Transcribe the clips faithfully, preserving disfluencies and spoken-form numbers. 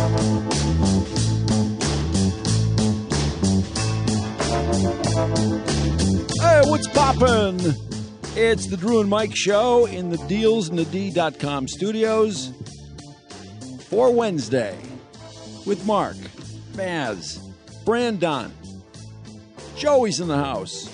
Hey, what's poppin'? It's the Drew and Mike Show in the deals and the D dot com studios for Wednesday with Mark, Baz, Brandon, Joey's in the house,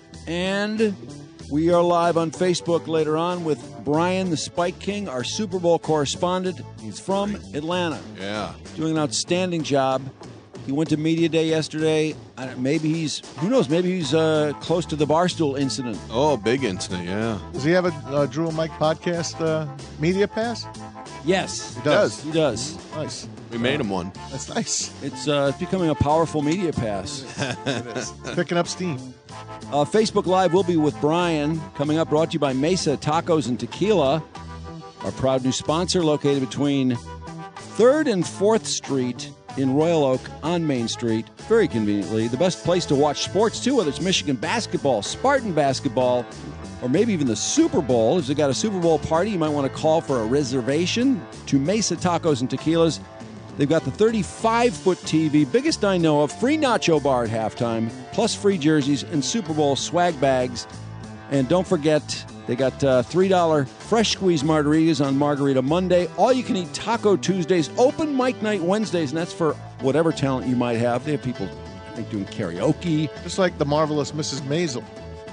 and we are live on Facebook later on with Brian the Spike King, our Super Bowl correspondent. He's from Atlanta. Yeah. Doing an outstanding job. He went to Media Day yesterday. I don't- Maybe he's, who knows, maybe he's uh, close to the Barstool incident. Oh, big incident, yeah. Does he have a uh, Drew and Mike podcast uh, media pass? Yes, He does. he does. Nice. We made him one. That's nice. It's, uh, it's becoming a powerful media pass. It is. It's picking up steam. Uh, Facebook Live will be with Brian. Coming up, brought to you by Mesa Tacos and Tequila, our proud new sponsor, located between third and fourth Street in Royal Oak on Main Street. Very conveniently. The best place to watch sports, too, whether it's Michigan basketball, Spartan basketball, or maybe even the Super Bowl. If they've got a Super Bowl party, you might want to call for a reservation to Mesa Tacos and Tequilas. They've got the thirty-five foot T V, biggest I know of, free nacho bar at halftime, plus free jerseys and Super Bowl swag bags. And don't forget, they got uh, three dollar fresh squeeze margaritas on Margarita Monday, all-you-can-eat Taco Tuesdays, open mic night Wednesdays, and that's for whatever talent you might have. They have people, I think, doing karaoke. Just like the marvelous Missus Maisel.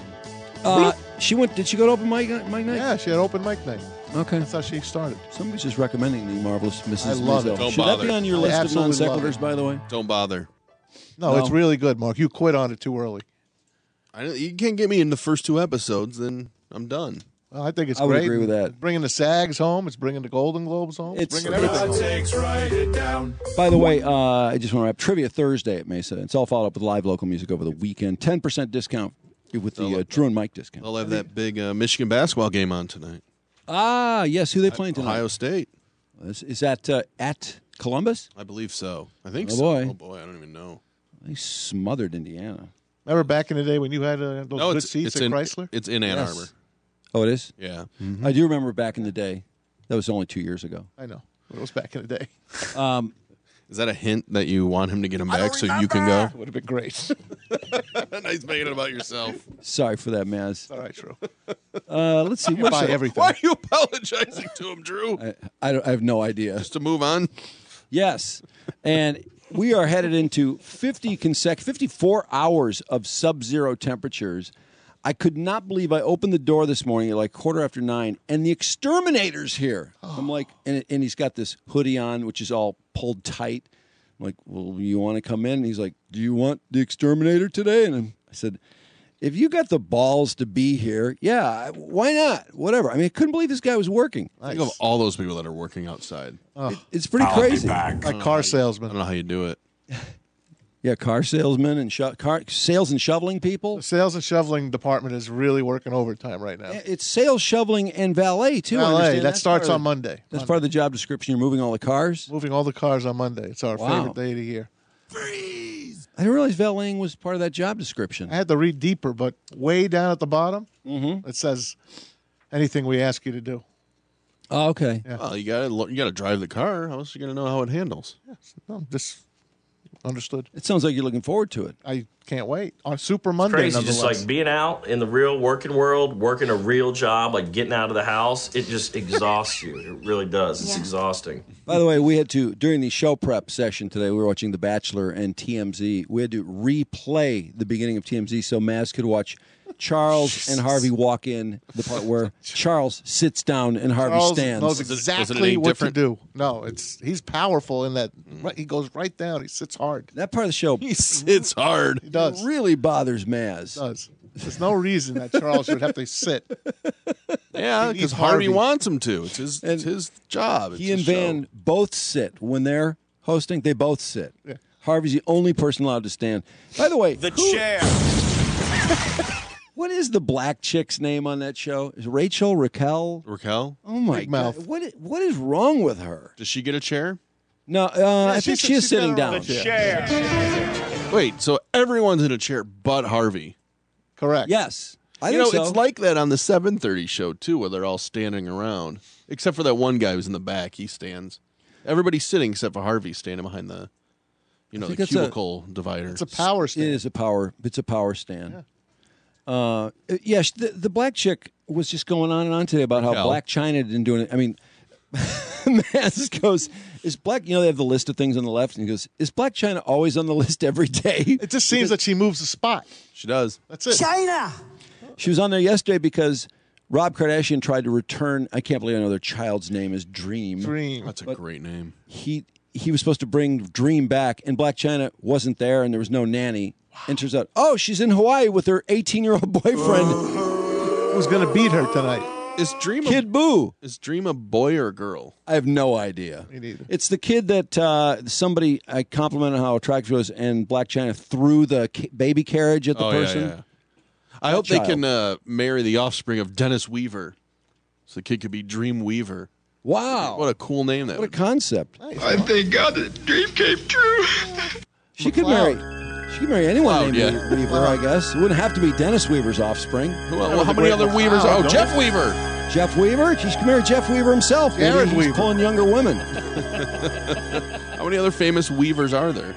Uh, she went. Did she go to open mic, mic night? Yeah, she had open mic night. Okay. That's how she started. Somebody's just recommending the marvelous Missus I love Maisel. it. Don't Should that bother. be on your I list of absolutely non love sequiturs, it. by the way? Don't bother. No, No. it's really good, Mark. You quit on it too early. I don't, you can't get me in the first two episodes, then I'm done. Well, I think it's I would great. agree with that. Bringing the SAGs home. It's bringing the Golden Globes home. It's, It's- bringing everything home. Write it down. By the way, uh, I just want to wrap Trivia Thursday at Mesa. It's all followed up with live local music over the weekend. ten percent discount with the uh, Drew and Mike discount. They'll have that big uh, Michigan basketball game on tonight. Ah, yes. Who are they playing tonight? Ohio State. Is, is that uh, at Columbus? I believe so. I think Oh, so. boy. Oh, boy. I don't even know. They smothered Indiana. Remember back in the day when you had uh, those No, good it's, seats it's at in, Chrysler? It's in Ann Yes. Arbor. Oh, it is? Yeah. I do remember back in the day. That was only two years ago. I know. It was back in the day. Is that a hint that you want him to get him back so you can go? It would have been great. Nice making it about yourself. Sorry for that, Maz. All right, true. Uh, let's see. What's Buy the- everything. Why are you apologizing to him, Drew? I, I, don't- I have no idea. Just to move on? Yes. And we are headed into fifty consecutive, fifty-four hours of sub-zero temperatures. I could not believe I opened the door this morning at like quarter after nine, and the exterminator's here. I'm like, and, and he's got this hoodie on, which is all pulled tight. I'm like, well, you want to come in? And he's like, do you want the exterminator today? And I said, if you got the balls to be here, yeah, why not? Whatever. I mean, I couldn't believe this guy was working. Think of all those people that are working outside. It's pretty I'll crazy. be back. Like car I salesman. don't know how you do it. Yeah, car salesmen and sho- car sales and shoveling people. The sales and shoveling department is really working overtime right now. It's sales, shoveling, and valet too. I L A, understand. that That's starts part on of- Monday. That's part of the job description. You're moving all the cars. Moving all the cars on Monday. It's our Wow. favorite day of the year. I didn't realize valeting was part of that job description. I had to read deeper, but way down at the bottom, it says anything we ask you to do. Oh, okay. Well, you gotta lo- you gotta drive the car. How else are you gonna know how it handles? No, just understood. It sounds like you're looking forward to it. I can't wait. On Super Monday, Crazy, just nonetheless. like being out in the real working world, working a real job, like getting out of the house, it just exhausts you. It really does. It's Yeah. exhausting. By the way, we had to, during the show prep session today, we were watching The Bachelor and T M Z. We had to replay the beginning of T M Z so Maz could watch Charles and Harvey walk in, the part where Charles sits down and Harvey Charles stands. knows Was it- was it exactly any what different? to do. No, it's he's powerful in that. Right, he goes right down. He sits hard. That part of the show He sits hard. He does. really bothers Maz. does. There's no reason that Charles should have to sit. Yeah, He because needs Harvey Harvey. wants him to. It's his, it's And his job. It's He and his show. Van both sit. When they're hosting, they both sit. Harvey's the only person allowed to stand. By the way, The who- chair. what is the black chick's name on that show? Is it Rachel, Raquel? Raquel, Oh, my Big God. mouth. What is, what is wrong with her? does she get a chair? No, uh, I think she's- she is she's sitting got her down. own Chair. Wait, so everyone's in a chair but Harvey. Correct. Yes. I You think know, so. it's like that on the seven thirty show too, where they're all standing around, except for that one guy who's in the back. He stands. Everybody's sitting except for Harvey standing behind the, you know, think the it's a- cubicle divider. It's a power It stand. is a power. It's a power stand. Yeah. Uh, yeah. sh- The, the black chick was just going on and on today about how Raquel. Black China didn't do it. I mean, Maz goes, "Is Black? You know, they have the list of things on the left, and he goes, "Is Black China always on the list every day?" It just seems that she moves the spot. She does. That's it. China. She was on there yesterday because Rob Kardashian tried to return. I can't believe I know their child's name is Dream. Dream. That's a great name. He he was supposed to bring Dream back, and Black China wasn't there, and there was no nanny. And turns out, oh, she's in Hawaii with her eighteen-year-old boyfriend, Who's going to beat her tonight? Is Dream a, Kid Boo. is Dream a boy or a girl? I have no idea. Me neither. It's the kid that uh, somebody I complimented how attractive he was, and Black China threw the ca- baby carriage at the oh person. yeah, yeah. I hope they child. can uh, marry the offspring of Dennis Weaver, so the kid could be Dream Weaver. Wow, What a cool name that what a would be. concept! I thank God the dream came true. She could marry. She could marry anyone Cloud, named yeah. Weaver, I guess. It wouldn't have to be Dennis Weaver's offspring. Who- well, how many great other McCloud, Weavers? Oh, don't Jeff they? Weaver. Jeff Weaver? She could marry Jeff Weaver himself. Maybe Jared he's Weaver. pulling younger women. How many other famous Weavers are there?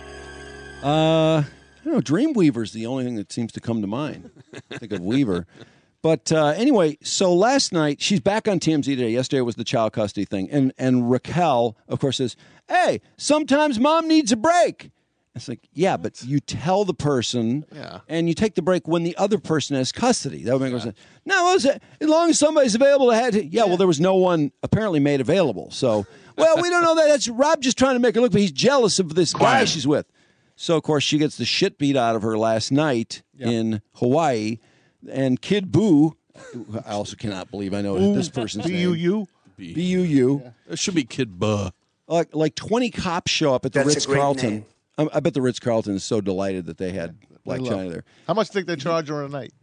Uh, I don't know. Dreamweaver's the only thing that seems to come to mind. Think of Weaver. But uh, anyway, so last night, she's back on T M Z today. Yesterday was the child custody thing. And, and Raquel, of course, says, hey, sometimes mom needs a break. It's like, yeah, but you tell the person, Yeah. and you take the break when the other person has custody. That would make more sense. No, what was it? As long as somebody's available to have, yeah, well, there was no one apparently made available. So, well, we don't know that. That's Rob just trying to make her look, but he's jealous of this guy she's with. So, of course, she gets the shit beat out of her last night in Hawaii, and Kid Boo, who I also cannot believe I know this person's B name. U U. B U U. It should be Kid Buh. Like like twenty cops show up at the That's a Ritz great Carlton. name. I, I bet the Ritz Carlton is so delighted that they had Black They China love- there. How much do you think they charge her a night?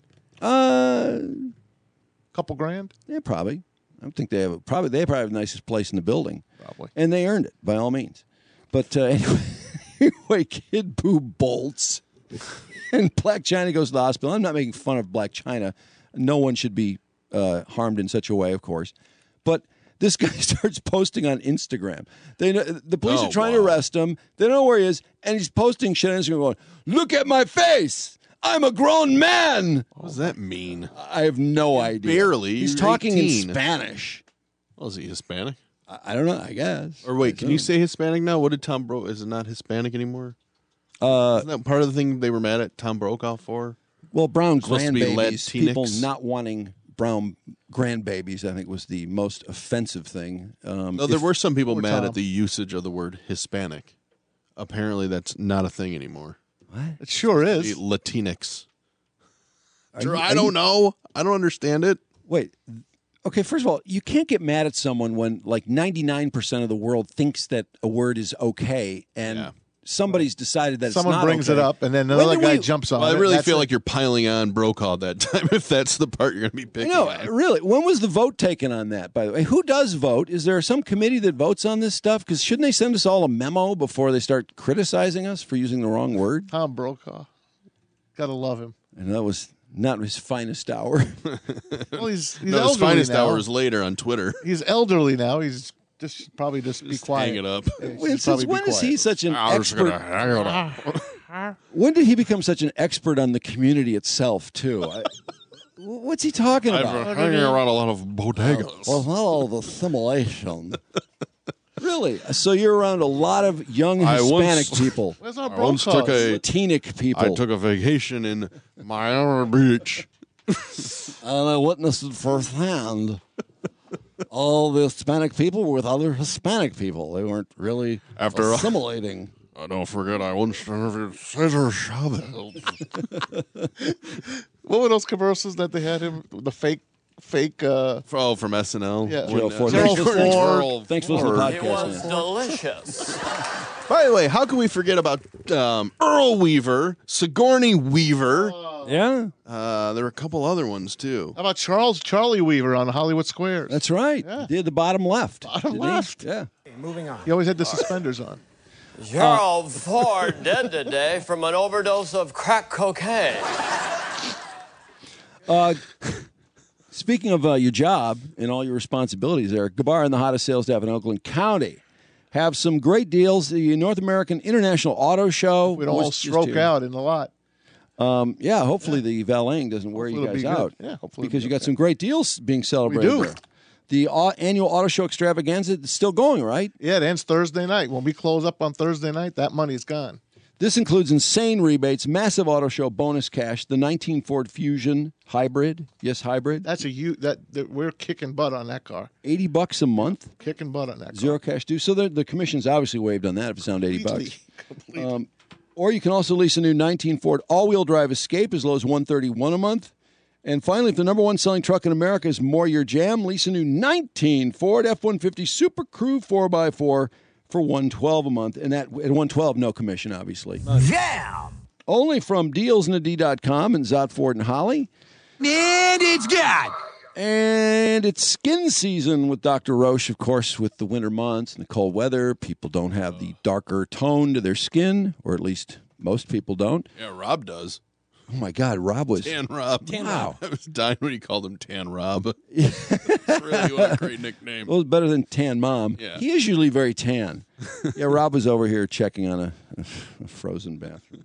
Uh, Couple grand? yeah, probably. I think they have probably they probably have the nicest place in the building, Probably. and they earned it by all means. But uh, anyway, anyway, Kid Boo bolts, and Black China goes to the hospital. I'm not making fun of Black China. No one should be uh, harmed in such a way, of course. But this guy starts posting on Instagram. They know, the police Oh, are trying wow. to arrest him. They don't know where he is, and he's posting shit on Instagram going, "Look at my face. I'm a grown man." What does that mean? I have no idea. barely. He's You're talking eighteen. in Spanish. Well, is he Hispanic? I, I don't know. I guess. Or wait, I can you don't- say Hispanic now? What did Tom Bro? Is it not Hispanic anymore? Uh, Isn't that part of the thing they were mad at Tom Brokaw for? well, brown supposed to be grandbabies. People Latinx? not wanting brown grandbabies, I think, was the most offensive thing. Um, No, there if- were some people Poor mad Tom. at the usage of the word Hispanic. Apparently, that's not a thing anymore. It sure The is. Latinx. Are you- I are don't you- know. I don't understand it. Wait. Okay, first of all, you can't get mad at someone when like ninety-nine percent of the world thinks that a word is okay and Yeah. somebody's decided that Someone it's not brings okay. it up, and then When another do guy we- jumps on Well, I it. really That's feel it. like you're piling on Brokaw that time if that's the part you're going to be I picking know, on. really. When was the vote taken on that, by the way? Who does vote? Is there some committee that votes on this stuff? Because shouldn't they send us all a memo before they start criticizing us for using the wrong word? Tom Brokaw. Gotta love him. And that was not his finest hour. Well, he's he's No, his elderly finest now. hours later on Twitter. He's elderly now. He's just probably just, be Just quiet. hang it up. Yeah, he should Wait, since probably be when is quiet. he such an I was expert? gonna hang it up. When did he become such an expert on the community itself, too? I, what's he talking I've about? been hanging around a lot of bodegas. Well, not all the simulation. Really? So you're around a lot of young I Hispanic once- people, Where's our I once Brokaw? took a Latinic people. I took a vacation in Miami Beach. and I witnessed it firsthand. All the Hispanic people were with other Hispanic people. They weren't really After- assimilating. I don't forget I once interviewed Cesar Chavez. What were those commercials that they had him? The fake, fake. uh Oh, from S N L. Yeah. When, Gerald Ford. Gerald Thanks for- Ford. Gerald Thanks for listening to the Ford. podcast. man. delicious. By the way, how can we forget about um, Earl Weaver, Sigourney Weaver? Yeah, Uh, there were a couple other ones too. How about Charles Charlie Weaver on Hollywood Squares? that's right. Yeah. He did the bottom left. Bottom didn't he? left. Yeah. Moving on. He always had the suspenders on. Gerald Ford dead today from an overdose of crack cocaine. Uh, speaking of uh, your job and all your responsibilities there, Gabar and the hottest sales staff in Oakland County have some great deals. The North American International Auto Show. We don't all was just stroke here. out in the lot. Um, yeah, hopefully the valeting doesn't wear Hopefully you guys it'll be good. out. Yeah, hopefully it'll because be you got okay. some great deals being celebrated do. there. The au- annual Auto Show extravaganza is still going, right? Yeah, it ends Thursday night. When we close up on Thursday night, that money is gone. This includes insane rebates, massive Auto Show bonus cash, the nineteen Ford Fusion hybrid. Yes, hybrid. That's a huge. That, that we're kicking butt on that car. eighty bucks a month. Kicking butt on that car. Zero cash due. So the, the commission's obviously waived on that if it's down to eighty bucks. Completely. Um, or you can also lease a new nineteen Ford all-wheel drive Escape as low as one hundred thirty-one dollars a month. And finally, if the number one selling truck in America is more your jam, lease a new nineteen Ford F one fifty Super Crew four by four for one hundred twelve dollars a month. And that at one hundred twelve dollars, no commission, obviously. Jam! Only from deals in a d dot com and Zott Ford and Holly. And it's got. And it's skin season with Doctor Roche, of course, with the winter months and the cold weather. People don't have the darker tone to their skin, or at least most people don't. Yeah, Rob does. Oh, my God, Rob was... Tan Rob. Tan Wow. I was dying when he called him Tan Rob. Really, what a great nickname. Well, it's better than Tan Mom. Yeah. He is usually very tan. Yeah, Rob was over here checking on a, a frozen bathroom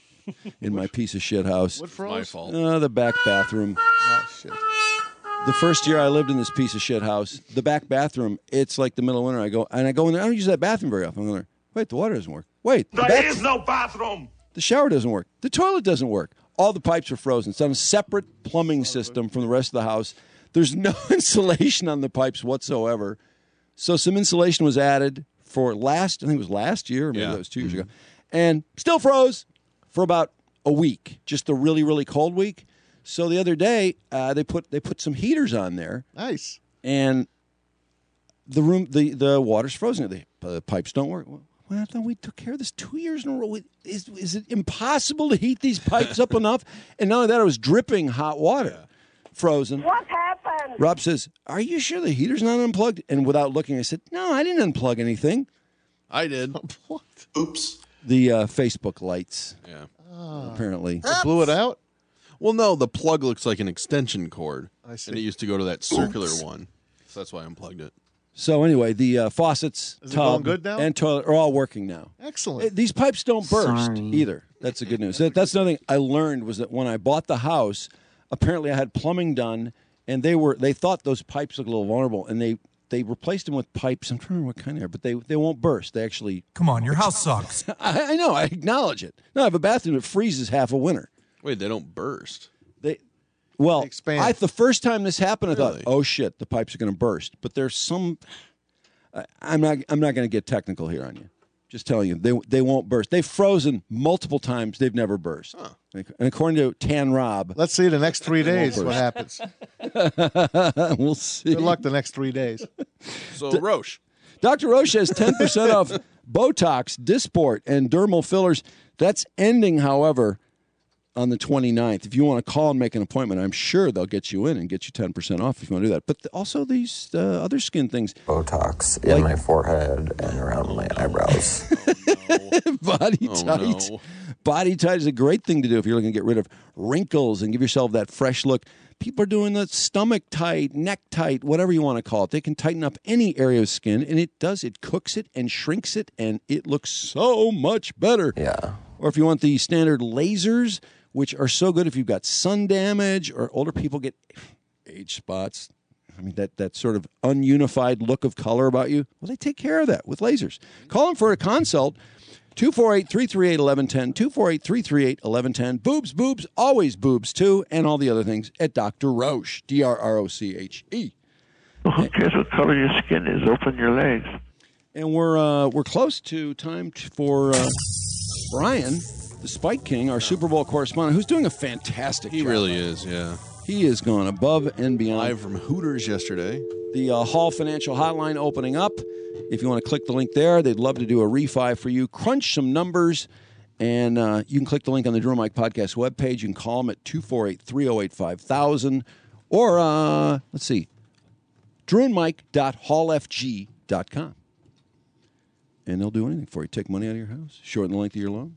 in my piece of shit house. What froze? My fault. Uh, the back bathroom. Oh, shit. The first year I lived in this piece of shit house, the back bathroom, it's like the middle of winter. I go, and I go in there. I don't use that bathroom very often. I'm going, wait, the water doesn't work. Wait, the There bath- is no bathroom. The shower doesn't work. The toilet doesn't work. All the pipes are frozen. It's on a separate plumbing system from the rest of the house. There's no insulation on the pipes whatsoever. So some insulation was added for last, I think it was last year, or maybe Yeah. that was two years ago, and still froze for about a week, just a really, really cold week. So the other day, uh, they put they put some heaters on there, Nice. and the room the the water's frozen. The uh, pipes don't work. Well, I thought we took care of this two years in a row. Is is it impossible to heat these pipes up enough? And not only that, it was dripping hot water, frozen. What happened? Rob says, "Are you sure the heater's not unplugged?" And without looking, I said, "No, I didn't unplug anything." I did. What? Oops. The uh, Facebook lights, Yeah. apparently. I blew it out? Well, no, the plug looks like an extension cord. I see. And it used to go to that circular one. So that's why I unplugged it. So anyway, the uh, faucets, Is it tub, going good now? and toilet are all working now. Excellent. Uh, These pipes don't burst either. That's the good news. That, that's another thing I learned was that when I bought the house, apparently I had plumbing done, and they were they thought those pipes looked a little vulnerable, and they, they replaced them with pipes. I'm trying to remember what kind they are, but they they won't burst. They actually. Come on, your house sucks. I, I know. I acknowledge it. No, I have a bathroom that freezes half a winter. Wait, they don't burst. They, well, Expand. I the first time this happened, I Really? thought, oh shit, the pipes are going to burst. But there's some. I- I'm not. I'm not going to get technical here on you. Just telling you, they they won't burst. They've frozen multiple times. They've never burst. And according to Tan Rob, Let's see the next three days what happens. we'll see. Good luck the next three days. So, Roche. Doctor Roche has ten percent off Botox, Dysport, and dermal fillers. That's ending, however, on the twenty-ninth. If you want to call and make an appointment, I'm sure they'll get you in and get you ten percent off if you want to do that. But th- also these uh, other skin things. Botox in my forehead and around my eyebrows. Body Oh, tight. no. Body tight is a great thing to do if you're looking to get rid of wrinkles and give yourself that fresh look. People are doing the stomach tight, neck tight, whatever you want to call it. They can tighten up any area of skin, and it does. It cooks it and shrinks it, and it looks so much better. Yeah. Or if you want the standard lasers, which are so good if you've got sun damage or older people get age spots. I mean, that, that sort of ununified look of color about you. Well, they take care of that with lasers. Call them for a consult. two four eight, three three eight, one one one zero. two four eight, three three eight, one one one zero. Boobs, boobs, always boobs, too, and all the other things at Doctor Roche, D R R O C H E. Well, who cares what color your skin is? Open your legs. And we're uh, we're close to time t- for uh, Brian, the Spike King, our Super Bowl correspondent, who's doing a fantastic He job. really is, yeah. He has gone above and beyond. Live from Hooters yesterday. The uh, Hall Financial Hotline opening up. If you want to click the link there, they'd love to do a refi for you. Crunch some numbers, and uh, you can click the link on the Drew and Mike Podcast webpage. You can call them at two four eight, three oh eight, five thousand. Or, uh, let's see, drew and mike dot hall f g dot com. And they'll do anything for you. Take money out of your house, shorten the length of your loan,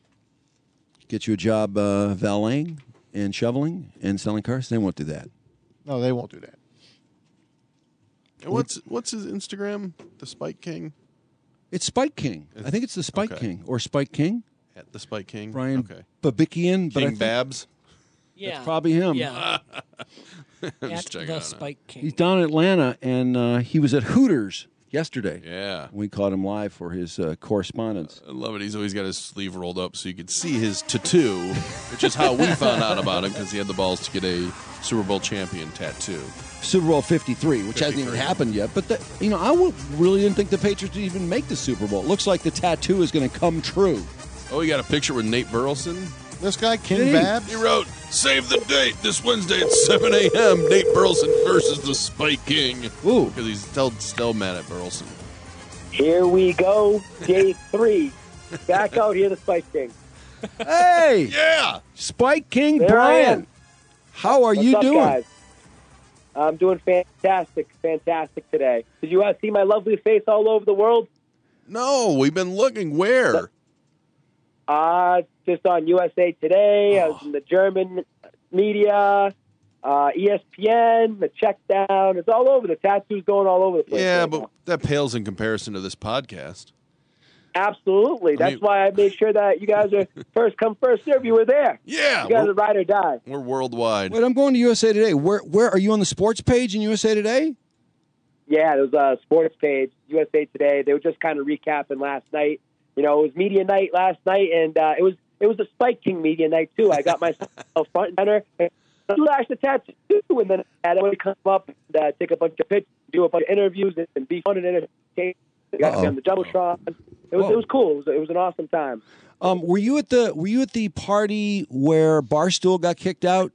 get you a job uh, valeting and shoveling and selling cars. They won't do that. No, they won't do that. And what's what's his Instagram? The Spike King? It's Spike King. I think it's the Spike Okay. King or Spike King. At the Spike King. Brian Okay. Babikian. But I King think Babs. Yeah. That's probably him. Yeah. I'm At just checking the on it. Spike King. He's down in Atlanta, and uh, he was at Hooters yesterday. Yeah. We caught him live for his uh, correspondence. I love it. He's always got his sleeve rolled up so you could see his tattoo, which is how we found out about him because he had the balls to get a Super Bowl champion tattoo. Super Bowl fifty-three, which hasn't even fifty-three. happened yet. But, the, you know, I w- really didn't think the Patriots would even make the Super Bowl. It looks like the tattoo is going to come true. Oh, you got a picture with Nate Burleson? This guy, King Did he? Babs. He wrote, save the date this Wednesday at seven a.m. Nate Burleson versus the Spike King. Ooh. Because he's still, still mad at Burleson. Here we go, day three. Back out here, the Spike King. Hey! Yeah! Spike King There I Brian. am. How are What's you up, doing? guys? I'm doing fantastic, fantastic today. Did you uh, see my lovely face all over the world? No, we've been looking. Where? Uh, just on U S A Today. I was in the German media, uh, E S P N, the check down. It's all over. The tattoos going all over the place. Yeah, right but now. that pales in comparison to this podcast. Absolutely. That's mean- why I made sure that you guys are first come, first serve. You were there. Yeah, You guys we're, are ride or die. we're worldwide. Wait, I'm going to U S A Today. Where where are you on the sports page in U S A Today? Yeah, there was a sports page, U S A Today. They were just kind of recapping last night. You know, it was media night last night, and uh, it was it was a Spike King media night too. I got myself front and center, and flash the tattoo, and then I had everybody come up and uh, take a bunch of pictures, do a bunch of interviews, and, and be fun and entertaining. They got to be on the Jumbotron. It was Whoa. it was cool. It was, it was an awesome time. Um, were you at the Were you at the party where Barstool got kicked out?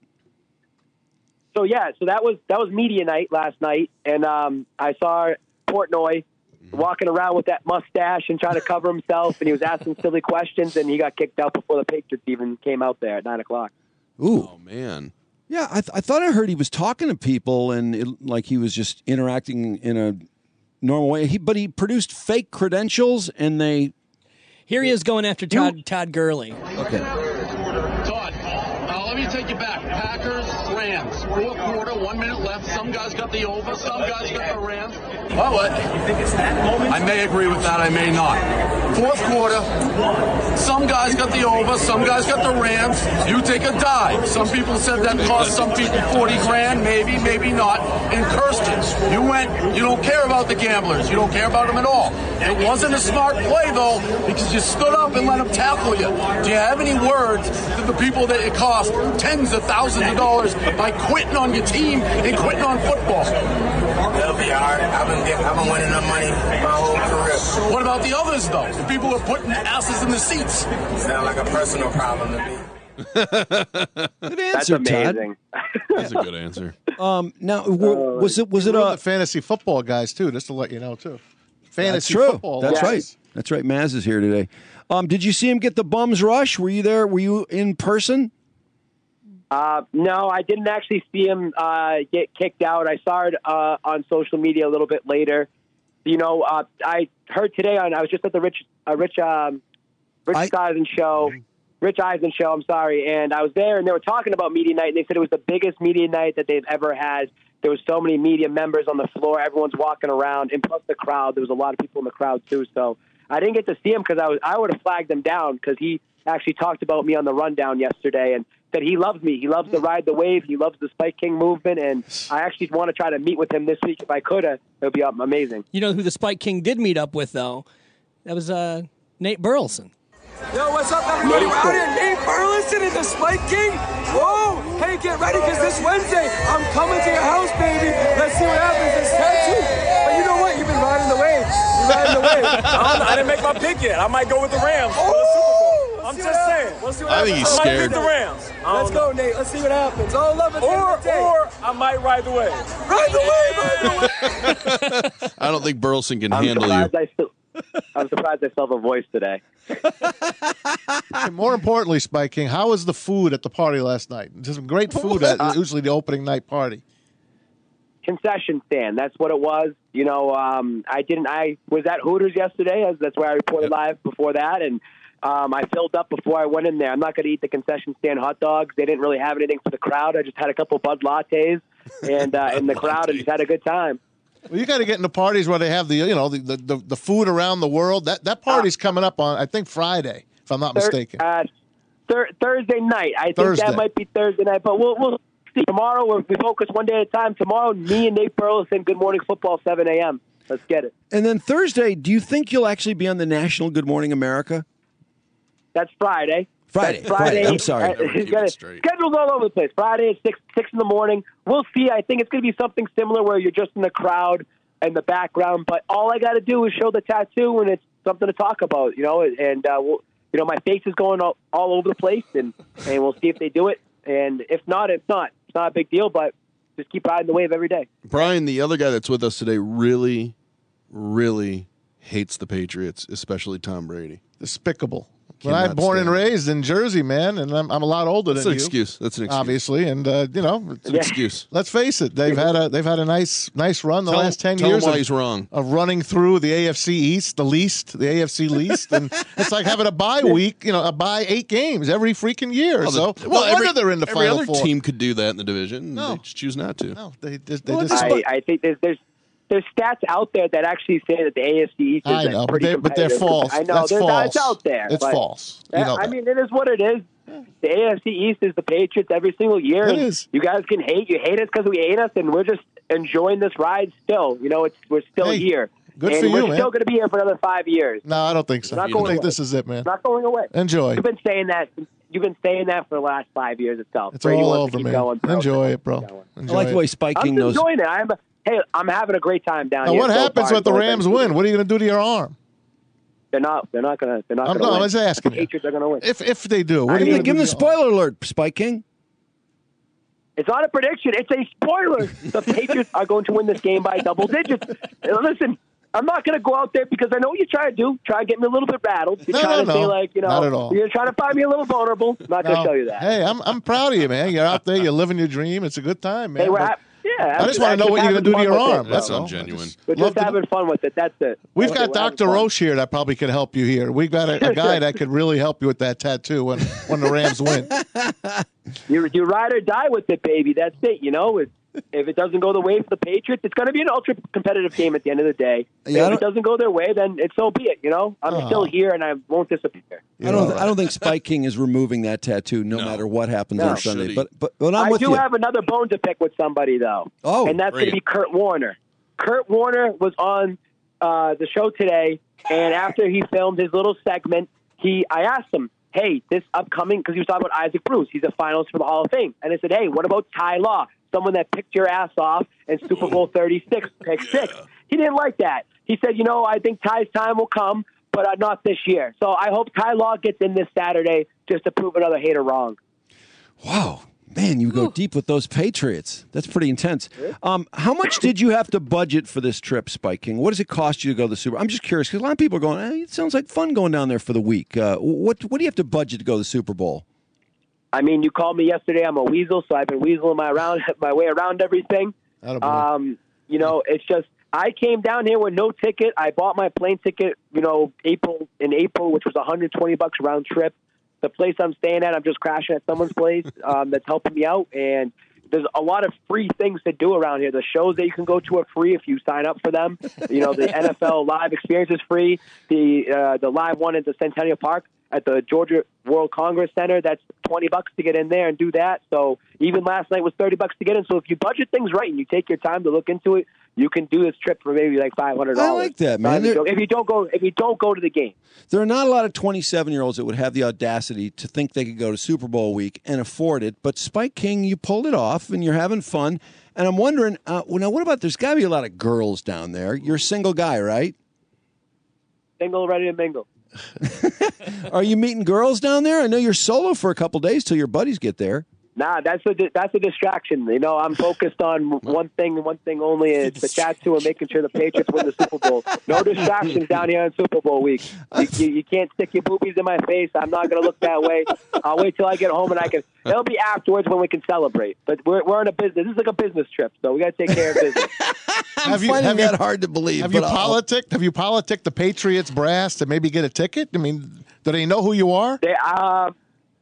So yeah, so that was that was media night last night, and um, I saw Portnoy walking around with that mustache and trying to cover himself, and he was asking silly questions, and he got kicked out before the Patriots even came out there at nine o'clock. Ooh, Oh, man. yeah. I, th- I thought I heard he was talking to people and it, like he was just interacting in a normal way. He, but he produced fake credentials, and they Here he is going after Todd Todd Gurley. okay. Todd, uh, let me take you back. Packers, Rams. Fourth quarter, one minute left. Some guys got the over, some guys got the Rams. Well, what? I may agree with that, I may not. Fourth quarter, some guys got the over, some guys got the Rams. You take a dive. Some people said that cost some people forty grand, maybe, maybe not. And Kirsten, you went, you don't care about the gamblers. You don't care about them at all. It wasn't a smart play, though, because you stood up and let them tackle you. Do you have any words to the people that it cost tens of thousands of dollars by quitting on your team and quitting on football? It'll be hard. I've been getting, I've been winning enough money my whole career. What about the others, though? The people who are putting asses in the seats. Sound like a personal problem to me. Good That's answer, Todd. amazing. That's a good answer. Um, now, w- was it was it We're a the fantasy football guys too, just to let you know too. That's Fantasy true. football. That's guys. right. That's right. Maz is here today. Um, did you see him get the bums rush? Were you there? Were you in person? Uh, no, I didn't actually see him uh, get kicked out. I saw it uh, on social media a little bit later. You know, uh, I heard today on. I was just at the Rich uh, Rich um, Rich I- Eisen show, Rich Eisen show. I'm sorry, and I was there, and they were talking about media night, and they said it was the biggest media night that they've ever had. There was so many media members on the floor. Everyone's walking around, and plus the crowd. There was a lot of people in the crowd too. So I didn't get to see him because I was. I would have flagged him down because he actually talked about me on the rundown yesterday and said he loves me. He loves to ride the wave. He loves the Spike King movement, and I actually want to try to meet with him this week if I could. It would be amazing. You know who the Spike King did meet up with, though? That was uh, Nate Burleson. Yo, what's up, everybody? We're out here. Nate Burleson and the Spike King. Whoa! Hey, get ready, because this Wednesday, I'm coming to your house, baby. Let's see what happens. This tattoo. But you know what? You've been riding the wave. You're riding the wave. I, don't know. I didn't make my pick yet. I might go with the Rams for the Super Bowl. I'm just saying. Let's see what I happens. think he's I might scared. pick the Rams. Let's go, Nate. Let's see what happens. All love it. Or, or I might ride the wave. Ride the wave, ride the wave. I don't think Burleson can I'm handle you. surprised I still, I'm surprised I still have a voice today. And more importantly, Spike King, how was the food at the party last night? Just some great food at usually the opening night party. Concession stand. That's what it was. You know, um, I didn't. I was at Hooters yesterday. As that's where I reported live before that, and um, I filled up before I went in there. I'm not going to eat the concession stand hot dogs. They didn't really have anything for the crowd. I just had a couple Bud lattes and uh, in the crowd, and just had a good time. Well, you got to get into parties where they have the you know the, the, the, the food around the world. That that party's coming up on I think Friday, if I'm not Thir- mistaken. Uh, thir- Thursday night. I think Thursday. that might be Thursday night, but we'll we'll see. Tomorrow we're, we focus one day at a time. Tomorrow, me and Nate Burleson, Good Morning Football, seven a.m. Let's get it. And then Thursday, do you think you'll actually be on the National Good Morning America? That's Friday. Friday. That's Friday. Friday. I'm sorry. Uh, schedule's all over the place. Friday at six six in the morning. We'll see. I think it's going to be something similar where you're just in the crowd and the background. But all I got to do is show the tattoo, and it's something to talk about. You know, and uh, we'll, you know, my face is going all, all over the place, and and we'll see if they do it. And if not, it's not. It's not a big deal. But just keep riding the wave every day. Brian, the other guy that's with us today, really, really hates the Patriots, especially Tom Brady. Despicable. Well, Cannot I'm born stand and raised in Jersey, man, and I'm, I'm a lot older That's than an you. excuse. That's an excuse. Obviously, and uh, you know, it's an excuse. Let's face it; they've had a they've had a nice nice run the Tell last him- ten tell him years. why of, he's wrong. of running through the A F C East, the least, the A F C least, and it's like having a bye week. You know, a bye eight games every freaking year. Well, so, the- well, well, every, wonder they're in the every final other four. team could do that in the division. No. They just choose not to. No, they just they Well, just. I, I think there's there's there's stats out there that actually say that the A F C East is I know, but pretty they're, but they're competitive. false. I know That's there's false. that's out there. It's but- false. You know I that. mean, it is what it is. The A F C East is the Patriots every single year. It and is. You guys can hate. You hate us because we hate us, and we're just enjoying this ride still. You know, it's we're still Hey, here. good and for you, we're man. still going to be here for another five years. No, I don't think so. Not I going think away. this is it, man. It's not going away. Enjoy. You've been saying that. You've been saying that for the last five years itself. It's Brady all wants to over, keep man. going, bro. Enjoy it, bro. I Enjoy like the it. way Spike I'm King knows. enjoying it. I'm hey, I'm having a great time down Now, here. what so happens far. when the Enjoying Rams it. win? What are you going to do to your arm? They're not. They're not gonna. They're not I'm, gonna no, win. I'm just asking The you. Patriots are gonna win. If if they do, what I are you mean, going to Give do? him the to your arm? spoiler alert, Spike King. It's not a prediction. It's a spoiler. The Patriots are going to win this game by double digits. Now, listen, I'm not going to go out there because I know what you try to do. Try to get me a little bit rattled. You're No, trying no, to say, no. like, you know, Not at all. you're trying to find me a little vulnerable. I'm not going to No. show you that. Hey, I'm I'm proud of you, man. You're out there. You're living your dream. It's a good time, man. Hey, we're But hap- yeah. I just want to know what you're going to do to your arm. That's That's all. ungenuine. We're Love just to- having fun with it. That's it. We've Okay, got we're having Doctor fun. Roche here that probably could help you here. We've got a, a guy that could really help you with that tattoo when, when the Rams win. You, you ride or die with it, baby. That's it. You know, it's, if it doesn't go the way for the Patriots, it's going to be an ultra competitive game at the end of the day. Yeah, I if don't- it doesn't go their way, then it's so be it. You know, I'm Oh. still here and I won't disappear. I don't. I don't think Spike King is removing that tattoo, no, matter what happens No. on Sunday. Should he? But but but I'm I with do you. have another bone to pick with somebody, though. Oh, and that's going to bring be Kurt Warner. Kurt Warner was on uh, the show today, and after he filmed his little segment, he I asked him, hey, this upcoming, because he was talking about Isaac Bruce. He's a finalist for the Hall of Fame. And I said, hey, what about Ty Law, someone that picked your ass off in Super Bowl thirty-six, pick six? He didn't like that. He said, you know, I think Ty's time will come, but uh, not this year. So I hope Ty Law gets in this Saturday just to prove another hater wrong. Wow, man, you go deep with those Patriots. That's pretty intense. Um, how much did you have to budget for this trip, Spike King? What does it cost you to go to the Super? I'm just curious because a lot of people are going. Hey, it sounds like fun going down there for the week. Uh, what what do you have to budget to go to the Super Bowl? I mean, you called me yesterday. I'm a weasel, so I've been weaseling my around my way around everything. Um, you know, it's just I came down here with no ticket. I bought my plane ticket, you know, April in April, which was one hundred twenty bucks round trip. The place I'm staying at, I'm just crashing at someone's place um, that's helping me out, and there's a lot of free things to do around here. The shows that you can go to are free if you sign up for them. You know, the N F L live experience is free. The uh, the live one at the Centennial Park at the Georgia World Congress Center, that's twenty bucks to get in there and do that. So even last night was thirty bucks to get in. So if you budget things right and you take your time to look into it, you can do this trip for maybe like five hundred dollars. I like that, man. If you, if you don't go, if you don't go to the game. There are not a lot of twenty-seven-year-olds that would have the audacity to think they could go to Super Bowl week and afford it. But Spike King, you pulled it off, and you're having fun. And I'm wondering, uh, well, now what about? There's got to be a lot of girls down there. You're a single guy, right? Single, ready to mingle. Are you meeting girls down there? I know you're solo for a couple days till your buddies get there. Nah, that's a that's a distraction. You know, I'm focused on one thing and one thing only. It's the tattoo and making sure the Patriots win the Super Bowl. No distractions down here on Super Bowl week. You, you, you can't stick your boobies in my face. I'm not going to look that way. I'll wait till I get home and I can. It'll be afterwards when we can celebrate. But we're we're in a business. This is like a business trip, so we got to take care of business. I'm Have you- finding have you- that hard to believe. Have you but I'll- politicked? Have you politicked the Patriots brass to maybe get a ticket? I mean, do they know who you are? They, uh,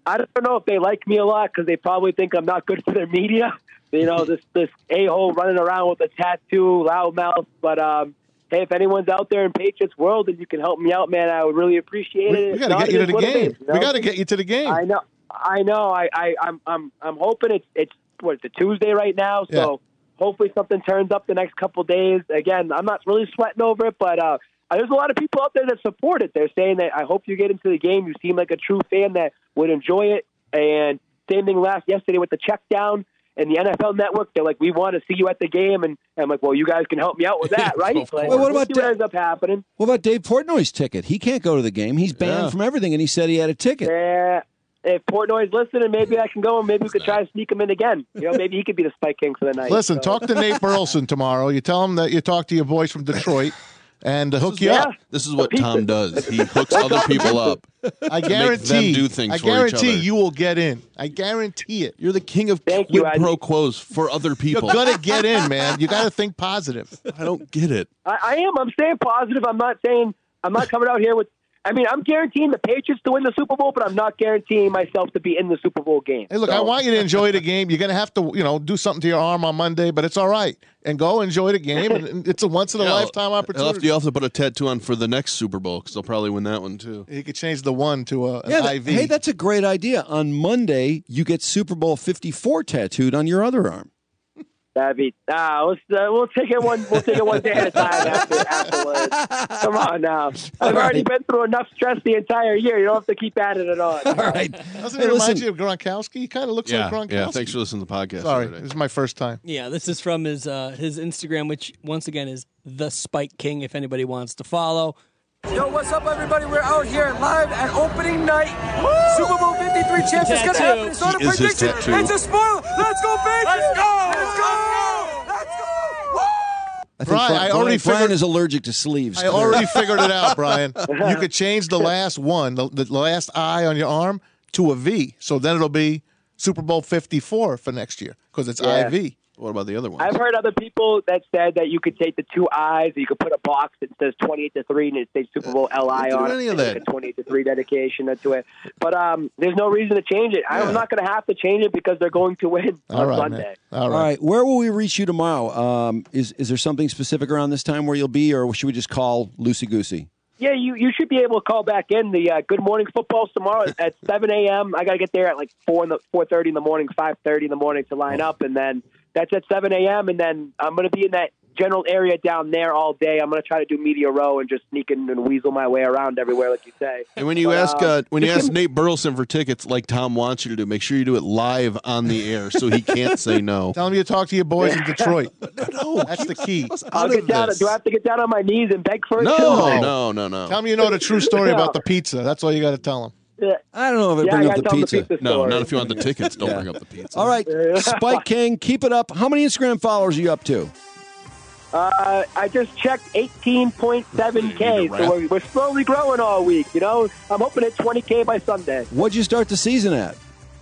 I don't know if they like me a lot because they probably think I'm not good for their media. You know, this this a-hole running around with a tattoo, loudmouth. But um, hey, if anyone's out there in Patriots world and you can help me out, man, I would really appreciate it. We, we got to get you to the game. Is, you know? We got to get you to the game. I know. I know. I, I I'm I'm I'm hoping it's it's what it's a Tuesday right now, so yeah. Hopefully something turns up the next couple days. Again, I'm not really sweating over it, but uh, there's a lot of people out there that support it. They're saying that I hope you get into the game. You seem like a true fan that would enjoy it. And same thing last yesterday with the check down and the N F L Network. They're like, we want to see you at the game, and, and I'm like, well, you guys can help me out with that, right? Like, well, what about we'll see what ends up happening? What about Dave Portnoy's ticket? He can't go to the game. He's banned yeah. from everything, and he said he had a ticket. Yeah. If Portnoy's listening, maybe I can go and maybe we could try to sneak him in again. You know, maybe he could be the Spike King for the night. Listen, so. talk to Nate Burleson tomorrow. You tell him that you talk to your boys from Detroit and uh, hook you yeah. up. This is what Tom does. He hooks other people up. I guarantee. Make them do things I for guarantee each other. you will get in. I guarantee it. You're the king of Thank quid you, Eddie. pro quos for other people. You're gonna get in, man. You got to think positive. I don't get it. I, I am. I'm staying positive. I'm not saying I'm not coming out here with. I mean, I'm guaranteeing the Patriots to win the Super Bowl, but I'm not guaranteeing myself to be in the Super Bowl game. Hey, look, so. I want you to enjoy the game. You're going to have to, you know, do something to your arm on Monday, but it's all right. And go enjoy the game. And it's a once-in-a-lifetime They'll opportunity. have to, you'll have to put a tattoo on for the next Super Bowl because they'll probably win that one, too. You could change the one to a, an yeah, I V. Hey, that's a great idea. On Monday, you get Super Bowl fifty-four tattooed on your other arm. That'd be ah. Let's uh, we'll take it one. We'll take it one day at a time. After, afterwards, come on now. I've already been through enough stress the entire year. You don't have to keep adding it on. All right. Doesn't Hey, it remind listen. you of Gronkowski? He kind of looks Yeah, like Gronkowski. yeah. Thanks for listening to the podcast. Sorry, the other this day. is my first time. Yeah, this is from his uh, his Instagram, which once again is the Spike King. If anybody wants to follow. Yo, what's up, everybody? We're out here live at opening night. Woo! Super Bowl fifty-three champs. It's gonna happen. It's not a He is his prediction. tattoo. It's a spoiler. Let's go, baby. Let's go. Let's go. Let's go. Woo! I think Brian, Brian, I already Brian figured- is allergic to sleeves. I already figured it out, Brian. You could change the last one, the, the last I on your arm, to a V. So then it'll be Super Bowl fifty-four for next year because it's Yeah. I V. What about the other one? I've heard other people that said that you could take the two I's, you could put a box that says twenty-eight to three, and it says Super Bowl L I Don't do on it. any of and that. like a twenty-eight to three dedication to it. But um, there's no reason to change it. I'm not going to have to change it because they're going to win All on right, Sunday. man. All All right. right. Where will we reach you tomorrow? Um, is is there something specific around this time where you'll be, or should we just call loosey goosey? Yeah, you, you should be able to call back in. The uh, Good Morning Football tomorrow at seven a.m. I got to get there at like four in the four thirty in the morning, five thirty in the morning to line up, and then that's at seven a.m. And then I'm going to be in that general area down there all day. I'm going to try to do media row and just sneak in and weasel my way around everywhere, like you say. And when you But, ask uh, uh, when you just ask give- Nate Burleson for tickets, like Tom wants you to do, make sure you do it live on the air so he can't say no. Tell him you talk to your boys in Detroit. No, that's the key. I'll get down. Do I have to get down on my knees and beg for it? No, too? no, no, no. Tell him you know the true story about the pizza. That's all you got to tell him. Yeah. I don't know if I Yeah, bring I up gotta the tell 'em pizza. pizza No, story. not if you want the tickets. Don't bring up the pizza. All right, Spike King, keep it up. How many Instagram followers are you up to? Uh, I just checked eighteen point seven K, so we're, we're slowly growing all week. You know, I'm hoping at twenty K by Sunday. What'd you start the season at?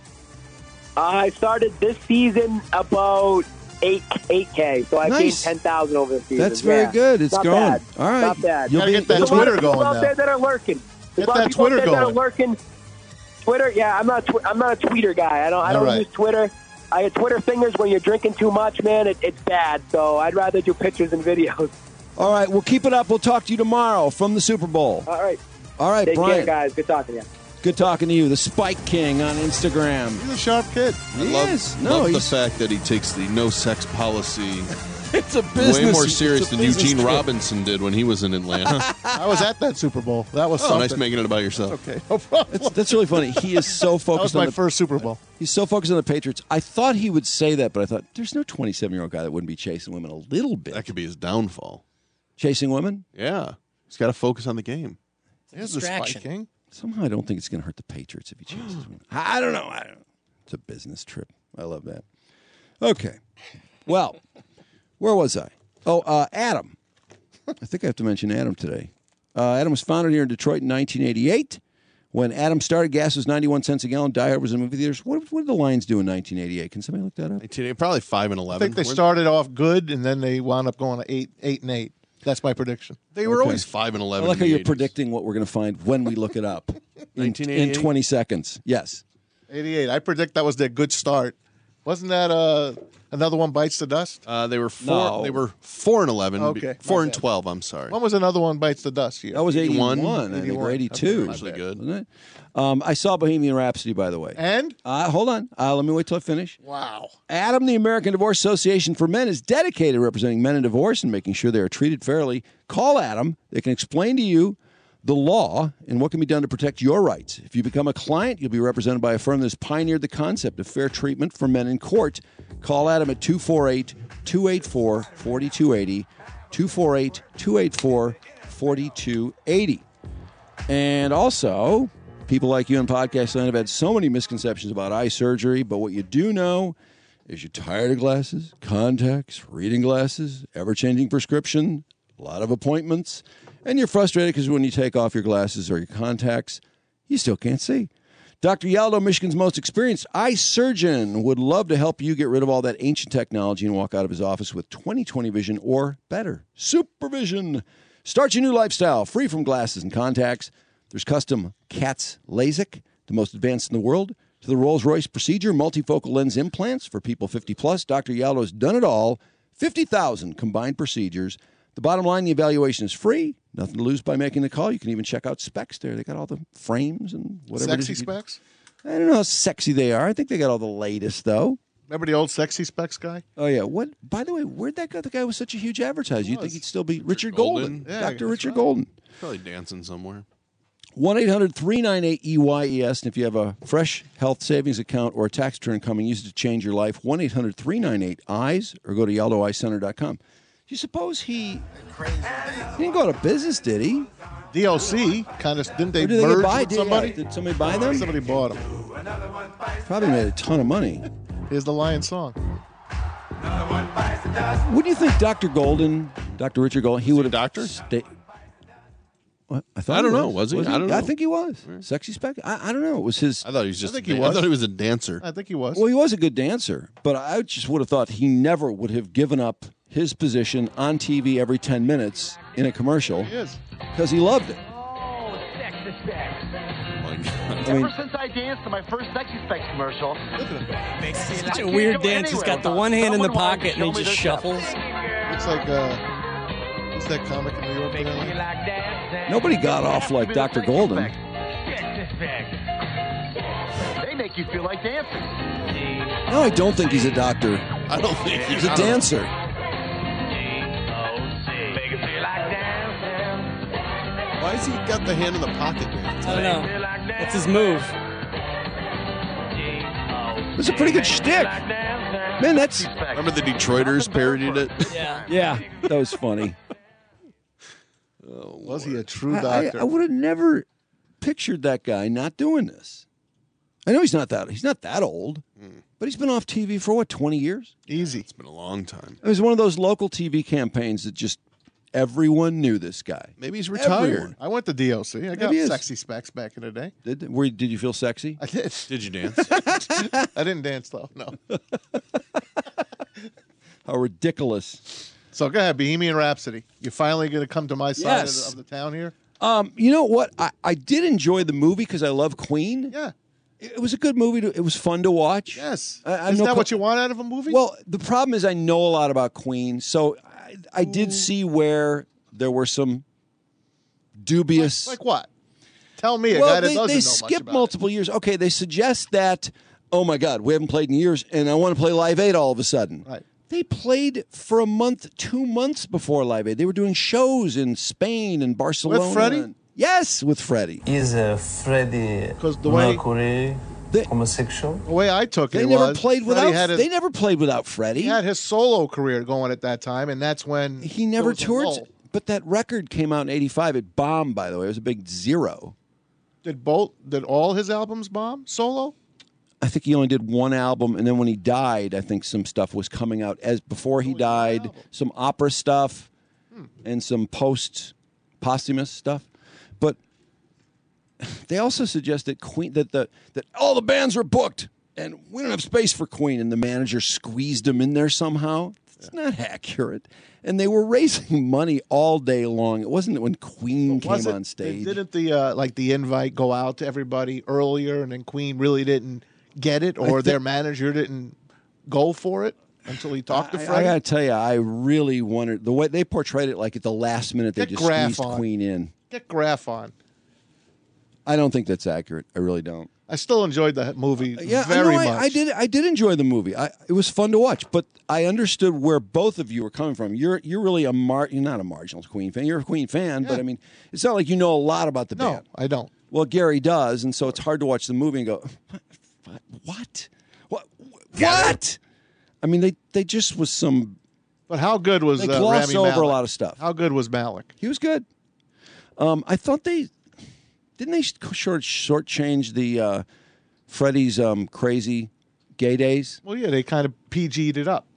I started this season about eight eight K, so I gained Nice. ten thousand over the season. That's very Yeah. good. It's Not growing. bad. All right. Not bad. You'll Gotta be- get that There's a lot Twitter of people going out now. there that are lurking. There's Get a lot that of people out Twitter there that are going. lurking. Twitter, yeah, I'm not. Tw- I'm not a tweeter guy. I don't. I All don't right. use Twitter. I get Twitter fingers when you're drinking too much, man. It, it's bad. So I'd rather do pictures and videos. All right, we'll keep it up. We'll talk to you tomorrow from the Super Bowl. All right. All right, Take Brian. care, guys. Good talking to you. Good talking to you. The Spike King on Instagram. He's a sharp kid. I He love, is. No, love the he's- fact that he takes the no sex policy It's a business. way more it's serious a than business Eugene trip. Robinson did when he was in Atlanta. I was at that Super Bowl. That was Oh, something. nice making it about yourself. Okay, no problem. That's, that's really funny. He is so That was focused my on the first Super Bowl. He's so focused on the Patriots. I thought he would say that, but I thought there's no twenty-seven-year-old guy that wouldn't be chasing women a little bit. That could be his downfall. Chasing women? Yeah. He's got to focus on the game. There's the Spike Distraction. King. Somehow I don't think it's going to hurt the Patriots if he chases women. I don't know. I don't know. It's a business trip. I love that. Okay. Well, where was I? Oh, uh, Adam. I think I have to mention Adam today. Uh, Adam was founded here in Detroit in nineteen eighty-eight. When Adam started, gas was ninety-one cents a gallon. Die Hard was in movie theaters. What, what did the Lions do in nineteen eighty-eight? Can somebody look that up? Probably five and I eleven. think they Weren't- started off good, and then they wound up going to eight, eight and eight. That's my prediction. They were Okay. always five and I eleven. like how in the you're eighties. predicting what we're going to find when we look it up in, in nineteen eighty-eight? twenty seconds. Yes. eighty-eight. I predict that was their good start. Wasn't that uh, another one bites the dust? Uh, they were four. No. They were four and eleven. Okay, four my and bad. twelve. I'm sorry. When was another one bites the dust here? That was eighty-one, eighty-one, I think, or eighty-one. eighty-two. My Actually bad. good. Wasn't it? Um, I saw Bohemian Rhapsody, by the way. And? Uh, hold on. Uh, let me wait till I finish. Wow. Adam, the American Divorce Association for Men, is dedicated to representing men in divorce and making sure they are treated fairly. Call Adam. They can explain to you the law and what can be done to protect your rights. If you become a client, you'll be represented by a firm that has pioneered the concept of fair treatment for men in court. Call Adam at two four eight, two eight four, four two eight zero, two four eight, two eight four, four two eight zero. And also, people like you in podcast land have had so many misconceptions about eye surgery, but what you do know is you're tired of glasses, contacts, reading glasses, ever-changing prescription, a lot of appointments, and you're frustrated because when you take off your glasses or your contacts, you still can't see. Doctor Yaldo, Michigan's most experienced eye surgeon, would love to help you get rid of all that ancient technology and walk out of his office with twenty twenty vision or better. Supervision. Start your new lifestyle, free from glasses and contacts. There's custom CATS LASIK, the most advanced in the world, to the Rolls-Royce procedure, multifocal lens implants for people fifty plus. Doctor Yaldo has done it all. fifty thousand combined procedures. The bottom line, the evaluation is free. Nothing to lose by making the call. You can even check out specs there. They got all the frames and whatever. Sexy it is you- specs? I don't know how sexy they are. I think they got all the latest, though. Remember the old sexy specs guy? Oh, yeah. What? By the way, where'd that go? The guy was such a huge advertiser. You'd think he'd still be Richard Golden. Golden. Yeah, Doctor that's Richard right. Golden. Probably dancing somewhere. one eight hundred three nine eight E Y E S. And if you have a fresh health savings account or a tax return coming, use it to change your life. one eight hundred three nine eight eyes or go to yaldo eye center dot com. Do you suppose he, he didn't go out of business, did he? D L C kind of didn't they Or did they get merge buy- with did- somebody? yeah, did somebody buy them? Somebody bought them. Probably made a ton of money. Here's the Lion song. What do you think Doctor Golden, Doctor Richard Golden, he would have doctor? Sta- what? I thought I don't he know. Was he? I don't I know. think he was. Sexy spec. I, I don't know. It was his. I thought he was just. I think a he dan- was. I thought he was a dancer. I think he was. Well, he was a good dancer, but I just would have thought he never would have given up his position on T V every ten minutes in a commercial He is. because he loved it. Oh, sexy specs. Oh my God. I mean, Ever since I danced in my first Sexy Specs commercial, Such a weird dance. He's got the one hand in the pocket and he just shuffles. Looks like uh, what's that comic in New York? Today? nobody got off like Doctor Golden. They make you feel like dancing. No, I don't think he's a doctor. I don't think He's a dancer. Why has he got the hand in the pocket there? I don't know. That's his move. It's a pretty good shtick. Man, that's Remember the Detroiters parodied it? Yeah. yeah, that was funny. Was he a true I, doctor? I, I would have never pictured that guy not doing this. I know he's not that he's not that old, but he's been off T V for what, twenty years? Easy. It's been a long time. It was one of those local T V campaigns that just everyone knew this guy. Maybe he's retired. Everyone. I went to D L C. I got Maybe he is. sexy specs back in the day. Did were, did you feel sexy? I did. Did you dance? I didn't dance though. No. How ridiculous. So go ahead, Bohemian Rhapsody. You're finally going to come to my side Yes. of, the, of the town here. Um, you know what? I, I did enjoy the movie because I love Queen. Yeah. It, it was a good movie. To, it was fun to watch. Yes. I, I'm Isn't no that co- what you want out of a movie? Well, the problem is I know a lot about Queen, so I, I did see where there were some dubious. like what? Tell me, a well, guy that they, doesn't they know skip much about multiple years. Okay, they suggest that. Oh my God, we haven't played in years, and I want to play Live Aid all of a sudden. it. Right. They played for a month, two months before Live Aid. They were doing shows in Spain and Barcelona. Freddie? and- yes, with Freddie. Is uh, Freddie Because the way Mercury They- homosexual? the way I took They it never was played Freddie without. had his, They never played without Freddie. he had his solo career going at that time, and that's when He there never was a toured. lull. But that record came out in eighty-five. It bombed, by the way. It was a big zero. Did both? Did all his albums bomb solo? I think he only did one album, and then when he died, I think some stuff was coming out as before he died, some opera stuff, and some post posthumous stuff. But they also suggest that Queen that the that all the bands were booked, and we don't have space for Queen, and the manager squeezed them in there somehow. It's not accurate. And they were raising money all day long. It wasn't when Queen Was came it- on stage. Didn't the uh, like the invite go out to everybody earlier, and then Queen really didn't get it, or their manager didn't go for it until he talked to I, Freddie. I got to tell you, I really wondered the way they portrayed it. Like at the last minute, they Get just Graff squeezed on. Queen in. Get Graff on. I don't think that's accurate. I really don't. I still enjoyed the movie Yeah, very I, know, much. I, I did. I did enjoy the movie. I, it was fun to watch, but I understood where both of you were coming from. You're you're really a mar. You're not a marginal Queen fan. You're a Queen fan, but I mean, it's not like you know a lot about the No, band. I don't. Well, Gary does, and so it's hard to watch the movie and go, what? What? What? What? I mean, they they just was some. But how good was They uh, glossed Rami over Malek? a lot of stuff. How good was Malik? He was good. Um, I thought they didn't they short short change the uh, Freddie's um, crazy gay days. Well, yeah, they kind of P G'd it up.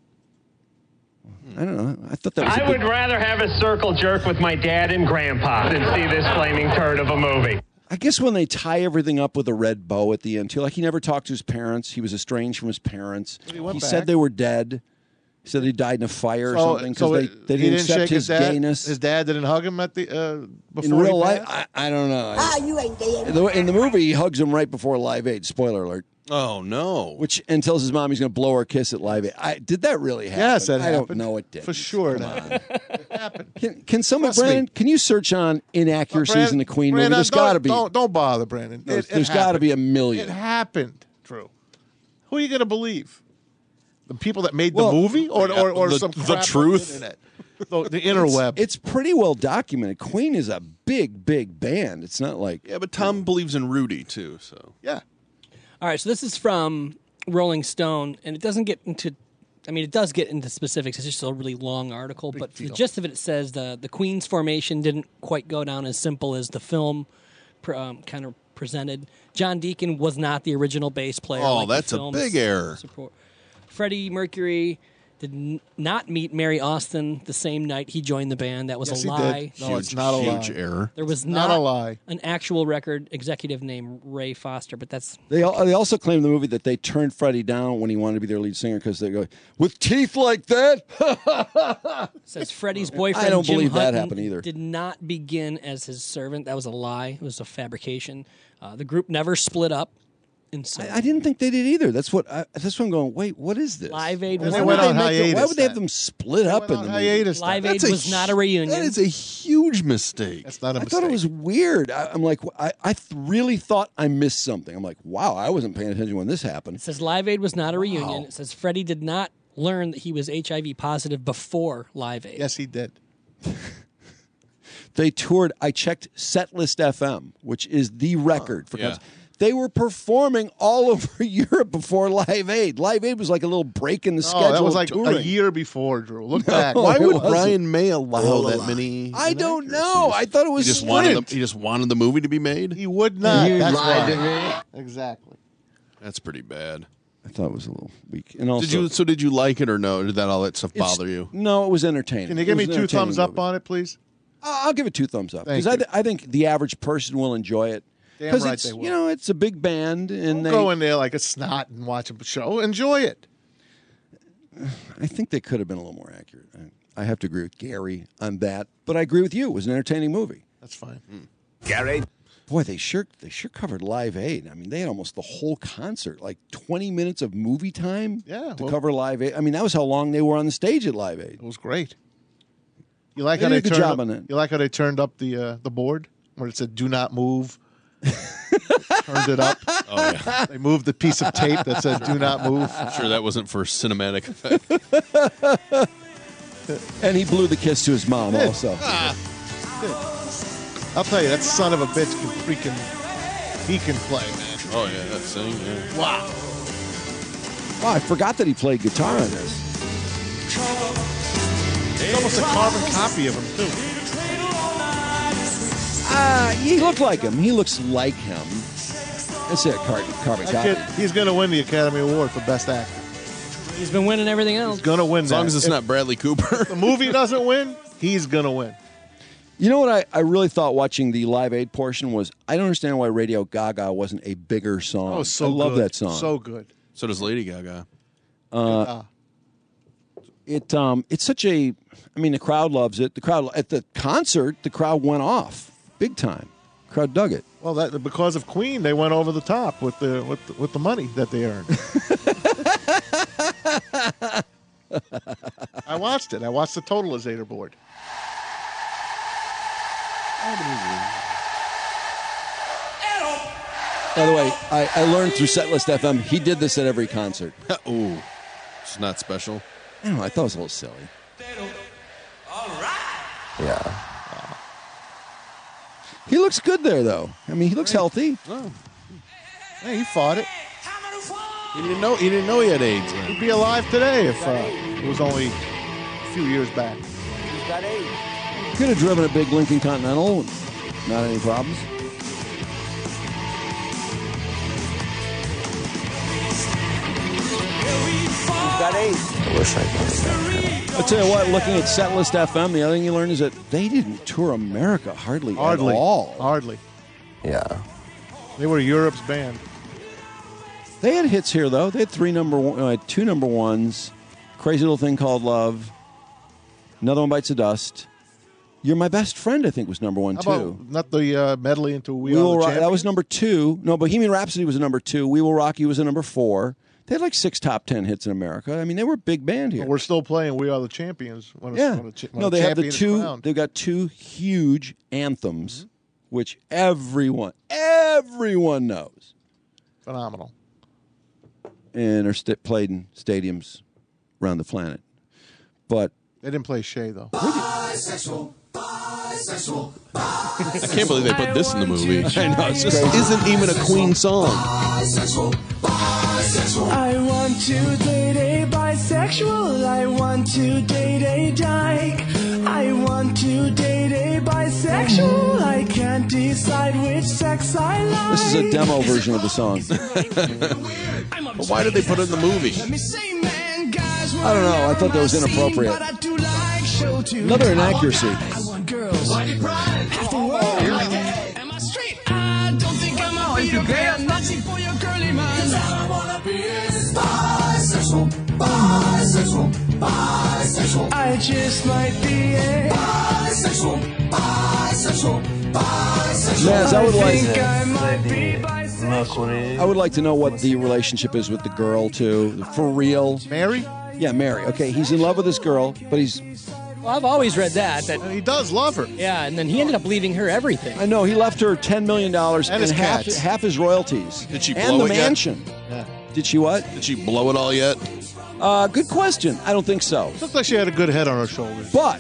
I don't know. I thought that was. I a would big- rather have a circle jerk with my dad and grandpa than see this flaming turd of a movie. I guess when they tie everything up with a red bow at the end too, like he never talked to his parents. He was estranged from his parents. He went back. said they were dead. He said he died in a fire or So, something because so they, it- they he didn't didn't accept shake his his dad. gayness. His dad didn't hug him at the uh, before in real he life, passed? I, I don't know. Ah, you ain't dead. In the, in the movie, he hugs him right before Live Aid. Spoiler alert. Oh no! Which and tells his mom he's going to blow her a kiss at Live Aid. I, did that really happen? Yes, that I happened. don't know it did. For sure, it happened. It happened. Can, can somebody, Trust me. Brandon? Can you search on inaccuracies Brandon- in the Queen Brandon, movie? There's don't- got to be. Don't, don't bother, Brandon. There's, It- it there's got to happened. be a million. It happened, Drew. Who are you going to believe? The people that made Well, the movie, or or, or the- some the crap on truth? The, internet? the, the interweb. It's pretty well documented. Queen is a big, big band. It's not like Yeah, but Tom believes in Rudy too. So yeah. All right, so this is from Rolling Stone, and it doesn't get into. I mean, it does get into specifics. It's just a really long article, but for the gist of it, it says the the Queen's formation didn't quite go down as simple as the film pr- um, kind of presented. John Deacon was not the original bass player. Oh, like the that's a film big error. support. Freddie Mercury did n- not meet Mary Austin the same night he joined the band. That was Yes, a he lie. did. No, it's not a huge lie. error. There was Not not, a lie. an actual record executive named Ray Foster, but that's They al- they also claim in the movie that they turned Freddie down when he wanted to be their lead singer because they go with teeth like that. says Freddie's boyfriend. I don't Jim believe that Hutton happened either. Did not begin as his servant. That was a lie. It was a fabrication. Uh, the group never split up. And so I, I didn't think they did either. That's what I, that's what I'm going. Wait, what is this? Live Aid And was they Why went would on they make them- hiatus Why would they have then. them split up Went in on the hiatus movie? Live then. Aid That's a was not a hu- reunion. That is a huge mistake. That's not a I mistake. thought it was weird. I, I'm like, I, I th- really thought I missed something. I'm like, wow, I wasn't paying attention when this happened. It says Live Aid was not a reunion. It says Freddie did not learn that he was H I V positive before Live Aid. Yes, he did. They toured. I checked Setlist F M, which is the record for yeah. concerts. They were performing all over Europe before Live Aid. Live Aid was like a little break in the schedule. Oh, that was of like touring. a year before, Drew. Look back. Why it would wasn't. Brian May allow that many? I don't know. I thought it He was just wanted Sprint. the, he just wanted the movie to be made. He would not. You That's lied to why. Exactly. That's pretty bad. I thought it was a little weak. And also, Did you? So did you like it or no? Did that all that stuff it's- bother you? No, it was entertaining. Can you It give was me an two thumbs entertaining up movie. on it, please? I'll give it two thumbs up Thank because I, you. th- I think the average person will enjoy it. Damn Because right it's they will. you know it's a big band and Don't they. go in there like a snot and watch a show. Enjoy it. I think they could have been a little more accurate. I, I have to agree with Gary on that, but I agree with you. It was an entertaining movie. That's fine. Gary. Boy, they sure they sure covered Live Aid. I mean, they had almost the whole concert, like twenty minutes of movie time. Yeah, to well- cover Live Aid. I mean, that was how long they were on the stage at Live Aid. It was great. You like They how did they a good turned job up, on that. You like how they turned up the uh, the board where it said "Do not move." Turned it up. Oh yeah. They moved the piece of tape that said "Do not move." I'm sure that wasn't for cinematic effect. And he blew the kiss to his mom Did. also. I'll tell you, that son of a bitch can freaking he can play, man. Oh yeah, that thing. Yeah. Wow. Wow, I forgot that he played guitar on this. It's almost a carbon copy of him too. Uh, he looked like him. He looks like him. That's it, carbon, carbon That copy. kid, he's going to win the Academy Award for Best Actor. He's been winning everything else. He's going to win As that. long as it's If not Bradley Cooper. the movie doesn't win, he's going to win. You know what I, I really thought watching the Live Aid portion was I don't understand why Radio Gaga wasn't a bigger song. Oh, so I love good. that song. So good. So does Lady Gaga. Uh, It um it's such a I mean the crowd loves it. The crowd at the concert the crowd went off big time. Crowd dug it. Well, that because of Queen, they went over the top with the with the, with the money that they earned. I watched it. I watched the totalizator board. By the way, I, I learned through Setlist F M, he did this at every concert. Ooh, it's not special. I don't know, I thought it was a little silly. Yeah. He looks good there, though. I mean, he looks healthy. Oh. Hey, he fought it. He didn't know. He didn't know he had AIDS. Man. He'd be alive today if uh, it was only a few years back. He's got AIDS. Could have driven a big Lincoln Continental. Not any problems. He's got AIDS. I wish I could. I'll tell you what, looking at Setlist F M, the other thing you learn is that they didn't tour America hardly, Hardly. at all. Hardly. Yeah. They were Europe's band. They had hits here, though. They had three number one, uh, two number ones. Crazy Little Thing Called Love. Another One Bites the Dust. You're My Best Friend, I think, was number one, How too. about not the uh, medley into We, We Are Will the Rock, Champions? that was number two. No, Bohemian Rhapsody was a number two. We Will Rock You was a number four. They had like six top ten hits in America. I mean, they were a big band here. Well, we're still playing We Are the Champions. When yeah. When a, cha- when no, a they have the champion is two. crowned. They've got two huge anthems, mm-hmm. which everyone, everyone knows. Phenomenal. And are st- played in stadiums around the planet. But they didn't play Shay, though. Bisexual. Bisexual. I can't believe they put this in the movie. I know, it's this crazy. Isn't even a Queen song. Bisexual. Bisexual. I want to date a bisexual. I want to date a dyke. I want to date a bisexual. I can't decide which sex I like. This is a demo version of the song. But why did they put it in the movie? I don't know. I thought that was inappropriate. Another inaccuracy. Am I straight? I don't think I'm a be okay. I'm not for your girly mind. I wanna be bisexual, bisexual, bisexual. I just might be a bisexual, bisexual, bisexual. Naz, I would like. think I might be bisexual. I would like to know what the relationship is with the girl too. For real, Mary? Yeah, Mary. Okay, he's in love with this girl, but he's. Well, I've always read that. That he does love her. Yeah, and then he ended up leaving her everything. I know he left her ten million dollars And and, his half, cats. half his royalties. Did she and blow the it yet? mansion? Yeah. Did she what? Did she blow it all yet? Uh, good question. I don't think so. Looked like she had a good head on her shoulders. But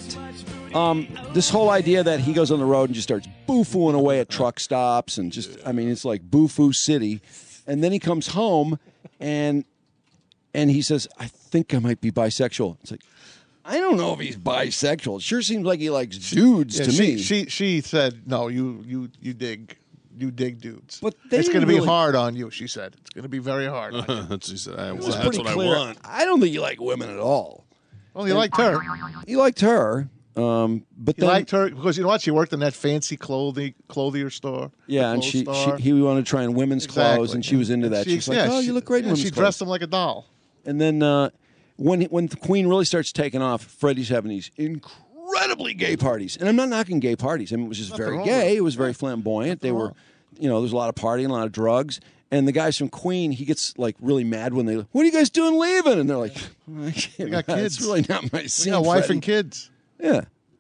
um, this whole idea that he goes on the road and just starts boo-fooing away at truck stops and just, I mean, it's like boo-foo city. And then he comes home and and he says, I think I might be bisexual. It's like, I don't know if he's bisexual. It sure seems like he likes dudes Yeah, to she, me. She she said, no, you you you dig you dig dudes. But they it's going to didn't be really- hard on you, she said. It's going to be very hard on you. She said, I, It was that's pretty what clear. I want. I don't think you like women at all. Well, he liked her. He liked her, um, but He then liked her because you know what? She worked in that fancy clothing clothier store. yeah, the and clothes she, she store. he wanted to try in women's Exactly. clothes, and she was into that. She- She's like, yeah, oh, she- you look great in yeah, women's She clothes. dressed him like a doll. And then uh, when when the Queen really starts taking off, Freddie's having these incredibly gay parties, and I'm not knocking gay parties. I mean, it was just Nothing very wrong gay. with it. It was very flamboyant. They were, wrong. you know, there's a lot of partying, a lot of drugs. And the guys from Queen, he gets like really mad when they, what are you guys doing leaving? And they're like, I can't, We got it's kids. really not my We scene. got wife Freddie." and kids. Yeah,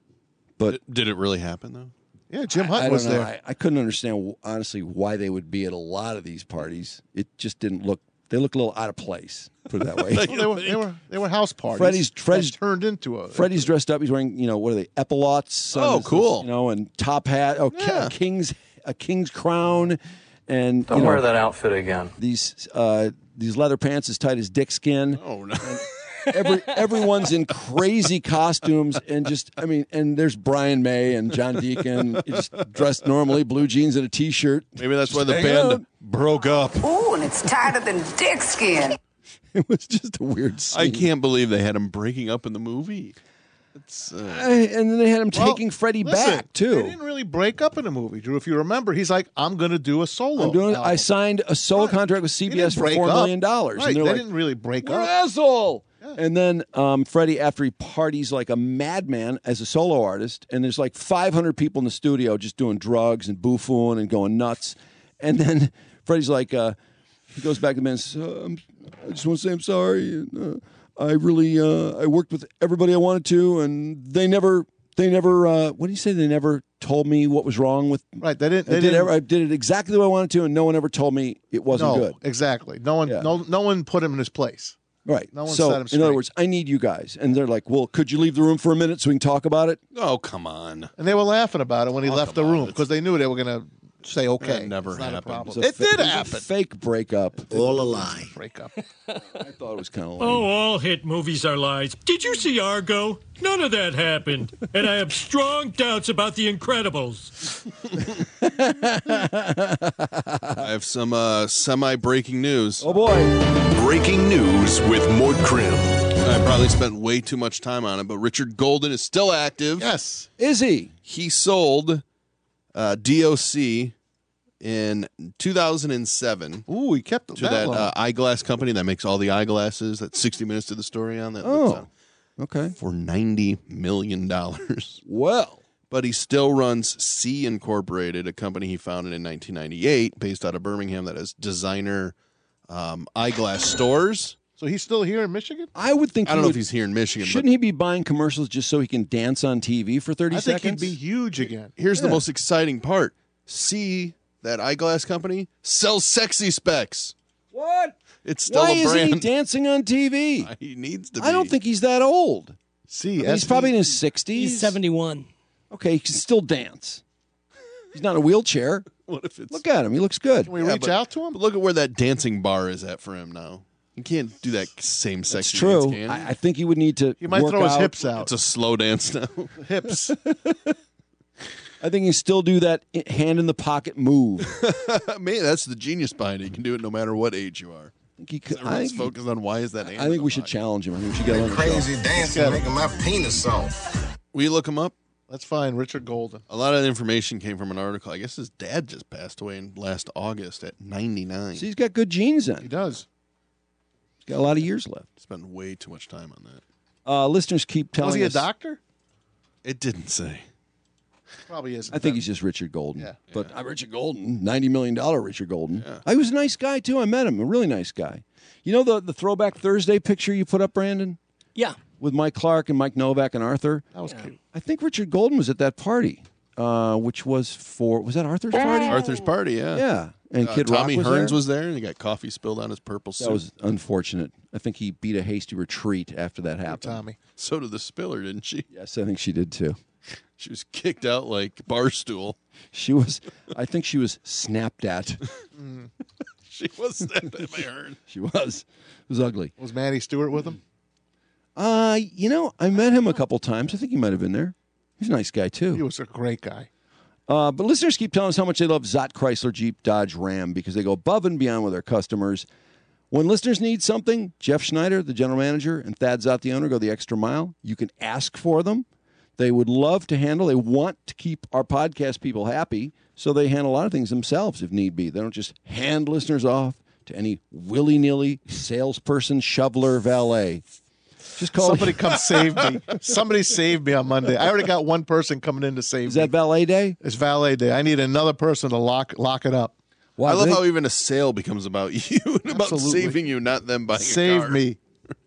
but Did, did it really happen, though? Yeah, Jim I, Hunt I was don't know. there. I, I couldn't understand honestly why they would be at a lot of these parties. It just didn't look. They look a little out of place. Put it that way. Well, they, were, they were they were house parties. Freddie's- Freddie's- that turned into a Freddie's dressed up. He's wearing, you know, what are they? Epaulets. Oh, on his- cool. You know, and top hat. Oh, ki- Yeah. a king's a king's crown, and Don't you know, wear that outfit again. these uh, these leather pants as tight as dick skin. Oh, no. Every everyone's in crazy costumes, and just I mean, and there's Brian May and John Deacon just dressed normally, blue jeans and a t-shirt. Maybe that's why the Hang band out. broke up. Ooh, and it's tighter than dick skin. It was just a weird scene. I can't believe they had him breaking up in the movie. It's, uh, Uh, and then they had him Well, taking Freddie listen, back too. They didn't really break up in the movie, Drew. If you remember, he's like, I'm going to do a solo. I'm doing. album. I signed a solo contract with C They B S didn't for break four up. million dollars, Right, and they're they like, didn't really break "We're up. an asshole." And then um, Freddie, after he parties like a madman as a solo artist, and there's like five hundred people in the studio just doing drugs and boofooing and going nuts. And then Freddie's like, uh, he goes back to the band and says, uh, I'm, I just want to say I'm sorry. Uh, I really, uh, I worked with everybody I wanted to, and they never, they never, uh, what do you say? They never told me what was wrong with. Right. They didn't. They I, did didn't ever, I did it exactly the way I wanted to, and no one ever told me it wasn't no, good. Exactly. No one. Yeah. No. No one put him in his place. Right. No one so, set him in straight. other words, I need you guys. And they're like, well, could you leave the room for a minute so we can talk about it? Oh, come on. And they were laughing about it when he Oh, left the come on. room because they knew they were going to say, okay. That never it's not a happened. problem. It, was a It fa- did it was a happen. fake breakup. All a lie. Breakup. I thought it was kind of lame. Oh, all hit movies are lies. Did you see Argo? None of that happened. And I have strong doubts about The Incredibles. I have some uh, semi-breaking news. Oh, boy. Breaking news with Mort Krim. I probably spent way too much time on it, but Richard Golden is still active. Yes. Is he? He sold uh, D O C in two thousand seven. Ooh, he kept it to that that long. uh, eyeglass company that makes all the eyeglasses that sixty minutes did the story on. That Oh, looks, uh, okay. for ninety million dollars. Well. But he still runs C Incorporated, a company he founded in nineteen ninety-eight, based out of Birmingham, that has designer um, eyeglass stores. So he's still here in Michigan? I would think I don't he know would, if he's here in Michigan. Shouldn't he be buying commercials just so he can dance on T V for thirty I think seconds? he'd be huge again. Here's the Yeah. most exciting part. C, that eyeglass company, sells sexy specs. What? It's still Why a isn't brand. he dancing on T V? He needs to be. I don't think he's that old. See, I mean, he's probably in his sixties. He's seventy-one. Okay, he can still dance. He's not in a wheelchair. What if it's... Look at him. He looks good. Can we Yeah, reach but- out to him? But look at where that dancing bar is at for him now. You can't do that same It's sexy true. dance, can you? I, I think he would need to He might work throw his out. hips out. It's a slow dance now. Hips. I think he still do that i- hand in the pocket move. Man, that's the genius behind it. You can do it no matter what age you are. I think he could, I Everyone's think, focused on why is that hand I in think the we should pocket. challenge him. I think we should get him on the show. Crazy dancing making my penis soft. Will you look him up? That's fine. Richard Golden. A lot of the information came from an article. I guess his dad just passed away in last August at ninety-nine. See, he's got good genes He then. does. He's got a lot of years left. Spent way too much time on that. Uh, listeners keep telling Was he a us. doctor? It didn't say. Probably isn't. I think he's just Richard Golden. Yeah. But uh, Richard Golden, ninety million dollars Richard Golden. Yeah. He was a nice guy, too. I met him. A really nice guy. You know the, the Throwback Thursday picture you put up, Brandon? Yeah. With Mike Clark and Mike Novak and Arthur? That was cute. I think Richard Golden was at that party, uh, which was for, was that Arthur's party? Arthur's party, yeah. Yeah. And Uh, Kid Tommy Rock was Hearns there? was there, and he got coffee spilled on his purple suit. That was unfortunate. I think he beat a hasty retreat after that happened. Tommy. So did the Spiller, didn't she? Yes, I think she did too. She was kicked out like Barstool. She was, I think she was snapped at. She was snapped at by Hearn. She was. It was ugly. Was Matty Stewart with him? Uh, you know, I met him a couple times. I think he might have been there. He's a nice guy, too. He was a great guy. Uh, but listeners keep telling us how much they love Zott Chrysler Jeep Dodge Ram because they go above and beyond with their customers. When listeners need something, Jeff Schneider, the general manager, and Thad Zott, the owner, go the extra mile. You can ask for them. They would love to handle. They want to keep our podcast people happy, so they handle a lot of things themselves if need be. They don't just hand listeners off to any willy-nilly salesperson, shoveler, valet. Just call Somebody come save me. Somebody saved me on Monday. I already got one person coming in to save Is me. that valet day? It's valet day. I need another person to lock lock it up. Wow, I love they- how even a sale becomes about you and about Absolutely. saving you, not them buying a Save car. me.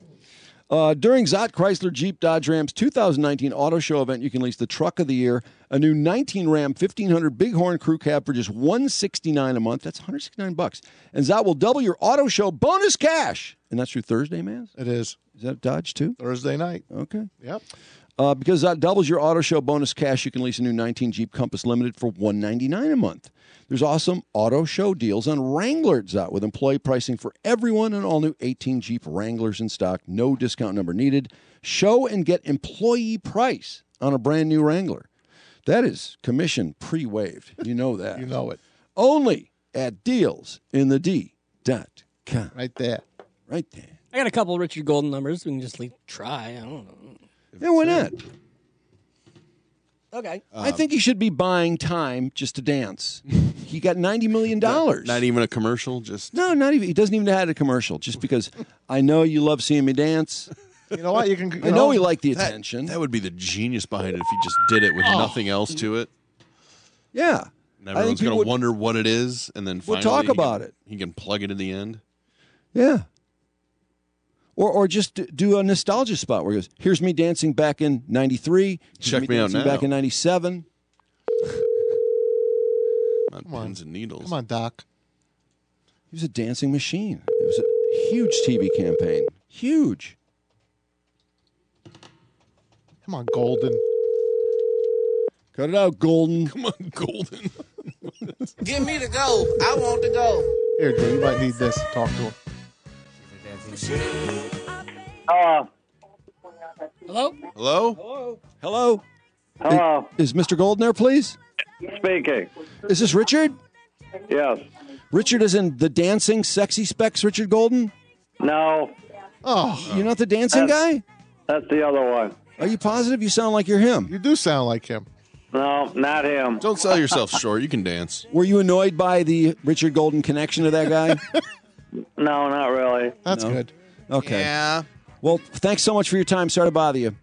Uh, during Zott Chrysler Jeep Dodge Ram's two thousand nineteen Auto Show event, you can lease the truck of the year, a new nineteen Ram fifteen hundred Bighorn Crew Cab for just one hundred sixty-nine dollars a month. That's one hundred sixty-nine bucks. And Zott will double your Auto Show bonus cash. And that's through Thursday, man? It is. Is that Dodge, too? Thursday night. Okay. Yep. Uh, because Zott doubles your Auto Show bonus cash, you can lease a new nineteen Jeep Compass Limited for one hundred ninety-nine dollars a month. There's awesome Auto Show deals on Wrangler at Zott with employee pricing for everyone and all new eighteen Jeep Wranglers in stock. No discount number needed. Show and get employee price on a brand new Wrangler. That is commission pre-waived. You know that. You know it. Only at deals in the D dot com. Right there. Right there. I got a couple of Richard Golden numbers. We can just leave, try. I don't know. Yeah, why not? Okay. I think he should be buying time just to dance. He got ninety million dollars. Not even a commercial, just No, not even. He doesn't even have a commercial. Just because I know you love seeing me dance, You know what? You can. You I know, know he liked the That- attention. That would be the genius behind it if he just did it with Oh. nothing else to it. yeah. And I everyone's think going people to wonder what it is, and then We'll finally talk he can- about it. He can plug it in the end. Yeah. Or or just d- do a nostalgia spot where he goes, here's me dancing back in ninety-three. Here's Check me out dancing now. back in ninety-seven. On Come on. pins and needles. Come on, Doc. He was a dancing machine. It was a huge T V campaign. Huge. Come on, Golden. Cut it out, Golden. Come on, Golden. Give me the go. I want to go. Here, Drew, you might need this. Talk to him. Hello. Hello? Hello? Hello? Hello? Hello. Is, is Mister Golden there, please? Speaking. Is this Richard? Yes. Richard is in the dancing sexy specs, Richard Golden? No. Oh, you're not the dancing guy? That's the other one. Are you positive? You sound like you're him. You do sound like him. No, not him. Don't sell yourself short. You can dance. Were you annoyed by the Richard Golden connection to that guy? No, not really. That's No? good. Okay. Yeah. Well, thanks so much for your time. Sorry to bother you.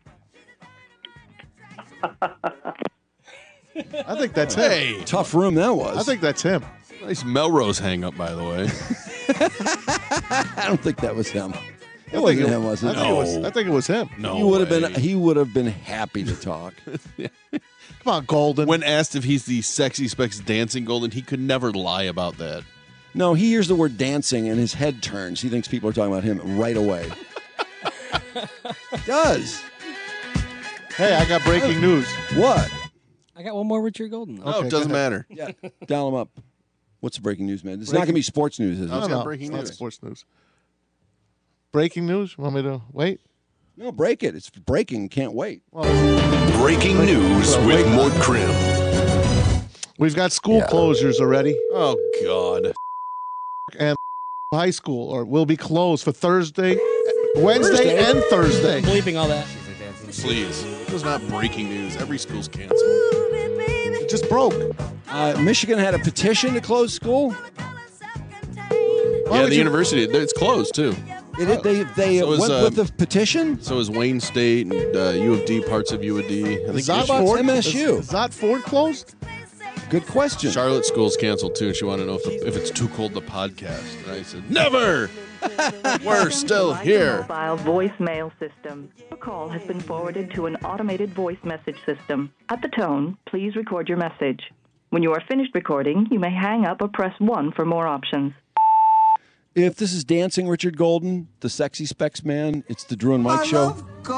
I think that's him. Hey. Tough room that was. I think that's him. Nice Melrose hang up, by the way. I don't think that was him. It I wasn't think him, was I it? think it was, I think it was him. No. He would have been. way. He would have been happy to talk. Come on, Golden. When asked if he's the sexy specs dancing Golden, he could never lie about that. No, he hears the word dancing and his head turns. He thinks people are talking about him right away. Does. Hey, I got breaking news. What? I got one more Richard Golden. Though. No, Okay, it doesn't go ahead. matter. Yeah. Dial him up. What's the breaking news, man? It's not Breaking- going to be sports news, is it? No. No, got no, breaking it's not news. sports news. Breaking news? Want me to wait? No, break it. It's breaking. Can't wait. Breaking news Well, with wait. Mort Krim. We've got school closures already, Oh, God. and high school or will be closed for Thursday, Wednesday, Thursday? and Thursday. I'm bleeping all that. Please. It was not breaking news. Every school's canceled. It just broke. Uh, Michigan had a petition to close school. Why yeah, would the you- university, it's closed, too. It, it- they they So is, went uh, with the petition. So is Wayne State and uh, U of D, parts of U of D. I think Is Zot about Ford, M S U? Is, is Zot Ford closed? Good question. Charlotte School's canceled, too, and she wanted to know if, the, if it's too cold to podcast. And I said, never! We're still here. Mobile voicemail system. Your call has been forwarded to an automated voice message system. At the tone, please record your message. When you are finished recording, you may hang up or press one for more options. If this is Dancing Richard Golden, the sexy specs man, it's the Drew and Mike show.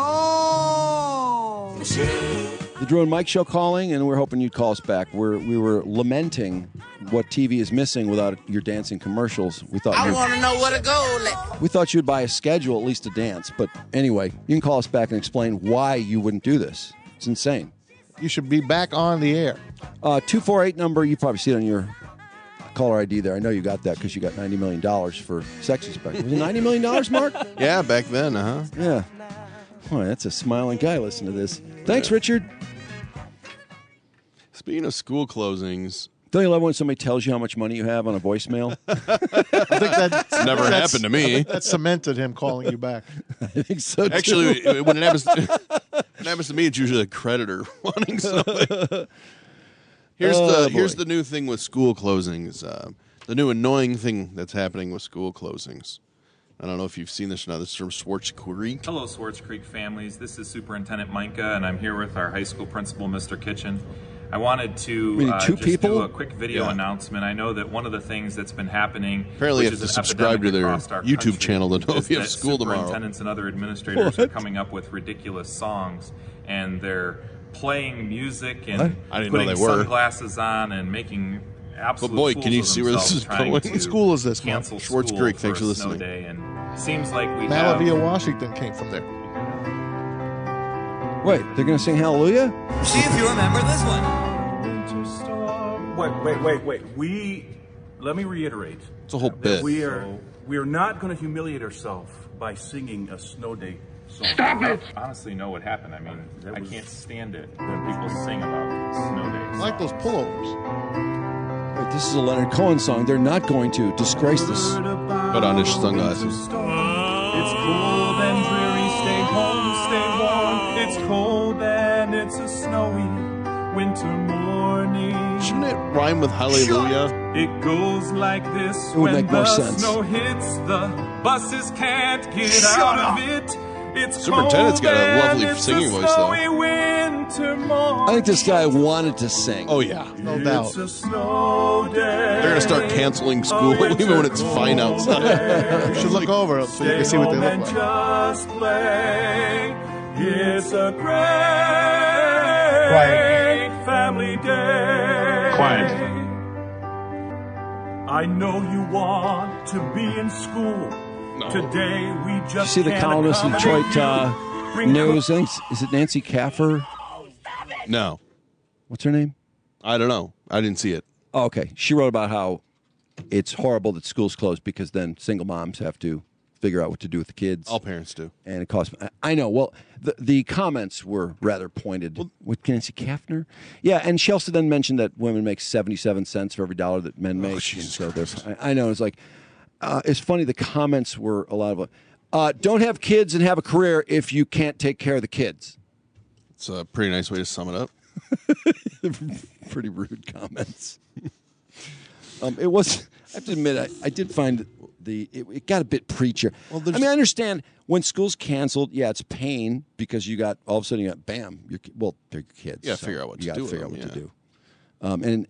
The Drew and Mike show calling, and we're hoping you'd call us back. We're we were lamenting what T V is missing without your dancing commercials. We thought I you want to know where to go. Like, we thought you'd buy a schedule at least to dance. But anyway, you can call us back and explain why you wouldn't do this. It's insane. You should be back on the air. Uh, two four eight number. You probably see it on your caller I D there. I know you got that because you got ninety million dollars for sexy specs. Was it ninety million dollars, Mark? Yeah, back then, uh-huh. Yeah. Boy, that's a smiling guy. Listen to this. Thanks, Richard. Speaking of school closings, Don't you love when somebody tells you how much money you have on a voicemail? I think that never that's- happened to me. That cemented him calling you back. I think so, too. Actually, when it happens, when it happens to me, it's usually a creditor wanting something. Here's Oh, the here's boy. the new thing with school closings. Uh, the new annoying thing that's happening with school closings. I don't know if you've seen this or not. This is from Swartz Creek. Hello, Swartz Creek families. This is Superintendent Micah, and I'm here with our high school principal, Mister Kitchen. I wanted to Really, uh, two just people? do a quick video Yeah. announcement. I know that one of the things that's been happening, Apparently, which you have is to an subscribe to epidemic their across our YouTube country, channel to know is if you have that school tomorrow. Superintendents and other administrators are What? coming up with ridiculous songs, and they're playing music What? and I didn't know putting they were. sunglasses on and making absolute But boy, fools can you of see where this themselves is trying going? to What school is this, Mark? cancel Swartz school Creek, thanks for for a snow listening. day, and seems like we have Malavia, Washington came from there. Wait, they're going to sing Hallelujah? See if you remember this one. Wait, wait, wait, wait. We, let me reiterate. It's a whole that bit. We are, we are not going to humiliate ourselves by singing a snow day song. Stop it! I honestly know what happened. I mean, I can't stand it when people sing about snow days. I like those pullovers. Wait, this is a Leonard Cohen song. They're not going to disgrace this. Put on his sunglasses. It's cold and dreary, stay home. It's cold and it's a snowy winter morning. Shouldn't it rhyme with hallelujah? It goes like this It would when make more the sense. snow hits, the buses can't get Shut out up. of it. It's Superintendent's cold got a and lovely it's singing a voice, though. snowy winter morning. I think this guy wanted to sing. Oh, yeah. No doubt. It's a snow day. They're going to start canceling school even when it's fine outside. You should look over so you can see what they look like. Just play. It's a great Quiet. family day. Quiet. I know you want to be in school. No. Today we You just see the can't columnist in accommodate Detroit uh, you. Bring News? I think, is it Nancy Kaffer? No. What's her name? I don't know. I didn't see it. Oh, okay. She wrote about how it's horrible that schools close because then single moms have to figure out what to do with the kids. All parents do. And it costs. I- I know. Well, the the comments were rather pointed with Nancy Kafner. Yeah, and she also then mentioned that women make seventy-seven cents for every dollar that men make. and so they're, I, I know. It's like, uh, it's funny. The comments were a lot of, uh, don't have kids and have a career if you can't take care of the kids. It's a pretty nice way to sum it up. Pretty rude comments. um, it was. I have to admit, I, I did find the it, it got a bit preacher. Well, I mean, I understand when school's canceled. Yeah, it's pain because you got all of a sudden you got bam. Your ki- well, they're your kids. Yeah, so figure out what you to gotta do with Figure out them, what to yeah. do. Um, and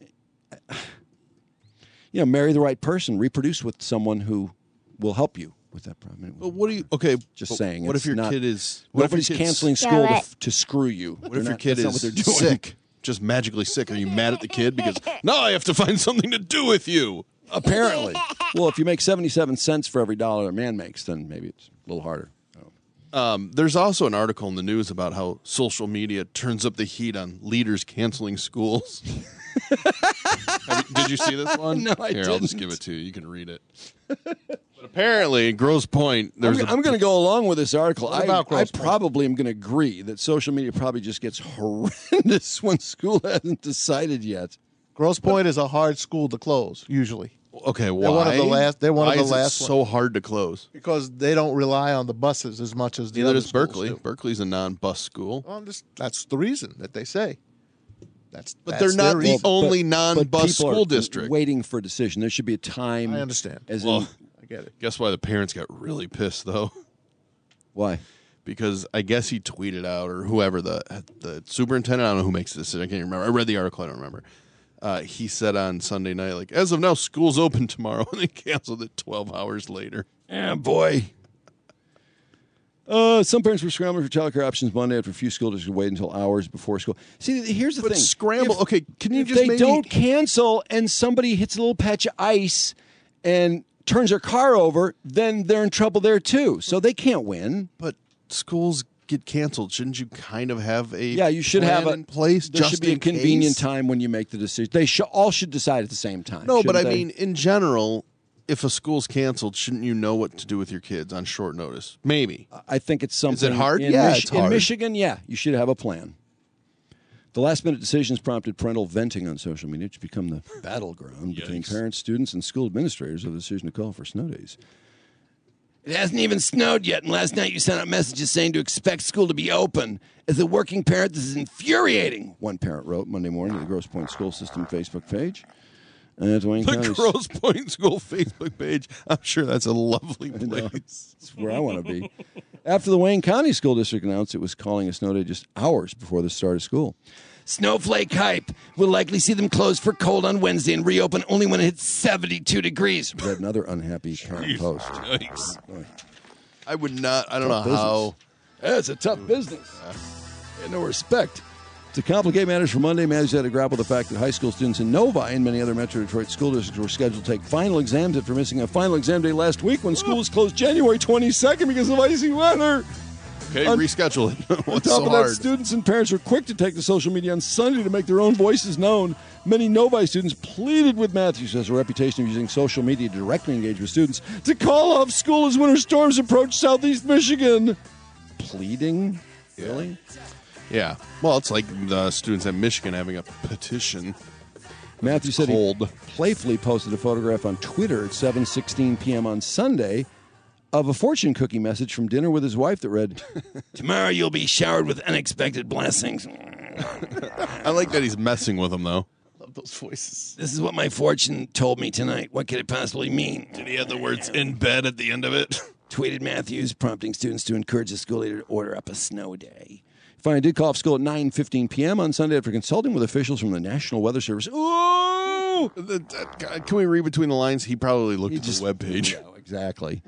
you know, marry the right person. Reproduce with someone who will help you with that problem. But what do you? Okay, Just but saying. What if it's your not- kid is? What if your Nobody's kid's- canceling school to, f- to screw you. What They're if your not- kid that's is not what they're doing. sick? Just magically sick? Are you mad at the kid because now I have to find something to do with you? Apparently. Well, if you make seventy-seven cents for every dollar a man makes, then maybe it's a little harder. Um, there's also an article in the news about how social media turns up the heat on leaders canceling schools. Have you- did you see this one? No, I Here, I'll just didn't. give it to you. You can read it. But apparently, Grosse Point, there's I'm, a- I'm going to go along with this article. What I, about I Grosse Point? probably am going to agree that social media probably just gets horrendous when school hasn't decided yet. Grosse Point is a hard school to close, usually. Okay, why? They're one of the last. They're one Why of the is it last. so hard to close? Because they don't rely on the buses as much as the Neither other does schools Berkeley. do. Berkeley's a non-bus school. Well, I'm just, that's the reason that they say. That's But that's they're not their the reason. only But non-bus people are school district. waiting for a decision. There should be a time. I understand. As Well, in, I get it. Guess why the parents got really pissed though? why? Because I guess he tweeted out, or whoever the the superintendent, I don't know who makes the decision. I can't even remember. I read the article. I don't remember. Uh, he said on Sunday night, like, as of now, school's open tomorrow, and they canceled it twelve hours later. Yeah, boy. Uh, some parents were scrambling for childcare options Monday after a few school districts waited until hours before school. See, here's the But thing: scramble. If- okay, can you if just they maybe don't cancel and somebody hits a little patch of ice and turns their car over, then they're in trouble there too. So they can't win. But schools get canceled. Shouldn't you kind of have a Yeah, you should plan have a in place? There just should be a in convenient case? time when you make the decision. They should all should decide at the same time. No, but I shouldn't they? mean, in general, if a school's canceled, shouldn't you know what to do with your kids on short notice? Maybe. I think it's something. hard? In Yeah, Mich- it's In hard. Michigan, yeah, you should have a plan. The last-minute decisions prompted parental venting on social media, which become the battleground between Yikes. parents, students, and school administrators over the decision to call for snow days. It hasn't even snowed yet, and last night you sent out messages saying to expect school to be open. As a working parent, this is infuriating, one parent wrote Monday morning to the Grosse Point School System Facebook page. And at Wayne The County, Grosse Point School Facebook page. I'm sure that's a lovely I know. place. It's where I want to be. After the Wayne County School District announced it was calling a snow day just hours before the start of school. Snowflake hype. We'll likely see them close for cold on Wednesday and reopen only when it hits seventy-two degrees. Read another unhappy parent post. Yikes. I would not. I don't Tough know how. That's a tough business. And no respect. To complicate matters for Monday, managers had to grapple with the fact that high school students in Novi and many other Metro Detroit school districts were scheduled to take final exams after missing a final exam day last week when schools closed January twenty-second because of icy weather. Okay, On- reschedule it. On What's top so of that, hard? students and parents were quick to take to social media on Sunday to make their own voices known. Many Novi students pleaded with Matthews, who has a reputation of using social media to directly engage with students, to call off school as winter storms approach southeast Michigan. Pleading? Really? Yeah. Well, it's like the students at Michigan having a petition. Matthews said Cold. he playfully posted a photograph on Twitter at seven sixteen p.m. on Sunday of a fortune cookie message from dinner with his wife that read, "Tomorrow you'll be showered with unexpected blessings." I like that he's messing with him, though. Love those voices. "This is what my fortune told me tonight. What could it possibly mean?" Did he have the words "in bed" at the end of it? Tweeted Matthews, prompting students to encourage the school leader to order up a snow day. Finally, did call off school at nine fifteen p.m. on Sunday after consulting with officials from the National Weather Service. Ooh! The- the- Can we read between the lines? He probably looked He at just- the webpage. Yeah, exactly.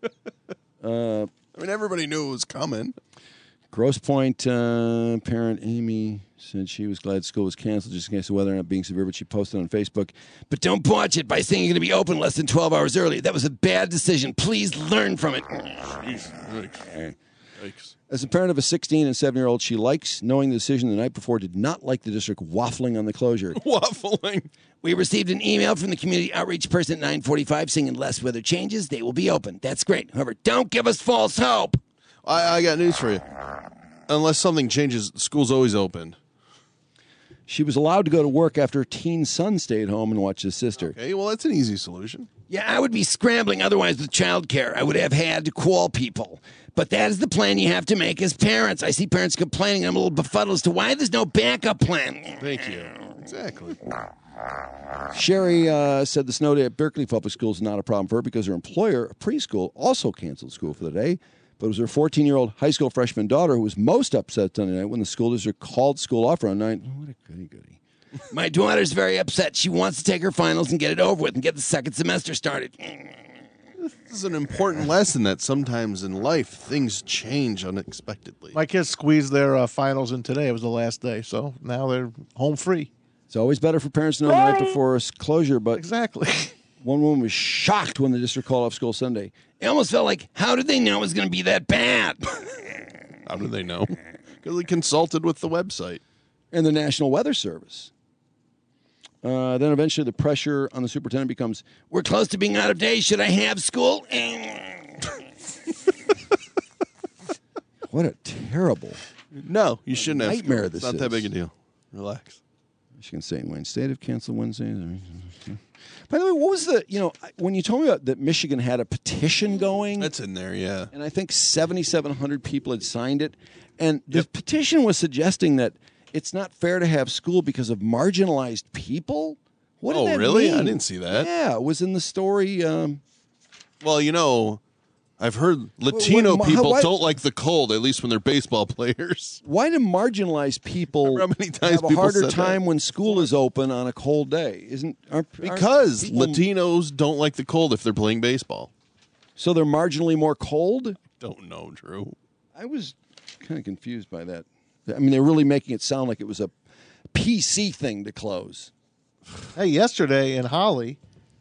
uh, I mean, everybody knew it was coming. Grosse Pointe uh, parent Amy said she was glad school was canceled just in case the weather ended up being severe, but she posted on Facebook, "But don't botch it by saying you're going to be open less than twelve hours early. That was a bad decision. Please learn from it." Yikes. Yikes. As a parent of a sixteen and seven-year-old, she likes knowing the decision the night before, did not like the district waffling on the closure. Waffling. "We received an email from the community outreach person at nine forty-five saying unless weather changes, they will be open. That's great. However, don't give us false hope." I, I got news for you. Unless something changes, school's always open. She was allowed to go to work after her teen son stayed home and watched his sister. Okay, well, that's an easy solution. "Yeah, I would be scrambling otherwise with childcare. I would have had to call people. But that is the plan you have to make as parents. I see parents complaining. I'm a little befuddled as to why there's no backup plan." Thank you. Exactly. Sherry uh, said the snow day at Berkeley Public Schools is not a problem for her because her employer, a preschool, also canceled school for the day. But it was her fourteen-year-old high school freshman daughter who was most upset Sunday night when the school district called school off around nine. Oh, what a goody-goody. "My daughter's very upset. She wants to take her finals and get it over with and get the second semester started." This is an important lesson that sometimes in life things change unexpectedly. My kids squeezed their uh, finals in today. It was the last day, so now they're home free. It's always better for parents to know the night before a s- closure, but Exactly. one woman was shocked when the district called off school Sunday. It almost felt like, how did they know it was going to be that bad? How do they know? Because they consulted with the website. And the National Weather Service. Uh, then eventually the pressure on the superintendent becomes, "We're close to being out of days. Should I have school?" What a terrible No, you shouldn't have. nightmare school. this It's not that is. big a deal. Relax. Michigan State and Wayne State have canceled Wednesdays. By the way, what was the, you know, when you told me about that Michigan had a petition going, That's in there, yeah. and I think seventy-seven hundred people had signed it, and the petition was suggesting that it's not fair to have school because of marginalized people. What did Oh, that really? I mean? didn't see that. Yeah, it was in the story. Um, Well, you know, I've heard Latino What- what- people why- don't like the cold, at least when they're baseball players. why do marginalized people Remember how many times have a people harder said that? time when school is open on a cold day? Isn't aren't, aren't Because people- Latinos don't like the cold if they're playing baseball. so they're marginally more cold? Don't know, Drew. I was kind of confused by that. I mean, they're really making it sound like it was a P C thing to close. Hey, yesterday in Holly,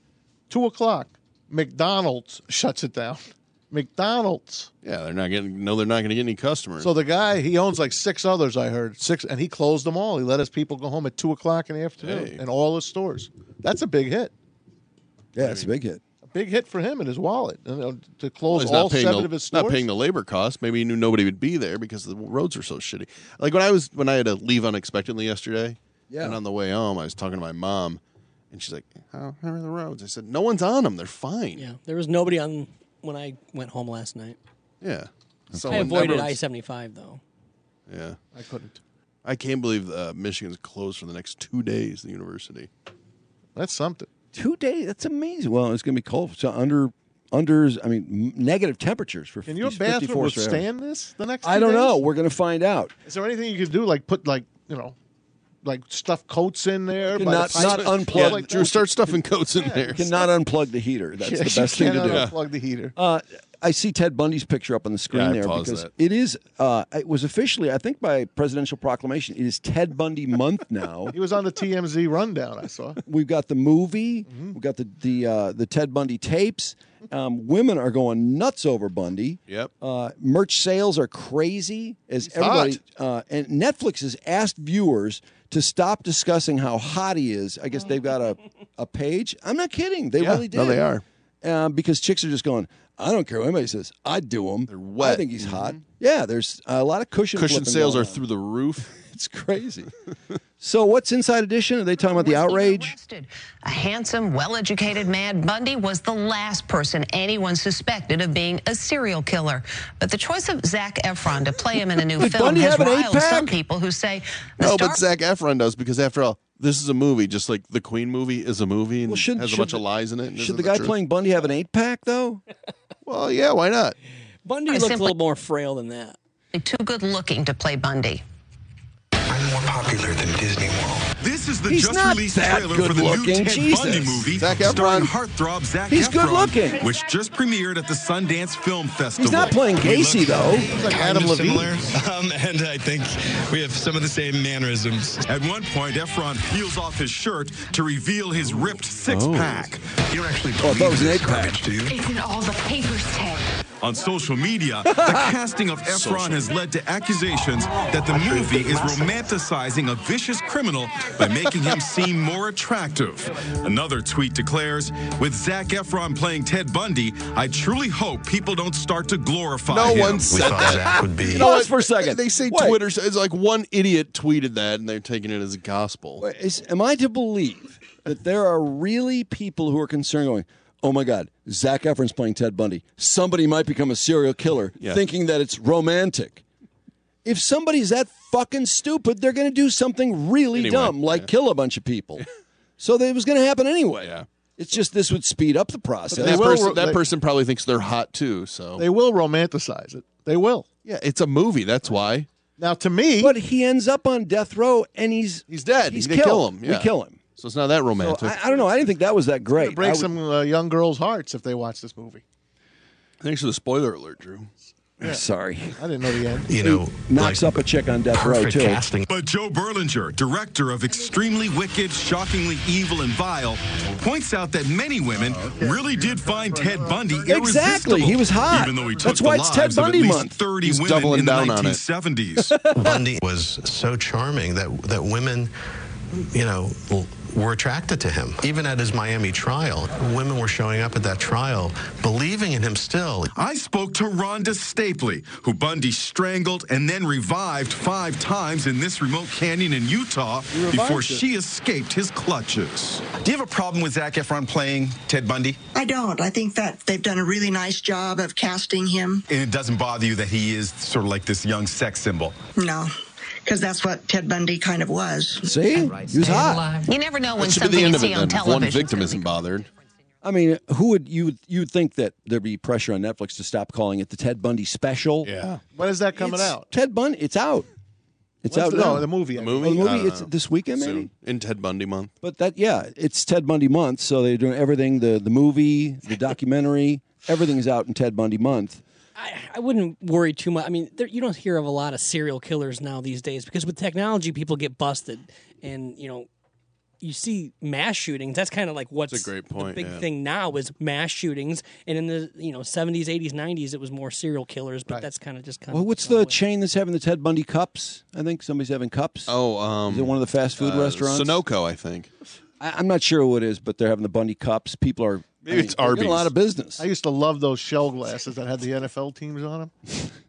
two o'clock, McDonald's shuts it down. McDonald's. Yeah, they're not getting. No, they're not going to get any customers. So the guy, he owns like six others, I heard. Six, and he closed them all. He let his people go home at two o'clock in the afternoon Hey. in all his stores. That's a big hit. Yeah, it's a big hit. A big hit for him and his wallet. You know, to Well, close he's all not paying seven the, of his stores. not paying the labor costs. Maybe he knew nobody would be there because the roads were so shitty. Like when I was when I had to leave unexpectedly yesterday, Yeah. and on the way home, I was talking to my mom, and she's like, "How, how are the roads?" I said, "No one's on them. They're fine." Yeah, there was nobody on when I went home last night. Yeah. So I when avoided everyone's- I seventy-five though. Yeah, I couldn't. I can't believe uh, Michigan's closed for the next two days. The university. That's something. Two days. That's amazing. Well, it's going to be cold. So under unders. I mean, m- negative temperatures for. Can your these bathroom fifty-four straight hours. withstand this the next? I two don't days? know. We're going to find out. Is there anything you could do, like put like you know, like stuff coats in there? Can by the not- pipe? not unplug- Yeah, like Drew, start stuffing coats in there. You cannot unplug the heater. That's Yeah, the you best thing to cannot do. unplug the heater. Uh, I see Ted Bundy's picture up on the screen Yeah, I there paused because that. it is. Uh, it was officially, I think, by presidential proclamation. It is Ted Bundy month now. He was on the T M Z rundown. I saw. We've got the movie. Mm-hmm. We've got the the uh, the Ted Bundy tapes. Um, women are going nuts over Bundy. Yep. Uh, merch sales are crazy as He's everybody. Uh, and Netflix has asked viewers to stop discussing how hot he is. I guess they've got a a page. I'm not kidding. They Yeah, really did. no, they are. Uh, because chicks are just going, I don't care what anybody says. I'd do them. They're wet. I think he's hot. Yeah, there's a lot of cushion Cushion flipping sales going are on. through the roof. It's crazy. So what's Inside Edition? Are they talking about the outrage? A handsome, well-educated man, Bundy was the last person anyone suspected of being a serial killer. But the choice of Zac Efron to play him in a new Did film Bundy has have an riled eight-pack? some people who say the No, star- but Zac Efron does because after all, this is a movie, just like the Queen movie is a movie and Well, should- has a should bunch the- of lies in it. and Should isn't the guy truth. playing Bundy have an eight-pack, though? Well, yeah, why not? Bundy I looked a simply- little more frail than that. too good-looking to play Bundy. I'm more popular than Disney World. This is the He's just not released that trailer for the new good-looking. Ted Jesus. Bundy movie Zac starring Efron. heartthrob Zac He's Efron, good-looking. which just premiered at the Sundance Film Festival. not playing Casey, though. He's like Adam Adam Levine. similar, um, and I think we have some of the same mannerisms. At one point, Efron peels off his shirt to reveal his ripped six-pack. You don't actually Oh, that was an this eight-pack. garbage, do you? It's in all the papers, Ted. On social media, the casting of Efron has led to accusations that the movie is romanticizing a vicious criminal by making him seem more attractive. Another tweet declares, with Zac Efron playing Ted Bundy, I truly hope people don't start to glorify No him. one said that. would be. You know Pause what? for a second. They say Wait. Twitter. It's like one idiot tweeted that, and they're taking it as gospel. Wait, Is, am I to believe that there are really people who are concerned going, oh my God, Zac Efron's playing Ted Bundy. Somebody might become a serial killer Yeah. thinking that it's romantic. If somebody's that fucking stupid, they're going to do something really Anyway, dumb, like yeah. kill a bunch of people. So that it was going to happen anyway. Yeah. It's just this would speed up the process. And They that will person, ro- that they- person probably thinks they're hot too. So They will romanticize it. They will. yeah, it's a movie. That's why Now, to me, But he ends up on death row and he's he's dead. he's they killed. kill him. Yeah. We kill him. So it's not that So romantic. I, I don't know. I didn't think that was that great. it breaks I would- some uh, young girls' hearts if they watch this movie. Thanks for the spoiler alert, Drew. Sorry. I didn't know the end. You know, Knocks like up a chick on death row, perfect too. casting. But Joe Berlinger, director of Extremely Wicked, Shockingly Evil, and Vile, points out that many women really did find Ted Bundy irresistible. Exactly. He was hot. Even though he took That's why the it's Ted lives of Bundy at least month. thirty He's women doubling in the down on it. nineteen seventies. Bundy was so charming that that women, you know, l- were attracted to him. Even at his Miami trial, women were showing up at that trial, believing in him still. I spoke to Rhonda Stapley, who Bundy strangled and then revived five times in this remote canyon in Utah revived before it. she escaped his clutches. Do you have a problem with Zac Efron playing Ted Bundy? I don't. I think that they've done a really nice job of casting him. And it doesn't bother you that he is sort of like this young sex symbol? No, because that's what Ted Bundy kind of was. See? He was hot. You never know when That should be something the end you of it see on then. If one television. victim isn't bothered. I mean, who would you you would think that there'd be pressure on Netflix to stop calling it the Ted Bundy special? Yeah. When is that coming It's out? Ted Bundy. It's out. It's When's out the, now. no, the movie. The I movie? Oh, the I movie. don't It's know. this weekend, maybe. Soon. In Ted Bundy month. But that, yeah, it's Ted Bundy month, so they're doing everything. The the movie, the documentary, everything's out in Ted Bundy month. I, I wouldn't worry too much. I mean, there, you don't hear of a lot of serial killers now these days because with technology, people get busted, and you know, you see mass shootings. That's kind of like what's That's a great point, the big yeah. thing now is mass shootings. And in the you know seventies, eighties, nineties, it was more serial killers. But Right. that's kind of just kind Well, of what's the chain that's having the Ted Bundy cups? I think somebody's having cups. Oh, um, Is it one of the fast food uh, restaurants? Sunoco, I think. I, I'm not sure who it is, but they're having the Bundy cups. People are Maybe I mean, it's they're getting a Arby's. lot of business. I used to love those shell glasses that had the N F L teams on them.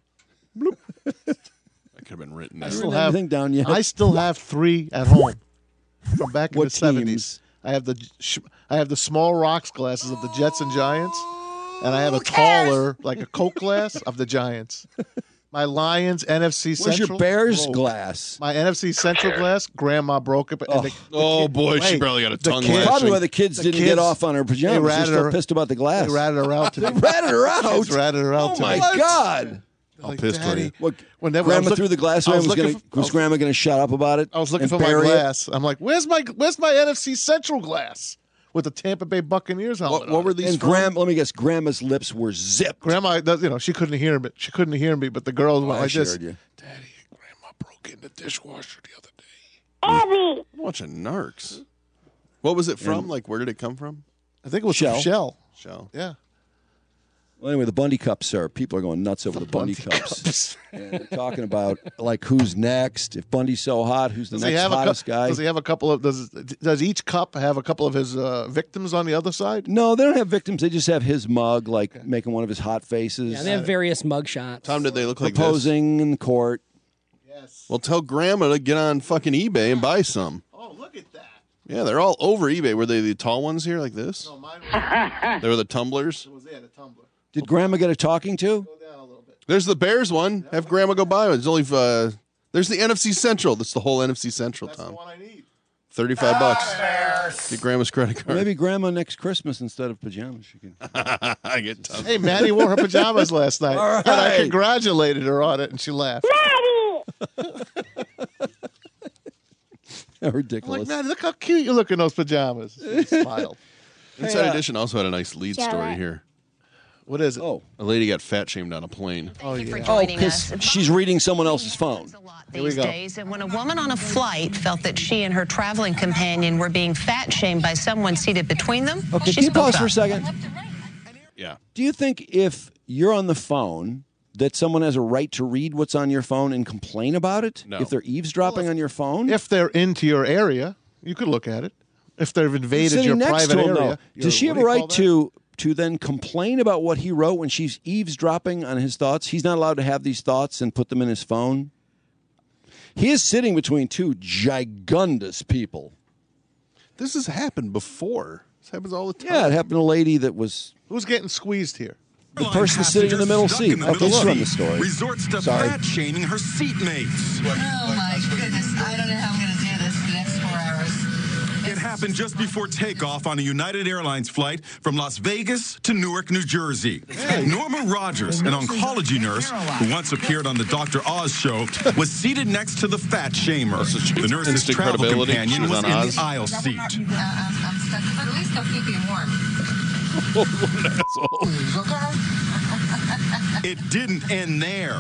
That could have been written. I there. still written have anything down yet? I still have three at home from back in What the seventies. teams? I have the sh- I have the small rocks glasses of the Jets and Giants, and I have a taller, like a Coke glass of the Giants. My Lions N F C Where's Central. your Bears broke. glass? My N F C Central glass, Grandma broke it. And the- the Oh, kid- boy, she wait, barely got a the tongue kids- lashing. Probably why the kids the didn't kids- get off on her they pajamas. They're ratted still her- pissed about the glass. They ratted her out. To They ratted her out. Kids ratted her out. Oh to my me. God! I'll Like, piss for Daddy, you. What? When that- I was Grandma look- threw the glass I away. was Was, looking gonna, for- was Grandma going to shut up about it? I was looking and for my bury it? glass. I'm like, where's my where's my N F C Central glass with the Tampa Bay Buccaneers helmet? What, what on were it? these And from? Grandma, let me guess, Grandma's lips were zipped. Grandma, does- you know, she couldn't hear me. She couldn't hear me, but the girls went I like this. shared you. Daddy, Grandma broke in the dishwasher the other day. I'm watching Narcs. What was it from? Like, where did it come from? I think it was Shell. from Shell. Shell. Yeah. Well, anyway, the Bundy cups are people are going nuts over the, Bundy, Bundy cups. cups. And they're talking about like who's next. If Bundy's so hot, who's the Does he next have a hottest cou- guy? Does he have a couple of? Does does each cup have a couple of his uh, victims on the other side? No, they don't have victims. They just have his mug, like making one of his hot faces. yeah. They have various mug shots. Tom, did they look like this? proposing in the court. Yes. Well, tell Grandma to get on fucking eBay and buy some. Oh, look at that. Yeah, they're all over eBay. Were they the tall ones here like this? No, mine was. They were the tumblers? It was, yeah, the tumbler. Did Grandma get a talking to? Go down a little bit. There's the Bears one. Have Grandma go buy one. There's only uh, there's the N F C Central. That's the whole N F C Central, That's Tom. the one I need. Thirty-five bucks. Get Grandma's credit card. Maybe Grandma next Christmas instead of pajamas. She can. I get tough. Hey, Maddie wore her pajamas last night. All right. And I congratulated her on it, and she laughed. I'm Ridiculous. like, Maddie, look how cute you look in those pajamas. She smiled. Inside Hey, uh, Edition also had a nice lead story here. What is it? Oh, A lady got fat shamed on a plane. Oh, yeah. oh, because she's reading someone else's phone. Here we These go. days, and when a woman on a flight felt that she and her traveling companion were being fat shamed by someone seated between them, Okay, she can you spoke pause for a up. second? Yeah. Do you think if you're on the phone that someone has a right to read what's on your phone and complain about it? No. If they're eavesdropping on your phone? If they're into your area, you could look at it. If they've invaded Sitting your next private to him, area. though, your- does she what have do a you call right that? to to then complain about what he wrote when she's eavesdropping on his thoughts? He's not allowed to have these thoughts and put them in his phone. He is sitting between two gigundous people. This has happened before. This happens all the time. Yeah, it happened to a lady that was Who's getting squeezed here? the person sitting in the middle Stuck seat. in the Okay, middle let's run seat the story. Resorts to Sorry. fat shaming her seatmates. Oh my goodness, I don't know how I'm going to do this for the next four hours. It happened just before takeoff on a United Airlines flight from Las Vegas to Newark, New Jersey. Norma Rogers, an oncology nurse who once appeared on the Doctor Oz show, was seated next to the fat shamer. The nurse's instant travel credibility. companion She was was on in Oz. the aisle seat. Uh, I'm, I'm stuck, but at least they'll keep you warm. What an asshole. It didn't end there.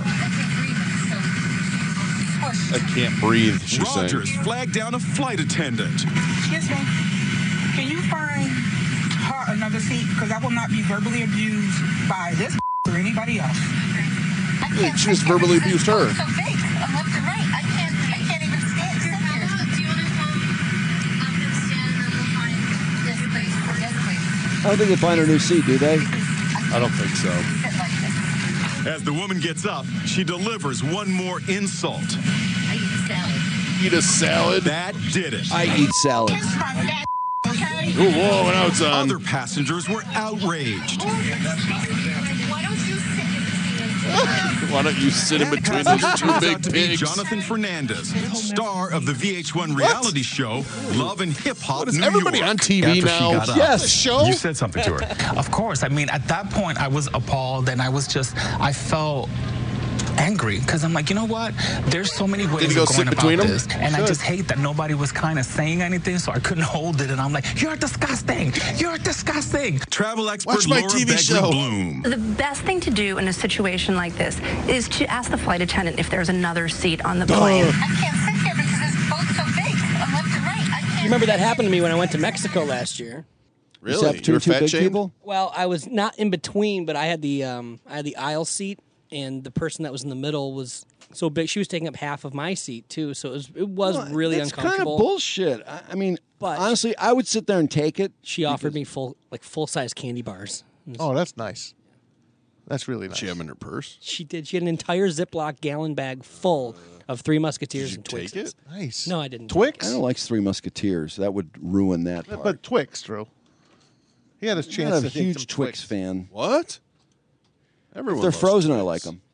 I can't breathe, she's Rogers saying. flagged down a flight attendant. Excuse me. Can you find her another seat? Because I will not be verbally abused by this or anybody else. She just verbally abused her. So big, I'm left and right. I can't, I can't even stand sit here. Do you want to come up and stand and we'll find this place? Yes, please. I don't think they find her new seat, do they? I don't think so. Sit like this. As the woman gets up, she delivers one more insult. I eat salad. Eat a salad? That did it. I eat salad. Kiss my fat, okay? Ooh, whoa, now it's on. Other passengers were outraged. Why don't you sit in the seat? Why don't you sit in between That those two turns big out to be pigs? Jonathan Fernandez, star of the V H one reality show Love and Hip Hop Is New everybody York. on T V After she now? got up, Yes. Show? You said something to her. Of course. I mean, at that point, I was appalled and I was just, I felt angry because I'm like, you know what? There's so many ways you go of sit going about between 'em? this. And I Should. just hate that nobody was kind of saying anything, so I couldn't hold it. And I'm like, you're disgusting. You're disgusting. Travel expert Watch my Laura T V Begley show. Bloom. The best thing to do in a situation like this is to ask the flight attendant if there's another seat on the plane. I can't sit here because it's both so big. I'm left and right. I can't. You remember that happened to me when I went to Mexico last year. Is Really? that between You were two fat big shamed? people? Well, I was not in between, but I had the um, I had the aisle seat, and the person that was in the middle was so big. She was taking up half of my seat too, so it was it was Well, really that's uncomfortable. kind of bullshit. I, I mean, But- honestly, I would sit there and take it. She offered me full like full size candy bars. Oh, that's nice. That's really nice. She have 'em in her purse. She did. She had an entire Ziploc gallon bag full of Three Musketeers Did you and take Twixes. it? Nice. No, I didn't. Twix? I don't like Three Musketeers. That would ruin that part. But Twix, Drew. He had his I'm chance not a to take huge some Twix, fan. What? Everyone If they're loves frozen, I Twix. like them.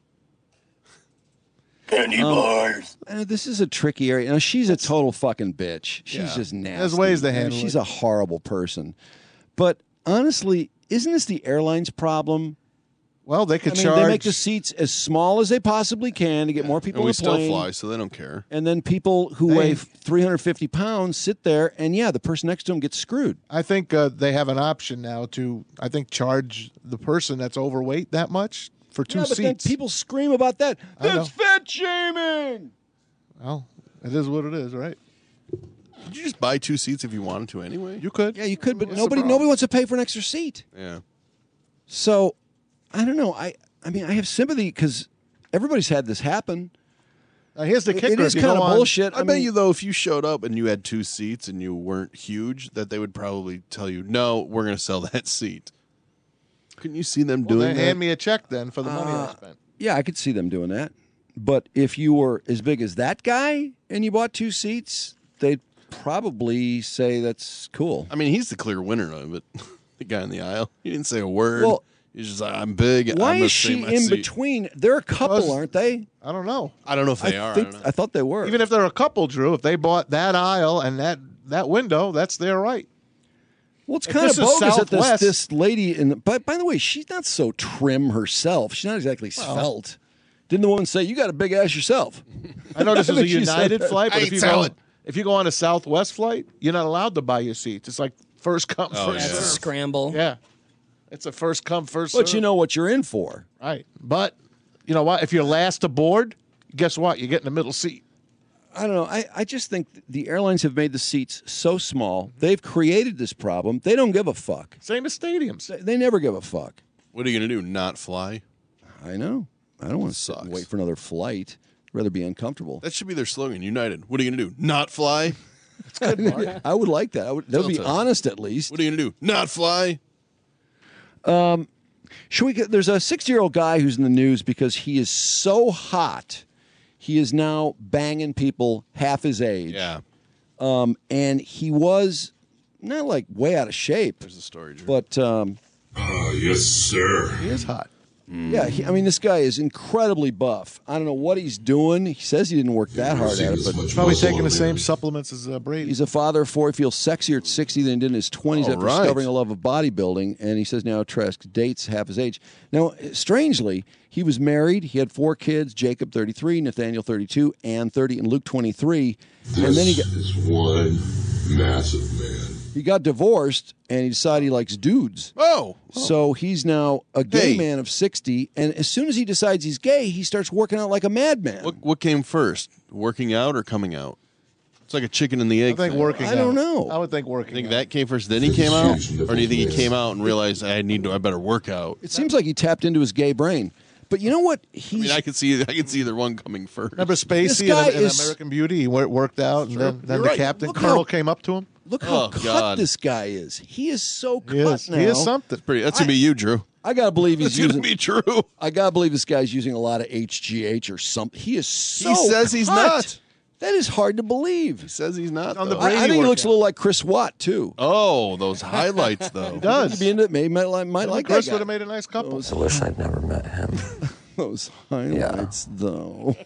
Candy Um, bars. Uh, this is a tricky area. Now, she's a total fucking bitch. She's Yeah. just nasty. There's ways to I mean, handle She's it. a horrible person. But honestly, isn't this the airline's problem? Well, they I could mean, charge. they make the seats as small as they possibly can to get more people And we on the still plane. fly, so they don't care. And then people who Hey. weigh three hundred fifty pounds sit there, and yeah, the person next to them gets screwed. I think uh, they have an option now to, I think, charge the person that's overweight that much for two yeah, but then seats. people scream about that. I know. That's fat shaming. Well, it is what it is, right? Could you just buy two seats if you wanted to anyway? You could. Yeah, you could, but What's the nobody problem? nobody wants to pay for an extra seat. Yeah. So, I don't know. I I mean, I have sympathy because everybody's had this happen. Uh, here's the It- kicker. It is if you kind go of on- bullshit. I, I, bet mean, you though, if you showed up and you had two seats and you weren't huge, that they would probably tell you, "No, we're going to sell that seat." Couldn't you see them Well, doing then that? hand me a check then for the money I Uh, spent. yeah, I could see them doing that. But if you were as big as that guy and you bought two seats, they'd probably say that's cool. I mean, he's the clear winner of it. The guy in the aisle. He didn't say a word. Well, he's just like, I'm big. Why I'm is she in seat. between? They're a couple, Because- aren't they? I don't know. I don't know if they I are. think- I don't know. I thought they were. Even if they're a couple, Drew, if they bought that aisle and that, that window, that's their right. Well, it's If kind of this is bogus that this, Southwest- this lady in the. But by the way, she's not so trim herself. She's not exactly svelte. Didn't the woman say you got a big ass yourself? I know this is a think she said United that. flight, but I if ate you go salad. if you go on a Southwest flight, you're not allowed to buy your seats. It's like first come, Oh, first yeah. serve. Scramble. Yeah, it's a first come, first But serve. you know what you're in for. right? But you know what? If you're last aboard, guess what? You get in the middle seat. I don't know. I, I just think the airlines have made the seats so small. They've created this problem. They don't give a fuck. Same as stadiums. They, they never give a fuck. What are you going to do? Not fly? I know. I don't want to sit and wait for another flight. I'd rather be uncomfortable. That should be their slogan. United. What are you going to do? Not fly? I would like that. I would, that would be Delta. honest at least. What are you going to do? Not fly? Um, should we get, there's a sixty-year-old guy who's in the news because he is so hot. He is now banging people half his age. Yeah. Um, and he was not like way out of shape. There's a story, Drew. But um, Ah, yes, sir. He is hot. yeah, he, I mean, this guy is incredibly buff. I don't know what he's doing. He says he didn't work that hard at it, but Probably taking the same supplements as uh, Brady. he's a father of four. He feels sexier at sixty than he did in his twenties All after right. discovering a love of bodybuilding. And he says now Tresk dates half his age. Now, strangely, he was married. He had four kids: Jacob, thirty-three; Nathaniel, thirty-two; Ann, thirty; and Luke, twenty-three. And then he got, is one massive man. he got divorced, and he decided he likes dudes. Oh. So he's now a gay Hey. man of sixty, and as soon as he decides he's gay, he starts working out like a madman. What, what came first? Working out or coming out? It's like a chicken and the egg I think thing. working. I don't out. know. I would think working. I think out. that came first, then he came out? Or do you think he came out and realized I need to, I better work out? It seems like he tapped into his gay brain. But you know what? I He's mean, I could see, I could see either one coming first. Remember This Spacey guy in, in is- American Beauty? He wor- worked out, and then, then You're the right. captain Look colonel how- came up to him. look how Oh, cut God. this guy is. He is so cut He is. now. He is something. Pretty, that's going to be you, Drew. I gotta believe he's That's going to using. be true. I gotta believe this guy's using a lot of H G H or something. He is so. He says he's cut. not. That is hard to believe. He says he's not. On the though. Brady I, I think he looks a workout. little like Chris Watt too. Oh, those highlights, though. He does. Be into it. Maybe might, like- might like Chris that would guy. have made a nice couple. I wish I'd never met him. Those highlights, though.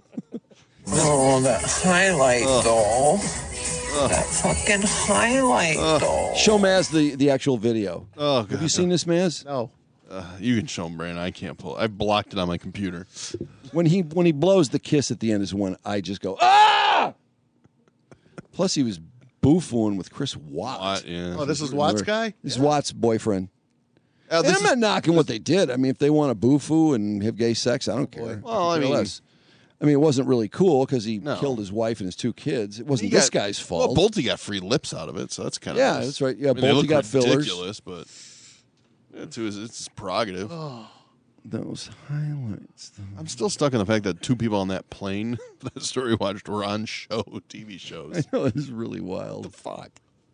Oh, that highlight doll. That fucking highlight doll. Show Maz the, the actual video. Oh, Have God. you seen this, Maz? No. Uh, you can show him, Brandon. I can't pull. I've blocked it on my computer. When he when he blows the kiss at the end is when I just go ah. Plus, he was boofooing with Chris Watt. Watt, yeah. Oh, this is Watt's guy? This is Watt's boyfriend. Uh, And this I'm is- not knocking what they did. I mean, if they want to boofoo and have gay sex, I don't care. Well, I Could care mean- less. I mean, it wasn't really cool because he No. killed his wife and his two kids. It he wasn't this got- guy's fault. Well, Bolte got free lips out of it, so that's kind of Yeah, nice. that's right. Yeah, I mean, they Bolte look got fillers. ridiculous, but it's his, it's his prerogative. Those highlights. Though. I'm still stuck on the fact that two people on that plane that story watched were on show T V shows. I know, it's really wild. What the fuck?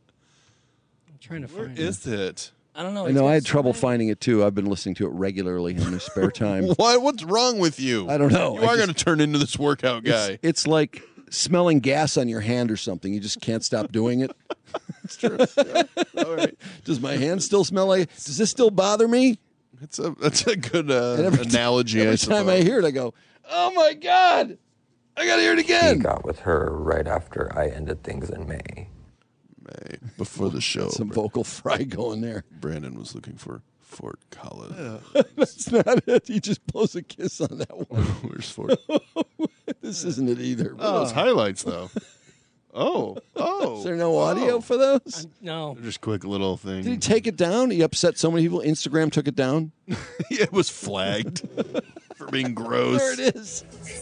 I'm trying to Where find is it? I don't know. I know. I had trouble finding it too. I've been listening to it regularly in my spare time. What? What's wrong with you? I don't know. You I are just- going to turn into this workout guy. It's, it's like smelling gas on your hand or something. You just can't stop doing it. It's true. Yeah. All right. Does my hand still smell like? Does this still bother me? It's a that's a good uh, And every ti- analogy. Every I time I suppose. hear it, I go, "Oh my god, I got to hear it He again." got with her right after I ended things in May. May, before the show, Some vocal fry going there. Brandon was looking for Fort Collins. That's not it. He just blows a kiss on that one. Where's Fort? This isn't it either. Oh, those highlights though. Oh, oh. Is there no audio for those? No. They're just quick little things. Did he take it down? He upset so many people. Instagram took it down. It was flagged for being gross. There it is.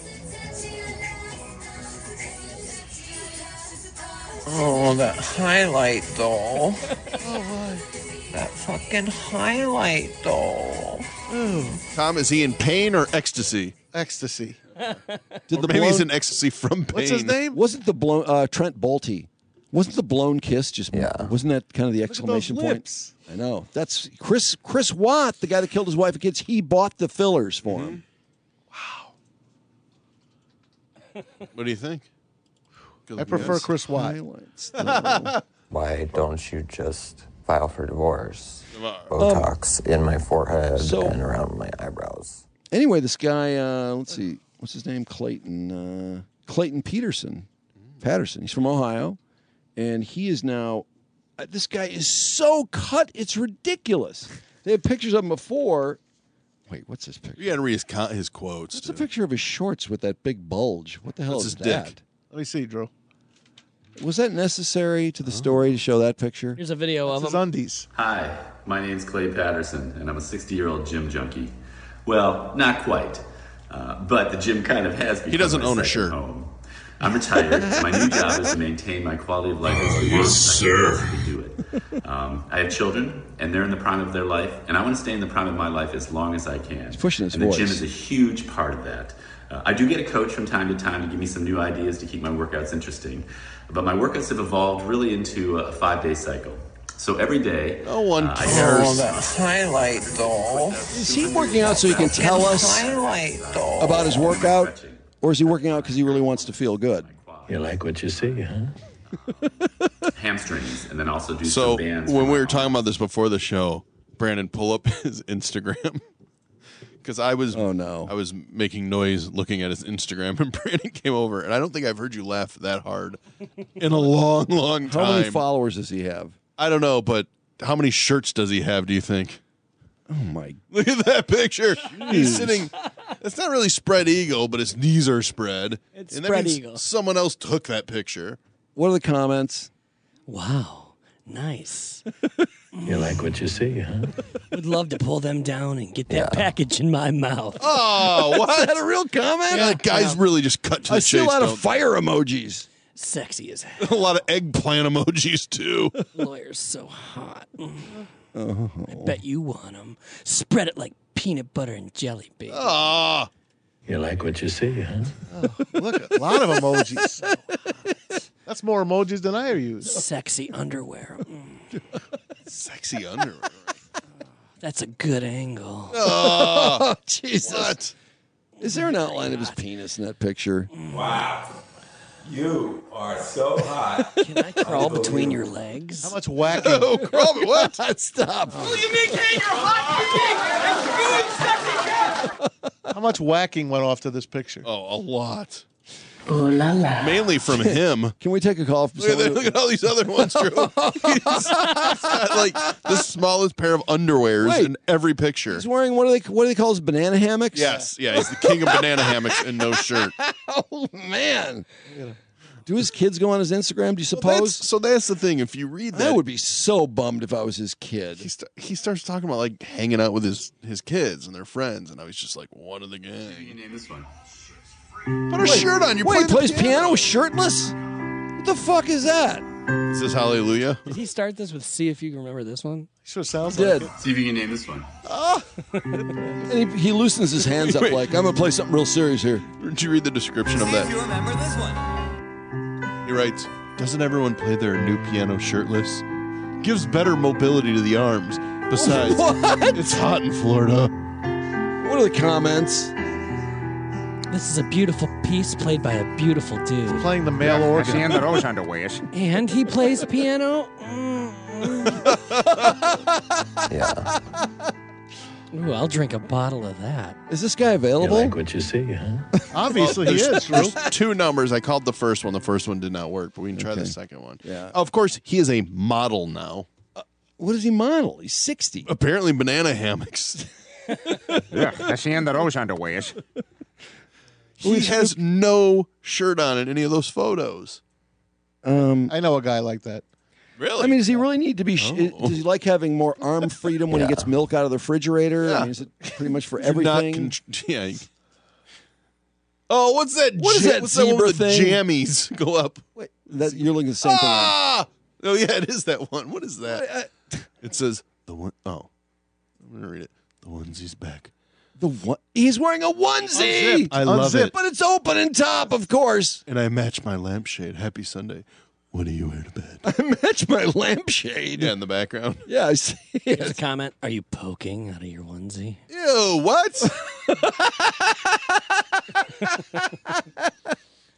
Oh, that highlight doll. That fucking highlight doll. Tom, is he in pain or ecstasy? Ecstasy. Did Or the maybe blown, he's in ecstasy from pain. What's his name? Wasn't the blown uh, Trent Bolte? Wasn't the blown kiss just? Yeah. Wasn't that kind of the exclamation point? lips. I know. That's Chris Chris Watt, the guy that killed his wife and kids. He bought the fillers for him. What do you think? Good I looking prefer guys. Chris White. Highlights, though. Why don't you just file for divorce? Um, Botox in my forehead so- and around my eyebrows. Anyway, this guy, uh, let's see, what's his name? Clayton. Uh, Clayton Peterson. Patterson. He's from Ohio. And he is now, uh, this guy is so cut, it's ridiculous. They have pictures of him before. Wait, what's this picture? You got to read his, co- his quotes. It's too. a picture of his shorts with that big bulge. What the hell That's is his dick. that? Let me see, Drew. Was that necessary to the story to show that picture? Here's a video of His him. undies. Hi, my name's Clay Patterson, and I'm a sixty-year-old gym junkie. Well, not quite, uh, but the gym kind of has become He doesn't my own a second shirt. home. I'm retired. and my new job is to maintain my quality of life as Oh, long yes, as I sir. can possibly do it. Um, I have children, and they're in the prime of their life, and I want to stay in the prime of my life as long as I can. He's pushing his and the voice. gym is a huge part of that. Uh, I do get a coach from time to time to give me some new ideas to keep my workouts interesting, but my workouts have evolved really into a five-day cycle. So every day, No one uh, I cares. Oh, that highlight doll. Is he working out so he can tell us Highlight doll. about his workout? Or is he working out because he really wants to feel good? You like what you see, huh? hamstrings, and then also do So some bands. when for we my were talking about this before the show, Brandon, pull up his Instagram. Because I was, oh no, I was making noise looking at his Instagram, and Brandon came over, and I don't think I've heard you laugh that hard in a long, long time. How many followers does he have? I don't know, but how many shirts does he have? Do you think? Oh my! Look at that picture. He's Jeez. sitting. It's not really spread eagle, but his knees are spread. It's and that spread means eagle. Someone else took that picture. What are the comments? Wow, nice. You like what you see, huh? Would love to pull them down and get that Yeah. package in my mouth. Oh, what? Is that a real comment? Yeah, guys really just cut to the I see chase. a lot of don't fire emojis. Sexy as hell. they? A lot of eggplant emojis too. Lawyer's so hot. Oh. I bet you want them. Spread it like peanut butter and jelly, baby. Ah, You like what you see, huh? Look, a lot of emojis. That's more emojis than I ever use. Sexy underwear. Mm, sexy underwear. that's a good angle. Oh, Jesus. what? Is there an outline of his penis in that picture? Wow. You are so hot. Can I crawl between your legs? How much whacking? Oh, crawl, what? Stop. Will you maintain your hot physique and good, sexy How much whacking went off to this picture? Oh, a lot. Ooh la la. Mainly from him. Can we take a call from Look at, that- someone? look at all these other ones, Drew. he's, he's got like the smallest pair of underwears Wait. in every picture. He's wearing what do they what do they call his banana hammocks? Yes, yeah, he's the king of banana hammocks and no shirt. Oh man. Do his kids go on his Instagram? Do you Well, suppose? that's, so that's the thing. If you read that, I would be so bummed if I was his kid. he, st- he starts talking about like hanging out with his his kids and their friends, and I was just like, one of the You gang. name this one. Put a shirt on. You're Wait, he playing plays the piano shirtless? What the fuck is that? Is this Hallelujah? Did he start this with see if you can remember this one? Sure sounds Did. like it. See if you can name this one. And he, he loosens his hands up Wait. like, I'm going to play something real serious here. Did you read the description of See if you that? remember this one. He writes, "Doesn't everyone play their new piano shirtless? Gives better mobility to the arms. Besides, What? it's hot in Florida." What are the comments? This is a beautiful piece played by a beautiful dude. Playing the male organ. And he plays piano. Yeah. Ooh, I'll drink a bottle of that. Is this guy You available? like what you see, huh? Obviously he There's- is, Drew. There's two numbers. I called the first one. The first one did not work, but we can try the Okay. second one. Yeah. Of course, he is a model now. What does he model? He's sixty. Apparently, banana hammocks. Yeah, hacienda those underwears. He has no shirt on in any of those photos. Um, I know a guy like that. Really? I mean, does he really need to be? Sh- Oh. Does he like having more arm freedom when he Yeah. gets milk out of the refrigerator? Yeah. I mean, is it pretty much for Do not everything? con- yeah. Oh, what's that? What is ja- that what's that one zebra with the thing? jammies go up? Wait, that, you're looking at the same thing. Ah! Oh yeah, it is that one. What is that? It says the one oh I'm gonna read it. The onesie's back. The one, he's wearing a onesie. I love Unzip. it. But it's open and top, of course. And I match my lampshade. Happy Sunday. What do you wear to bed? I match my lampshade. Yeah, in the background. Yeah, I see Here's a it. comment. Are you poking out of your onesie? Ew, what?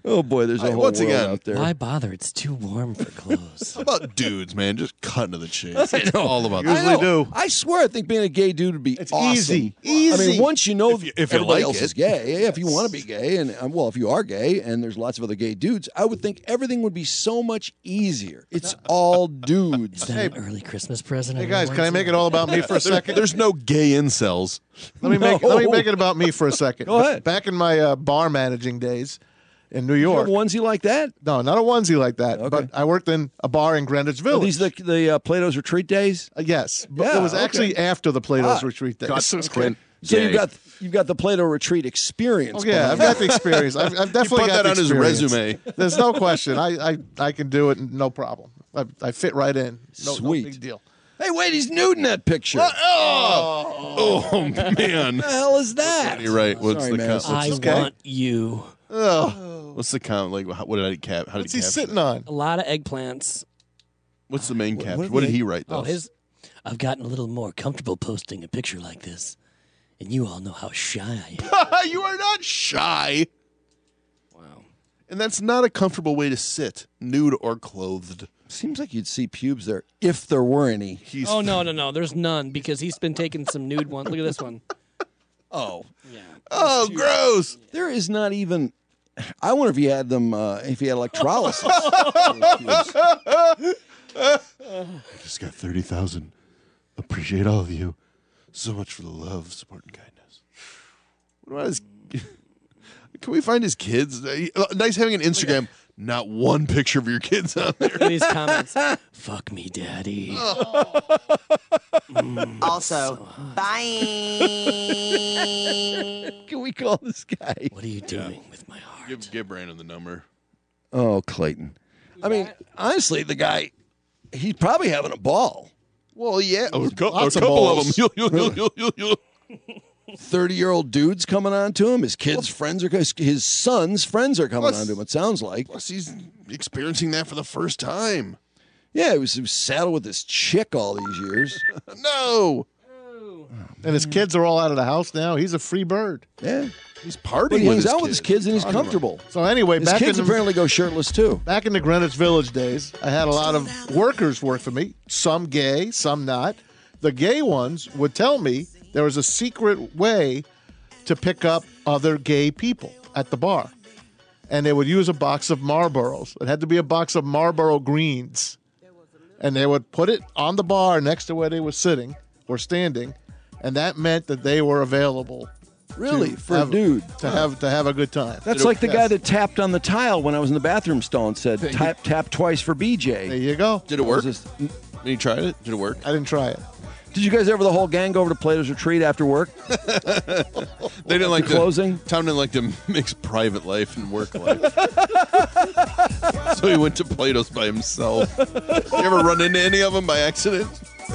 Oh boy, there's a Hey, whole once world again, out there. Why bother? It's too warm for clothes. How about dudes, man? Just cutting to the chase. It's all about I that. know. I swear, I think being a gay dude would be It's awesome. easy. I Easy. mean, once you know If you- if you everybody like else it. is gay, yeah, if you want to be gay, and um, well, if you are gay, and there's lots of other gay dudes, I would think everything would be so much easier. It's all dudes. Is that an early Christmas present? Hey guys, can I make it all about me for a second? There's no gay incels. Let me make No. let me make it about me for a second. Go ahead. Back in my uh, bar managing days in New You have York. a onesie like that? No, not a onesie like that. Okay. But I worked in a bar in Greenwich Are Village. these the the uh, Plato's Retreat days? Uh, yes, but Yeah, it was okay. actually after the Plato's Ah. Retreat days. Got Okay. Clint. So you've Gay. got you've got the Plato Retreat experience. Oh, yeah, I've behind got the experience. I've, I've definitely put got that the on his experience. resume. There's no question. I, I, I can do it, no problem. I, I fit right in. No, Sweet. no big deal. Hey, wait, he's nude in that picture. Oh, oh man. What the hell is that? You're right. What's Sorry, the man. count? I What's, the, want you. Oh, what's the count? Like, how- what did I cap? How did what's he he caption sitting it? on? A lot of eggplants. What's the main What- caption? what What, are did they- he write though? Oh, his. I've gotten a little more comfortable posting a picture like this, and you all know how shy I am. You are not shy. Wow. And that's not a comfortable way to sit, nude or clothed. Seems like you'd see pubes there if there were any. He's Oh no, no, no. There's none because he's been taking some nude ones. Look at this one. Oh, Yeah. Oh, gross. there is not even. I wonder if he had them. Uh, if he had electrolysis. I just got thirty thousand. Appreciate all of you. So much for the love, support, and kindness. What about his? Can we find his kids? Uh, Nice having an Instagram. Not one picture of your kids on there. Look at these comments. Fuck me, daddy. Also, bye. Can we call this guy? What are you doing with my heart? Give, give Brandon the number. Oh, Clayton. I mean, honestly, the guy, he's probably having a ball. Well, yeah, a, cou- a Lots of couple of balls. them. thirty-year-old dudes coming on to him. His kids' friends are his son's friends are coming Plus- on to him. It sounds like. Plus, he's experiencing that for the first time. Yeah, he was, he was saddled with this chick all these years. No, And his kids are all out of the house now. He's a free bird. Yeah, he's partying. but he with hangs his out with his kids and he's Talking about- comfortable. So anyway, His back kids in the, apparently go shirtless too. back in the Greenwich Village days, I had a lot of workers work for me. Some gay, some not. The gay ones would tell me there was a secret way to pick up other gay people at the bar. And they would use a box of Marlboros. It had to be a box of Marlboro Greens. And they would put it on the bar next to where they were sitting or standing. And that meant that they were available. Really, to for have, a dude. To have to have a good time. That's like the Yes. guy that tapped on the tile when I was in the bathroom stall and said, tap, tap twice for B J. There you go. Did it work? You tried it? Did it work? I didn't try it. Did you guys ever the whole gang go over to Plato's Retreat after work? They didn't like The closing? To, Tom didn't like to mix private life and work life, so he went to Plato's by himself. You ever run into any of them by accident?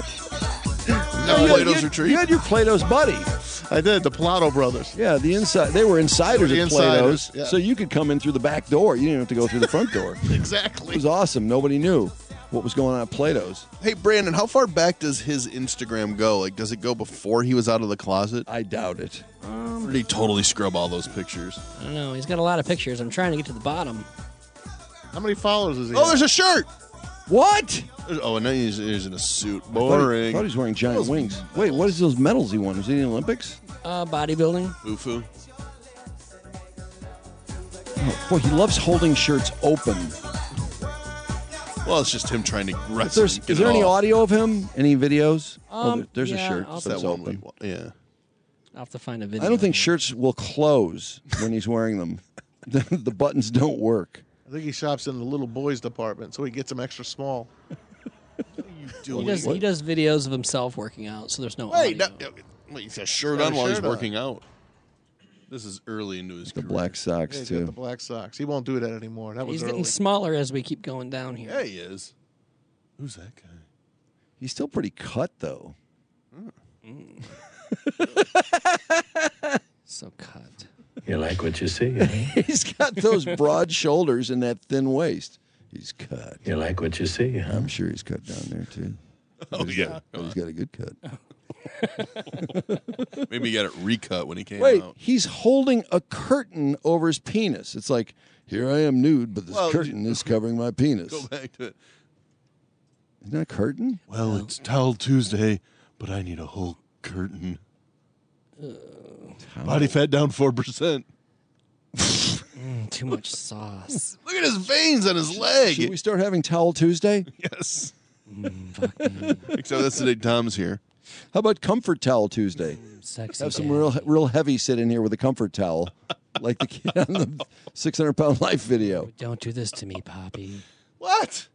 No, you, Plato's you- Retreat. You had your Plato's buddy. I did. The Plato brothers. Yeah, the inside. They were insiders They were at the Plato's, insiders, yeah. so you could come in through the back door. You didn't have to go through the front door. It Exactly. was awesome. Nobody knew what was going on at Plato's. Hey, Brandon, how far back does his Instagram go? Like, does it go before he was out of the closet? I doubt it. Or did he totally scrub all those pictures? I don't know. He's got a lot of pictures. I'm trying to get to the bottom. How many followers is he? Oh, have? there's a shirt. What? Oh, and now he's, he's in a suit. I thought he- Boring. I thought he was wearing giant wings. Wait, what is those medals he won? Was he in the Olympics? Uh, bodybuilding. Boo-foo. Oh, boy, he loves holding shirts open. Well, it's just him trying to If rest. there's, and is get there it any off. audio of him? Any videos? oh, Um, there- there's yeah, a shirt I'll It's that's that one open. we, yeah. I'll have to find a video. I don't think shirts will close when he's wearing them. the, the buttons don't work. I think he shops in the little boys department, so he gets them extra small. He does, he does videos of himself working out, so there's no Wait, audio. no, wait, he's got a shirt Got a on while he's shirt on. working out. This is early into his The career. black Yeah, socks, he's got too. the black socks. He won't do that anymore. That was He's early. getting smaller as we keep going down here. Yeah, he is. Who's that guy? He's still pretty cut, though. So cut. You like what you see? He's got those broad shoulders and that thin waist. He's cut. You like what you see? Huh? I'm sure he's cut down there, too. Oh, He's yeah. got- but he's got a good cut. Maybe he got it recut when he came Wait, out. he's holding a curtain over his penis. It's like, here I am nude, but this Well, curtain is covering my penis. Go back to it. Isn't that a curtain? Well, it's Towel Tuesday, but I need a whole curtain. Body fat down four percent. Mm, too much sauce. Look at his veins on his leg. Should we start having Towel Tuesday? Yes. Mm, fuck me. Except that's the day Tom's here. How about Comfort Towel Tuesday? Sexy. Have some dad. real, real heavy sit in here with a comfort towel, like the kid on the six hundred pound life video. Don't do this to me, Poppy. What?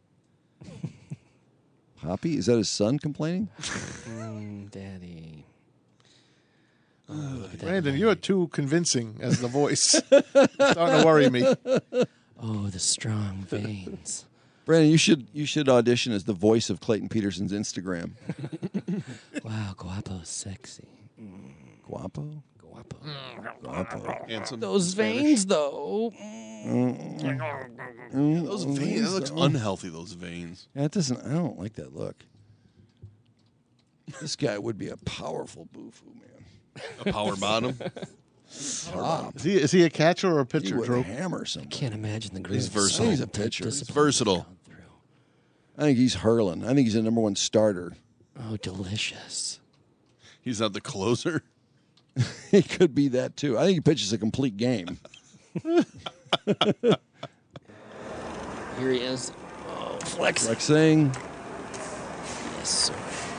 Poppy, is that his son complaining? Mm, Daddy. Oh, look at that Brandon, leg. you're too convincing as the voice. It's starting to worry me. Oh, the strong veins. Brandon, you should you should audition as the voice of Clayton Peterson's Instagram. Wow, guapo, sexy. Guapo? Guapo. Guapo. Handsome. Those veins, though. Those veins. That looks unhealthy, those veins. Yeah, it doesn't. I don't like that look. This guy would be a powerful boofoo, man. A power bottom. Stop. Is he, is he a catcher or a He pitcher, would Drew? hammer somebody. Can't imagine the He's great versatile. He's a pitcher. He's versatile. I think he's hurling. I think he's a number one starter. Oh, delicious. He's not the closer. He could be that too. I think he pitches a complete game. Here he is. Oh, flex. Flexing. Yes, sir.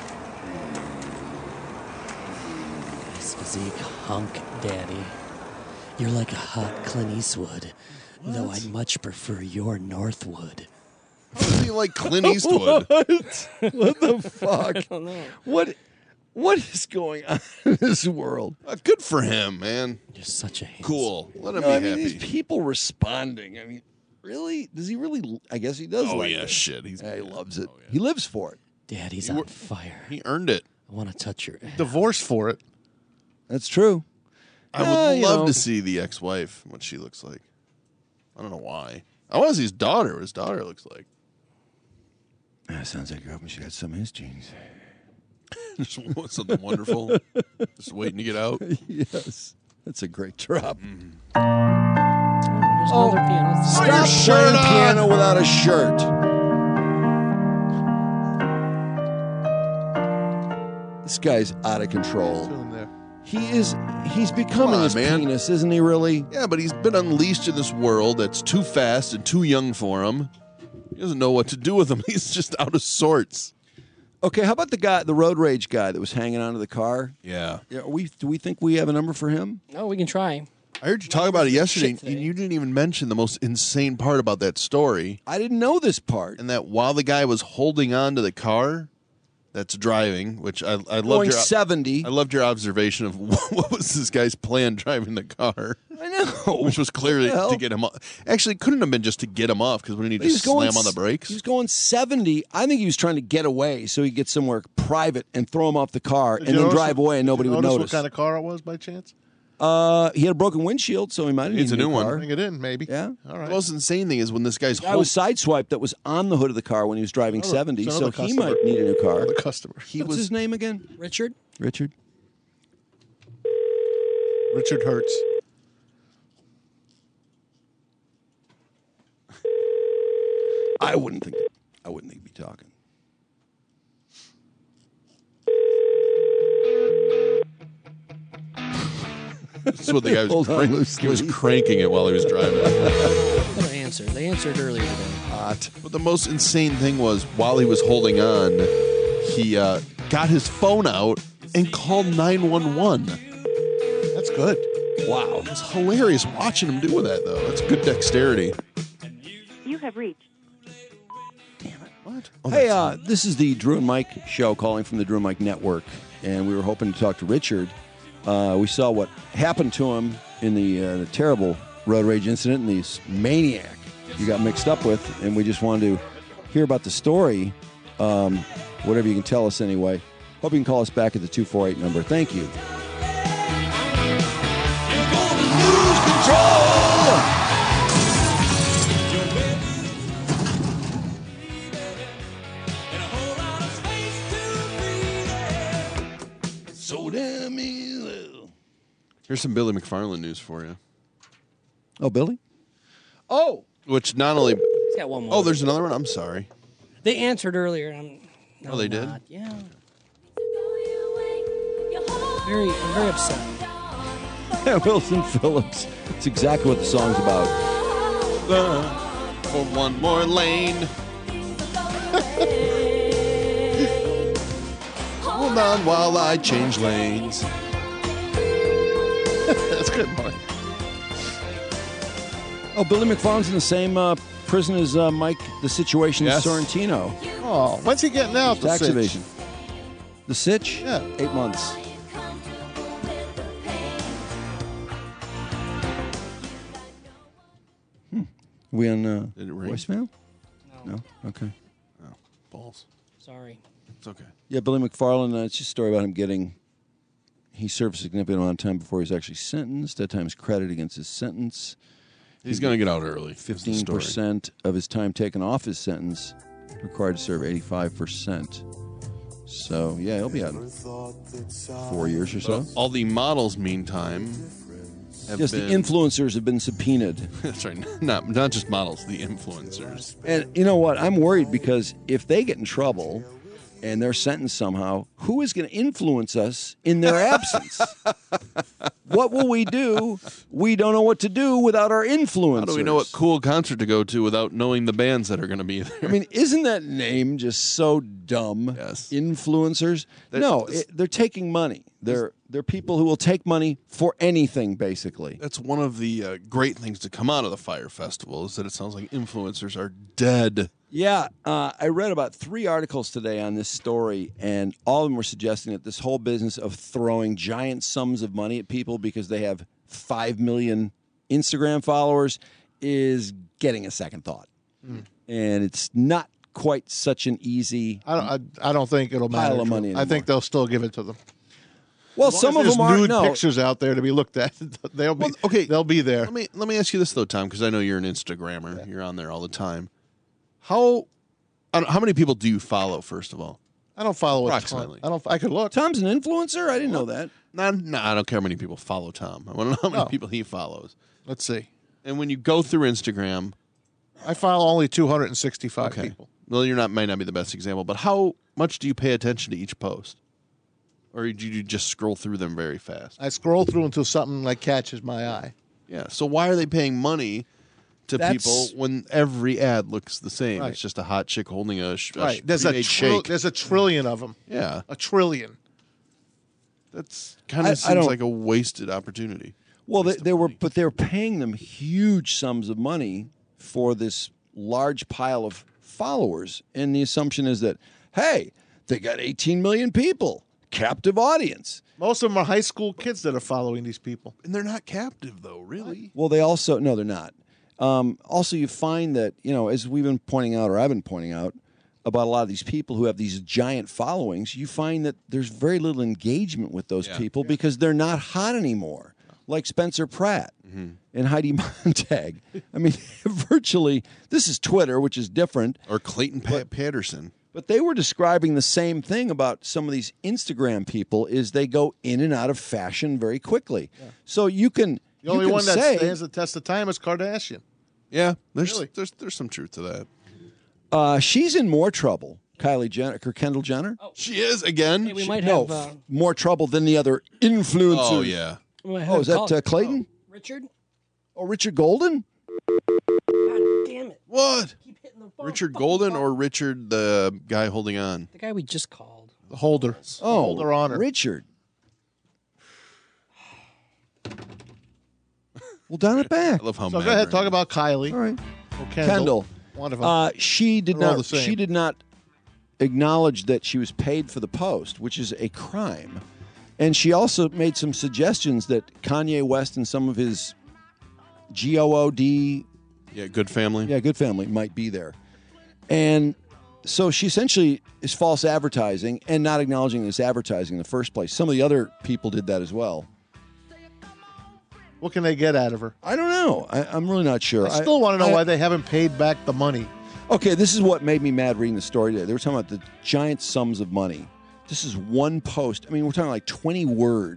Nice physique, hunk, daddy. You're like a hot Clint Eastwood, though I'd much prefer your Northwood. How is he like Clint Eastwood? What? What the fuck? I don't know. What? What is going on in this world? Uh, good for him, man. You're such a handsome. Cool. Let him No, be I mean, happy. these people responding. I mean, really? Does he really? I guess he does. Oh, like yeah, it. shit. He's- Yeah, he loves it. Oh, yeah. He lives for it. Daddy's He on wor- fire. He earned it. I want to touch your ass. Divorced for it. That's true. I Yeah, would you love know. to see the ex-wife, what she looks like. I don't know why. I want to see his daughter, what his daughter looks like. That sounds like you're hoping she got some of his genes. Just want something wonderful. Just waiting to get out. Yes, that's a great drop. There's another pianist. Stop your shirt playing on. piano without a shirt. This guy's out of control. Tune there. He is. He's becoming on, his man. penis, isn't he? Really? Yeah, but he's been unleashed in this world that's too fast and too young for him. He doesn't know what to do with him. He's just out of sorts. Okay. How about the guy, the road rage guy that was hanging onto the car? Yeah. Yeah. Are we do we think we have a number for him? No, we can try. I heard you talk about it yesterday, Shit today. and you didn't even mention the most insane part about that story. I didn't know this part. And that while the guy was holding on to the car that's driving, which I, I loved Going your seventy. I loved your observation of what was this guy's plan driving the car, I know. which was clearly What the hell? to get him off. Actually, it couldn't have been just to get him off because wouldn't he He was just going slam on the s- brakes? He was going seventy. I think he was trying to get away so he could get somewhere private and throw him off the car Did and you then notice drive what- away and did nobody you would notice notice. what kind of car it was by chance? Uh, he had a broken windshield, so he might have Needs needed a new one. car. Bring it in, maybe. Yeah. All The right. most insane thing is when this guy's I hold- was sideswiped that was on the hood of the car when he was driving Another- seventy, it's so another he customer. might need a new car. The customer. he What's was his name again? Richard? Richard. Richard Hertz. I wouldn't think. I wouldn't think he'd be talking. this is what the guy was Hold on crank- loosely. he was cranking it while he was driving. What answer? They answered earlier today. Hot. But the most insane thing was while he was holding on, he uh, got his phone out and called nine one one. That's good. Wow. It was hilarious watching him do that, though. That's good dexterity. You have reached. What? Oh, Hey, that's- uh, this is the Drew and Mike show calling from the Drew and Mike Network, and we were hoping to talk to Richard. Uh, we saw what happened to him in the, uh, the terrible road rage incident, and this maniac you got mixed up with, and we just wanted to hear about the story, um, whatever you can tell us anyway. Hope you can call us back at the two four eight number. Thank you. Lose control! Here's some Billy McFarland news for you. Oh, Billy? Oh! Which not only... He's got one more. Oh, there's another one? I'm sorry. They answered earlier. I'm, no, Oh, they I'm did? not. Yeah. Very, I'm very upset. Wilson Phillips. It's exactly what the song's about. For one more lane. Hold on while I change lanes. That's good, Mark. Oh, Billy McFarland's in the same uh, prison as uh, Mike, the Situation Yes. Sorrentino. Oh, when's he getting out? The Tax sitch? evasion. The Sitch? Yeah. Eight months. Hmm. We on uh, Did it ring? voicemail? No. No? Okay. Oh, balls. Sorry. It's okay. Yeah, Billy McFarland, uh, it's just a story about him getting... He served a significant amount of time before he was actually sentenced. At times credit against his sentence. He's going to get out early. fifteen percent of his time taken off his sentence, required to serve eighty-five percent. So, yeah, he'll be out in four years or so. All the models, meantime, have Yes, been... the influencers have been subpoenaed. That's right. Not, not just models, the influencers. And you know what? I'm worried because if they get in trouble and they're sentenced somehow, who is going to influence us in their absence? What will we do? We don't know what to do without our influencers. How do we know what cool concert to go to without knowing the bands that are going to be there? I mean, isn't that name just so dumb? Yes. Influencers? That- no, this- it, they're taking money. They're they're people who will take money for anything, basically. That's one of the uh, great things to come out of the Fire Festival is that it sounds like influencers are dead. Yeah, uh, I read about three articles today on this story, and all of them were suggesting that this whole business of throwing giant sums of money at people because they have five million Instagram followers is getting a second thought. Mm. And it's not quite such an easy I don't, I, I don't think it'll pile matter. of to money them. I anymore. think they'll still give it to them. Well, As long some as of there's them are nude no. pictures out there to be looked at. They'll be okay. They'll be there. Let me let me ask you this though, Tom, because I know you're an Instagrammer. You're on there all the time. How I don't- how many people do you follow? First of all, I don't follow it. approximately. I don't. I could look. Tom's an influencer? I didn't know that. No, no, I don't care how many people follow Tom. I want to know how many No. people he follows. Let's see. And when you go through Instagram, I follow only two hundred sixty-five okay. people. Well, you're not might not be the best example, but how much do you pay attention to each post, or do you just scroll through them very fast? I scroll through until something like catches my eye. Yeah. So why are they paying money to That's- people when every ad looks the same? Right. It's just a hot chick holding a, sh- a Right. sh- There's a pre-made tril- shake. there's a trillion of them. Yeah. A trillion. That's kind I- I of seems don't- like a wasted opportunity. Well, they, they were, but they were paying them huge sums of money for this large pile of followers, and the assumption is that, hey, they got eighteen million people, captive audience. Most of them are high school kids that are following these people. And they're not captive, though, really. Well, they also no, they're not. Um, also, you find that you know, as we've been pointing out, or I've been pointing out about a lot of these people who have these giant followings, you find that there's very little engagement with those Yeah. people because they're not hot anymore. Like Spencer Pratt Mm-hmm. and Heidi Montag. I mean, virtually, this is Twitter, which is different. Or Clayton pa- Patterson. But they were describing the same thing about some of these Instagram people is they go in and out of fashion very quickly. So you can The you only can one that say, stands the test of time is Kardashian. Yeah, there's Really? there's there's some truth to that. uh, she's in more trouble. Kylie Jenner, or Kendall Jenner. She is again. Hey, we might no, have. Uh, more trouble than the other influencers. Oh yeah. we might have Oh, is that call- uh, Clayton? Richard? Oh, Richard Golden? God damn it. What? Keep hitting the phone. Richard Golden or Richard the guy holding on? The guy we just called. The holder. Oh, holder honor. Richard. Well, dial it back. I love how. So mad go ahead, Brandon talk is. about Kylie. All right. Or Kendall. Kendall. One of them. Uh, she did They're all not. the same. She did not acknowledge that she was paid for the post, which is a crime. And she also made some suggestions that Kanye West and some of his G O O D, Yeah, good family. yeah, good family, might be there. And so she essentially is false advertising and not acknowledging this advertising in the first place. Some of the other people did that as well. What can they get out of her? I don't know. I, I'm really not sure. I still want to know I- why they haven't paid back the money. Okay, this is what made me mad reading the story today. They were talking about the giant sums of money. This is one post. I mean, we're talking like twenty words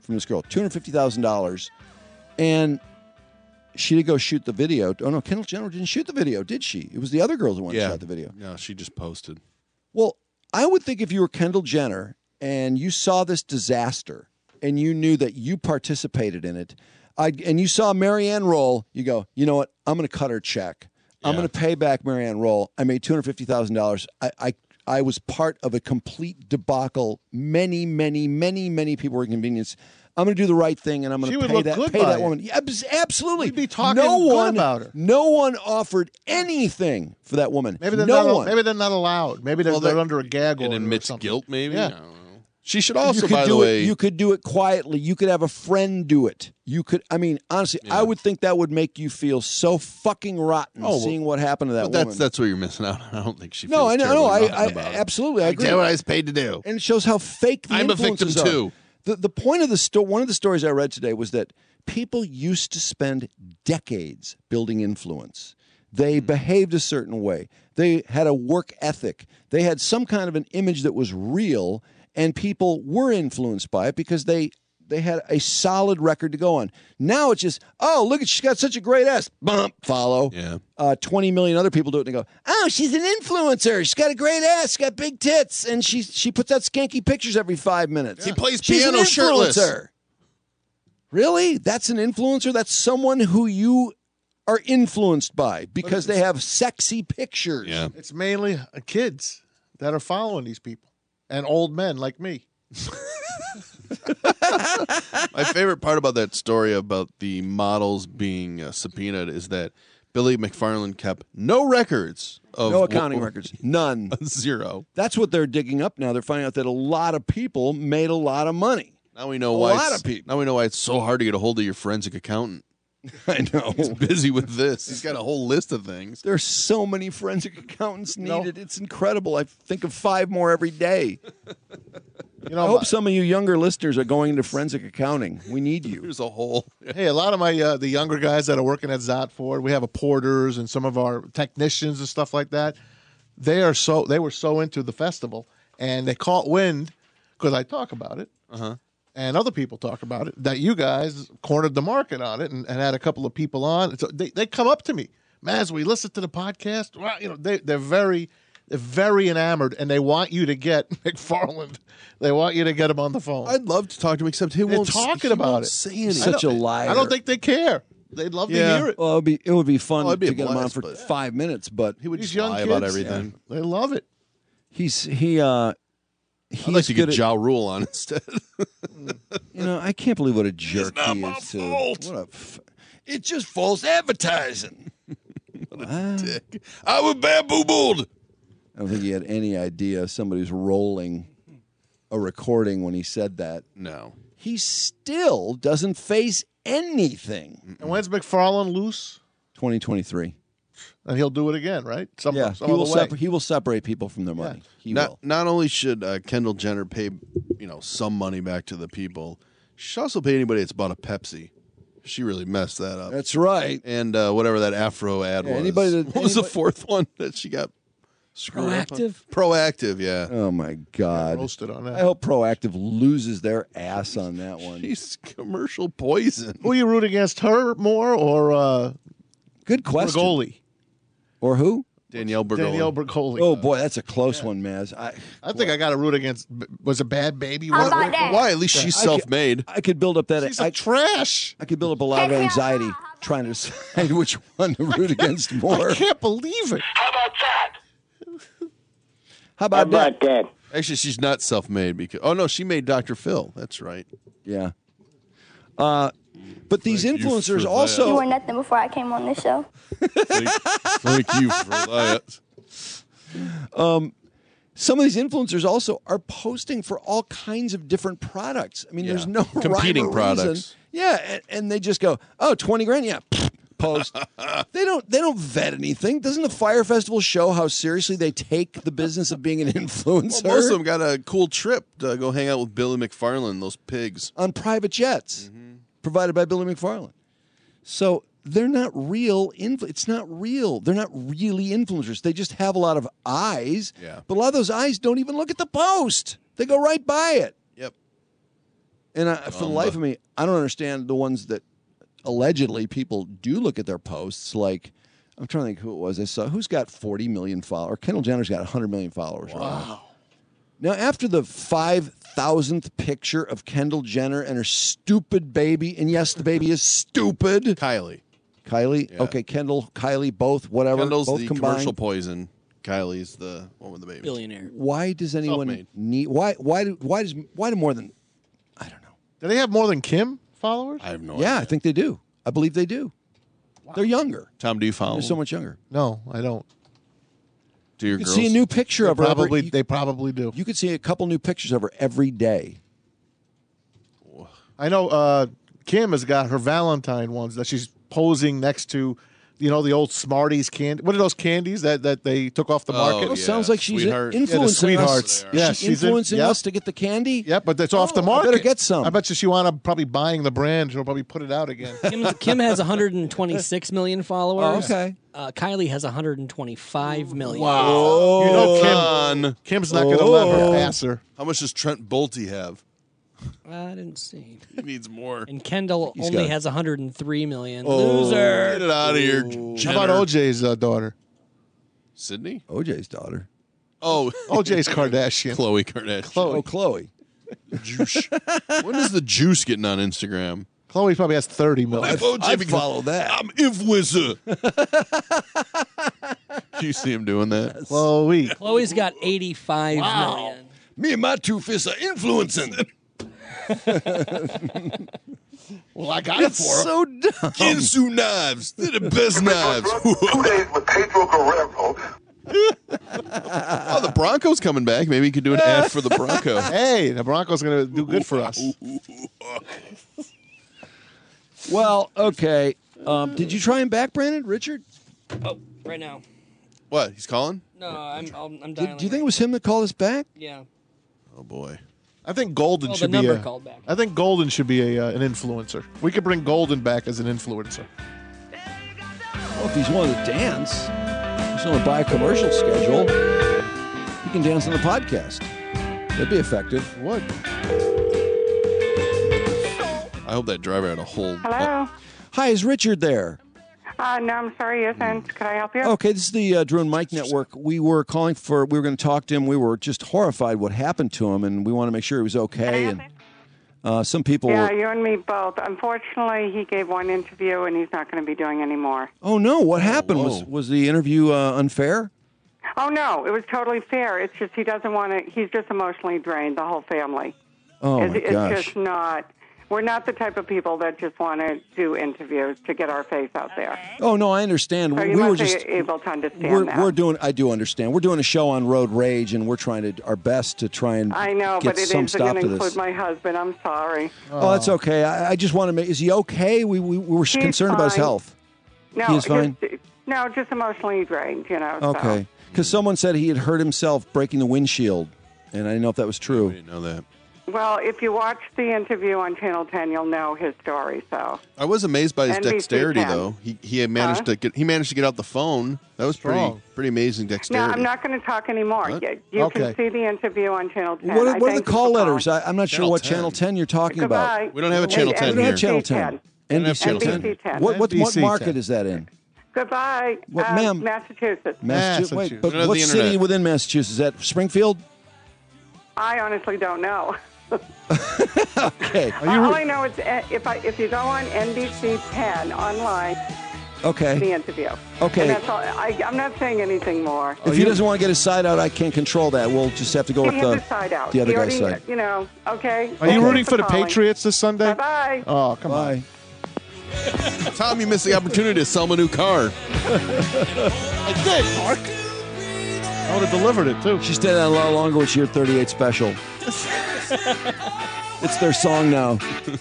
from this girl, two hundred fifty thousand dollars. And she did go shoot the video. Oh, no, Kendall Jenner didn't shoot the video, did she? It was the other girl who went Yeah. and shot the video. No, she just posted. Well, I would think if you were Kendall Jenner and you saw this disaster and you knew that you participated in it, I'd, and you saw Marianne Roll, you go, you know what? I'm going to cut her check. I'm Yeah. going to pay back Marianne Roll. I made two hundred fifty thousand dollars. I, I I was part of a complete debacle. Many, many, many, many people were inconvenienced. I'm going to do the right thing, and I'm going She to would pay look that good pay by that it. woman. Yeah, abs- absolutely. We'd be talking no good one about her. No one offered anything for that woman. Maybe they're no not. one. Maybe they're not allowed. Maybe they're, Well, they're they- under a gag It order. or admits something. guilt, maybe. Yeah. I don't know. She should also, you could by do the it, way, you could do it quietly. You could have a friend do it. You could. I mean, honestly, I would think that would make you feel so fucking rotten Oh, well, seeing what happened to that but that's woman. that's where you're missing out. I don't think she. no, feels I know. terribly No, I, rotten I about it. absolutely. I I agree. did what I was paid to do. And it shows how fake the I'm a victim influences are. too. The the point of the sto- one of the stories I read today was that people used to spend decades building influence. They Hmm. behaved a certain way. They had a work ethic. They had some kind of an image that was real, and people were influenced by it because they they had a solid record to go on. Now it's just, oh, look at she's got such a great ass. Bump, follow. Yeah. Uh, twenty million other people do it and they go, oh, she's an influencer. She's got a great ass. She's got big tits, and she she puts out skanky pictures every five minutes. He plays She's piano an shirtless. influencer. Really? That's an influencer? That's someone who you are influenced by because they have sexy pictures. Yeah. It's mainly uh, kids that are following these people and old men like me. My favorite part about that story about the models being uh, subpoenaed is that Billy McFarland kept no records of No accounting records. None. Zero. That's what they're digging up now. They're finding out that a lot of people made a lot of money. Now we know A why. lot it's- of people. Now we know why it's so hard to get a hold of your forensic accountant. I know. He's busy with this. He's got a whole list of things. There's so many forensic accountants needed. It's incredible. I think of five more every day. You know, I hope my- some of you younger listeners are going into forensic accounting. We need you. There's a whole. Hey, a lot of my uh, the younger guys that are working at Zotford, we have a porters and some of our technicians and stuff like that. They are so they were so into the festival, and they caught wind because I talk about it, Uh-huh. and other people talk about it. That you guys cornered the market on it, and, and had a couple of people on. So they they come up to me, Maz, we listen to the podcast. Well, you know, they they're very. They're very enamored, and they want you to get McFarland. They want you to get him on the phone. I'd love to talk to him, except he They're won't. talking he about won't it. Say anything. Such a I don't- liar. I don't think they care. They'd love Yeah. to hear it. Well, it'd be, it would be fun Oh, it'd be to a get him on blast, for but- five minutes, but He would These just young lie about kids, everything. They love it. he's he uh he's I'd like to good get at- Ja Rule on instead. You know, I can't believe what a jerk not he my is. To, fault. what a f- it's just false advertising. What a dick. I was bamboo-booled. I don't think he had any idea somebody was rolling a recording when he said that. No. He still doesn't face anything. And when's McFarland loose? twenty twenty-three. And he'll do it again, right? Some, Yeah, some he will, other way. separ- he will separate people from their money. He Not will. not only should uh, Kendall Jenner pay, you know, some money back to the people, she should also pay anybody that's bought a Pepsi. She really messed that up. That's right. And uh, whatever that Afro ad Yeah, was. anybody that- what was the anybody- fourth one that she got screwed up on? Proactive? Proactive, yeah. Oh, my God. Roasted on that. I hope Proactive loses their ass on that one. She's commercial poison. Who you root against, her more or uh, Good question. Bergoli? Or who? Danielle Bergoli. Danielle Bergoli. Oh, boy, that's a close one, Maz. I, I think I got to root against. Was a bad baby? How What- about that? Why? At least she's I could- self-made. I could build up that. She's I, a trash. I could build up a lot of anxiety trying to decide which one to root against more. I can't believe it. How about that? How about that? that? Actually, she's not self-made because. Oh no, she made Doctor Phil. That's right. Yeah. Uh, but these Thank you for influencers that. also. You were nothing before I came on this show. Thank, thank you for that. Um, some of these influencers also are posting for all kinds of different products. I mean, there's no Competing rhyme or reason. products. Yeah, and, and they just go, "Oh, twenty grand, yeah." Post. they don't. They don't vet anything. Doesn't the Fire Festival show how seriously they take the business of being an influencer? Well, most of them got a cool trip to go hang out with Billy McFarland, those pigs. On private jets, Mm-hmm. provided by Billy McFarland. So they're not real. Influ- it's not real. They're not really influencers. They just have a lot of eyes. Yeah. But a lot of those eyes don't even look at the post. They go right by it. Yep. And I, for the life of me, I don't understand the ones that allegedly people do look at their posts. Like, I'm trying to think who it was. I saw who's got forty million followers. Kendall Jenner's got one hundred million followers. Wow. Right now. Now, after the five thousandth picture of Kendall Jenner and her stupid baby, and yes, the baby is stupid. Kylie. Kylie? Yeah. Okay, Kendall, Kylie, both, whatever. Kendall's both the combined. commercial poison. Kylie's the one with the baby. Billionaire. Why does anyone Self-made. need? Why? Why? do- Why does? Why do more than? Do they have more than Kim followers? I have no Yeah, I idea. think they do. I believe they do. They're younger. Tom, do you follow? They're so much younger. No, I don't. Do your You could girls? see a new picture They of her. every- probably, you, they probably do. you could see a couple new pictures of her every day. I know uh, Kim has got her Valentine ones that she's posing next to, you know, the old Smarties candy. What are those candies that, that they took off the Oh, market? Well, yeah. sounds like she's Sweetheart. influencing Yeah, the us. sweethearts. Yeah, she's she's in- influencing yep. us to get the candy. Yep, but that's off the Oh, I market. better get some. I bet you she wound up probably buying the brand. She'll probably put it out again. Kim, Kim has one hundred twenty-six million followers. Oh, okay. Uh, Kylie has one hundred twenty-five million. Oh, you know, Kim, on. Kim's not going to let Oh. her pass her. How much does Trent Bolte have? I didn't see. He needs more. And Kendall He's only got- has one hundred three million. Get Loser. it out of here, How Jenner. about O J's uh, daughter? Sydney? O J's daughter. Oh, O J's Kardashian. Khloe Kardashian. Oh, Chloe. Juice. When is the juice getting on Instagram? Chloe probably has thirty million. Oh, I'd Jimmy, follow that. I'm influencer. Do you see him doing that? Chloe. Chloe's got eighty-five million. Me and my two fists are influencing. Well, I got it for It's her. so dumb. Ginsu knives. They're the best knives. Two days with Pedro Guerrero. Oh, the Bronco's coming back. Maybe you could do an ad for the Bronco. Hey, the Broncos going to do good for us. Well, okay. Um, did you try him back, Brandon? Richard? Oh, right now. What? He's calling? No, I'm I'm, I'm Did, dialing. do you think it was him that called us back? Yeah. Oh boy. I think Golden Oh, the should be number a, called back. I think Golden should be a uh, an influencer. We could bring Golden back as an influencer. Well, if he's willing to dance, he's willing to buy a commercial schedule, he can dance on the podcast. That'd be effective. What? I hope that driver had a whole. Hello. Hi, is Richard there? Uh, no, I'm sorry, isn't. Could I help you? Okay, this is the uh, Drew and Mike Network. We were calling for, we were going to talk to him. We were just horrified what happened to him, and we want to make sure he was okay. And uh, some people Yeah, were, you and me both. Unfortunately, he gave one interview, and he's not going to be doing any more. oh no, what happened? whoa. Was was the interview uh, unfair? Oh, no, it was totally fair. It's just he doesn't want to, he's just emotionally drained, the whole family. Oh it's, my it's gosh. just not, we're not the type of people that just want to do interviews to get our face out there. Oh no, I understand. So you we must were be just able to understand we're, that. we're doing. I do understand. We're doing a show on Road Rage, and we're trying to our best to try and I know, get but it some is stop going to to this. include my husband. I'm sorry. Oh, that's okay. I, I just want to make. Is he okay? We we, we were He's concerned about his fine. health. No, He is fine? just- no, just emotionally drained, you know. so. Okay, because someone said he had hurt himself breaking the windshield, and I didn't know if that was I true. didn't know that. Well, if you watch the interview on Channel ten, you'll know his story. So I was amazed by his N B C dexterity, ten. though. He he had managed Huh? to get he managed to get out the phone. That was pretty Strong. pretty amazing no, dexterity. I'm not going to talk anymore. What? You, you Okay. can see the interview on Channel ten. What I are, what are the thank you call for letters? calling. I, I'm not sure Channel what ten. channel ten you're talking Goodbye. about. We don't have a Channel N- ten We don't have here. channel N B C ten. We don't have Channel N B C ten. N B C ten. What what, what N B C market ten. is that in? Goodbye, What, uh, ma'am? Massachusetts. Massachusetts. Wait, Massachusetts. but We don't have what the city internet. within Massachusetts? Is that Springfield? I honestly don't know. Okay. All I know is uh, if I if you go on N B C ten online, Okay. the interview. Okay. And that's all. I, I'm not saying anything more. If he doesn't want to get his side out, I can't control that. We'll just have to go He with has the, his side out. the other He guy's already- side. You know, okay. Are you Thanks rooting for the calling. Patriots this Sunday? Bye-bye. Oh, come on. Bye. Tom, you missed the opportunity to sell him a new car. I did, Mark. I would have delivered it, too. She stayed on a lot longer with your thirty-eight special. It's their song now.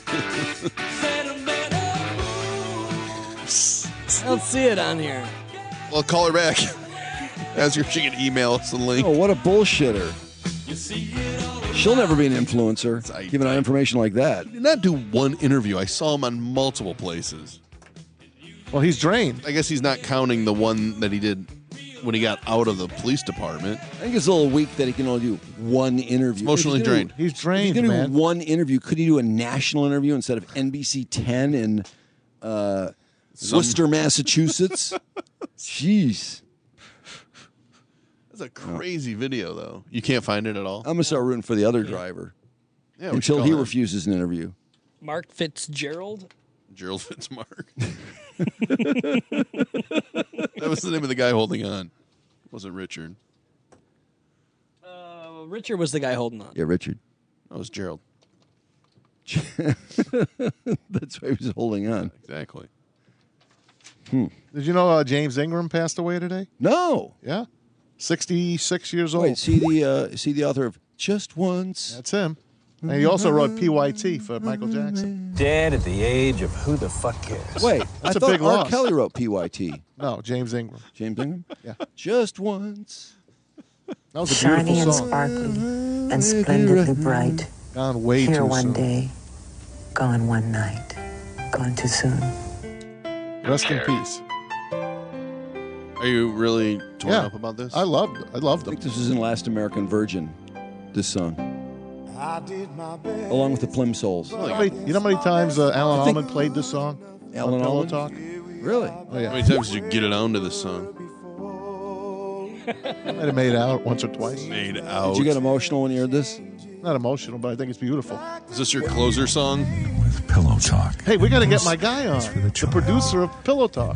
I don't see it on here. Well, call her back. As your she can email us the link. Oh, what a bullshitter. She'll never be an influencer, giving out information like that. He did not do one interview. I saw him on multiple places. Well, he's drained. I guess he's not counting the one that he did when he got out of the police department. I think it's a little weak that he can only do one interview. Emotionally If he's gonna drained. do- He's drained, If he's going to man. do one interview, could he do a national interview instead of N B C ten in uh, Some- Worcester, Massachusetts? Jeez. That's a crazy video, though. You can't find it at all. I'm going to start rooting for the other driver Yeah, we should until call he him. refuses an interview. Mark Fitzgerald. Gerald Fitzmark. That was the name of the guy holding on. It wasn't Richard. Uh, Richard was the guy holding on. Yeah, Richard. That was Gerald. That's why he was holding on. Exactly. Hmm. Did you know uh, James Ingram passed away today? No. Yeah. sixty-six years old. Wait, see the uh, see the author of Just Once. That's him. And he also wrote P Y T for Michael Jackson. Dead at the age of who the fuck cares? Wait, That's I a thought big R. loss. Kelly wrote P Y T. No, James Ingram. James Ingram? Yeah. Just Once. That was a Shiny beautiful and song. sparkly and splendidly bright. Gone way Here too one soon. day, gone one night. Gone too soon. Rest in peace. Are you really torn Yeah. up about this? I loved I loved I them. think this was in Last American Virgin, this song. Along with the Plimsolls. You know how many, you know how many times uh, Alan I think- Allman played this song? Alan on Pillow Allman? Talk? Really? Oh, How yeah. many times did you get it onto this song? Might have made out once or twice. Made out. Did you get emotional when you heard this? Not emotional, but I think it's beautiful. Is this your closer song? Pillow Talk. Hey, we got to get my guy on, for the the child. producer of Pillow Talk.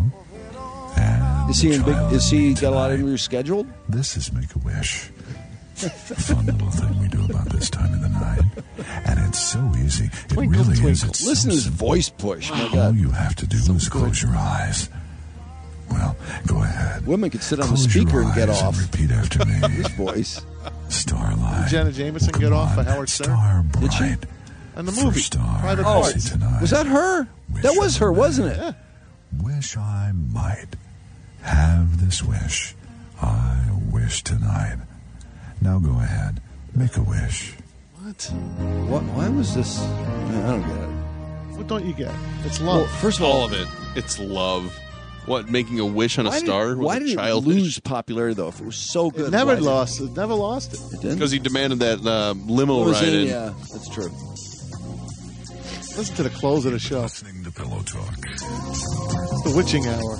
Is he in big? Is he got a lot of interviews scheduled? This is Make-A-Wish. A fun little thing we do about this time of the night. And it's so easy. It Twinkle, really is. twinkle. It's Listen so to his simple. voice push. My All God. you have to do is close your eyes. Well, go ahead. Women could sit on the Close speaker your and get eyes off. repeat after me. His voice. Starlight. Did Jenna Jameson get off for Howard Stern? Star Did she? bright. On the movie, star. Private Oh, Parts. tonight. Was that her? That was her, wasn't it? Yeah. Wish I might have this wish. I wish tonight. Now go ahead. Make a wish. What? What? Why was this? I don't get it. What don't you get? It's love. Well, first of all, All of it. It's love. What, making a wish on a why star? Did, was why a did it childish? lose popularity though? If it was so good, it never why did- lost it. Never lost it. It didn't. Because he demanded that uh, limo Limousine, ride in. Yeah, that's true. Listen to the close of the show. Listening to Pillow Talk. It's the witching hour.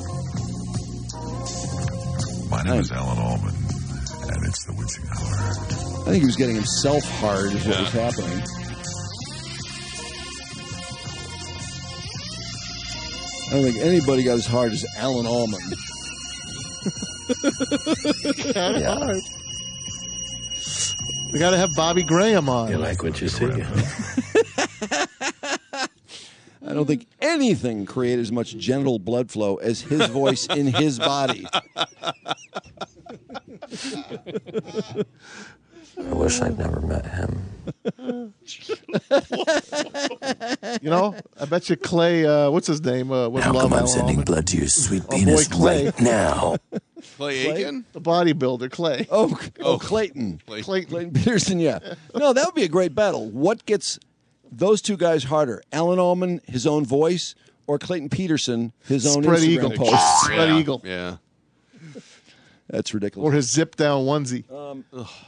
My name is Alan Allman, and it's the Witching Hour. I think he was getting himself hard is what Yeah. was happening. I don't think anybody got as hard as Alan Allman. That's hard. We got to have Bobby Graham on. You like what you see? I don't think anything created as much genital blood flow as his voice in his body. I wish I'd never met him. You know, I bet you Clay, uh, what's his name? Uh, would How love come I'm Alan sending Allman. blood to your sweet Oh, boy, penis Clay. right now? Clay Aiken? The bodybuilder, Clay. Oh, oh, Clayton. Clayton. Clayton. Clayton Peterson, yeah. No, that would be a great battle. What gets those two guys harder? Alan Allman, his own voice, or Clayton Peterson, his own Spread Instagram eagle. post? Spread yeah. eagle. Yeah. That's ridiculous. Or his zip down onesie. Um,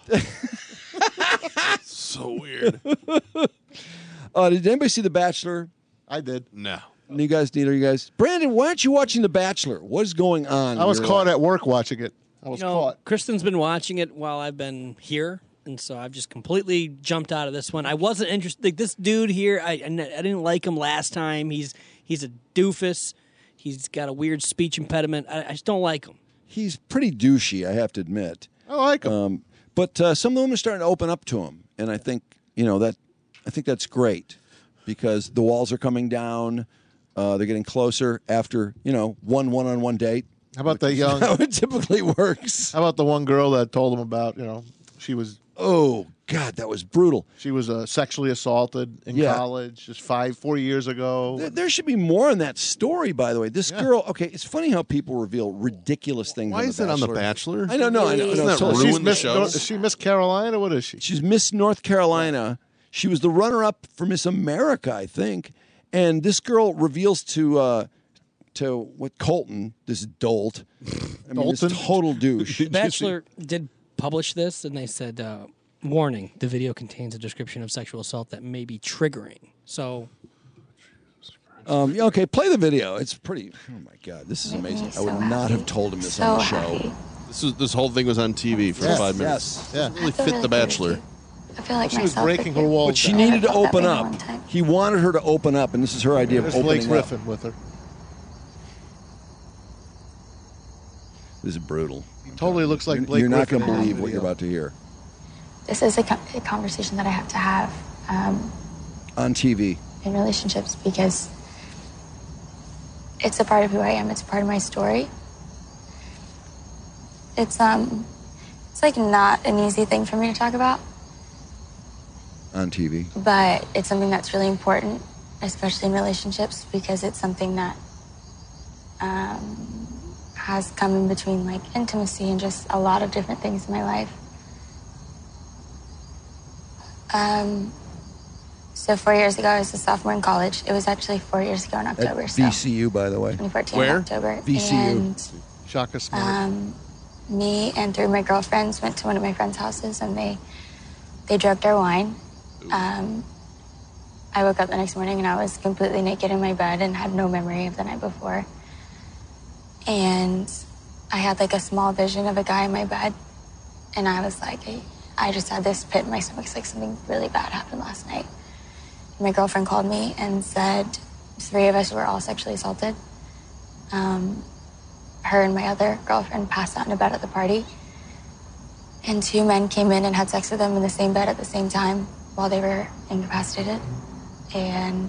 So weird. uh, did anybody see The Bachelor? I did. No. You guys, neither of you guys. Brandon, why aren't you watching The Bachelor? What is going on? I was in your caught life? at work watching it. I was You know, caught. Kristen's been watching it while I've been here, and so I've just completely jumped out of this one. I wasn't interested. Like, this dude here, I, I didn't like him last time. He's he's a doofus. He's got a weird speech impediment. I, I just don't like him. He's pretty douchey, I have to admit. I like him. Um, but uh, some of them are starting to open up to him, and I think you know that. I think that's great because the walls are coming down. Uh, they're getting closer after you know one one-on-one date. How about that young? How it typically works. How about the one girl that told him about, you know, she was Oh God, that was brutal. she was uh, sexually assaulted in Yeah. college just five, four years ago. There, there should be more on that story, by the way. This girl, okay, it's funny how people reveal ridiculous things. Why on is the that on The Bachelor. Bachelor? I know, no, I know. Doesn't no, that so- ruin She's the Miss, show? Nor- is she Miss Carolina? What is she? She's Miss North Carolina. She was the runner-up for Miss America, I think. And this girl reveals to uh, to what Colton, this dolt. I mean, this Dalton? total douche. The Bachelor did publish this, and they said, uh, warning, the video contains a description of sexual assault that may be triggering. So, Um, yeah, okay, play the video. It's pretty. Oh my god, this is amazing. I would not have told him this on the show. This was this whole thing was on T V for Yes, five minutes. yes. Yeah, really fit The Bachelor. I feel like She was myself breaking with her you. walls But she down. needed to I felt that open way up. one time. He wanted her to open up, and this is her idea There's of Blake opening up. Griffin with her. This is brutal. He totally looks like You're- Blake You're not Griffin going to in the believe what you're video. about to hear This is a, co- a conversation that I have to have um, on T V. in relationships because it's a part of who I am. It's a part of my story. It's um, it's like not an easy thing for me to talk about, On T V. but it's something that's really important, especially in relationships, because it's something that um, has come in between like intimacy and just a lot of different things in my life. Um, so four years ago, I was a sophomore in college. It was actually four years ago in October. At so V C U, by the way. twenty fourteen in October. V C U. And Shaka Smart. um, me and three of my girlfriends went to one of my friends' houses, and they they drugged our wine. Um, I woke up the next morning and I was completely naked in my bed and had no memory of the night before. And I had like a small vision of a guy in my bed, and I was like, I, I just had this pit in my stomach. It's like something really bad happened last night. My girlfriend called me and said three of us were all sexually assaulted. Um, her and my other girlfriend passed out in a bed at the party. And two men came in and had sex with them in the same bed at the same time while they were incapacitated. And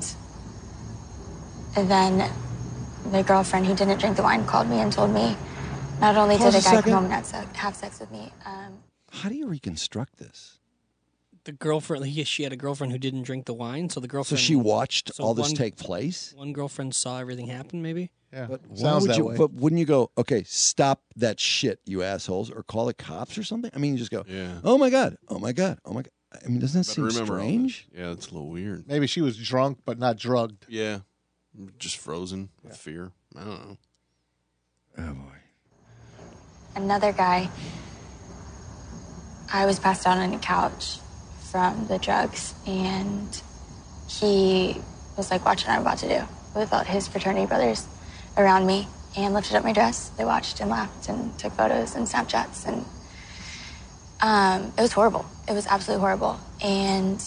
then the girlfriend who didn't drink the wine called me and told me not only Pause did a a guy second. come home and have sex, have sex with me, um, How do you reconstruct this? the girlfriend, he, she had a girlfriend who didn't drink the wine, so the So girlfriend. she watched so all this one- take place? One girlfriend saw everything happen, maybe? Yeah, But why sounds would that you? way. But wouldn't you go? Okay, stop that shit, you assholes, or call the cops or something? I mean, you just go. Yeah. Oh my god! Oh my god! Oh my god! I mean, doesn't that Better seem remember all strange? this. Yeah, it's a little weird. Maybe she was drunk but not drugged. Yeah, just frozen with fear. I don't know. Oh boy. another guy, I was passed out on a couch from the drugs, and he was like watching what I'm about to do with all his fraternity brothers around me, and lifted up my dress. They watched and laughed and took photos and Snapchats, and um, it was horrible. It was absolutely horrible. And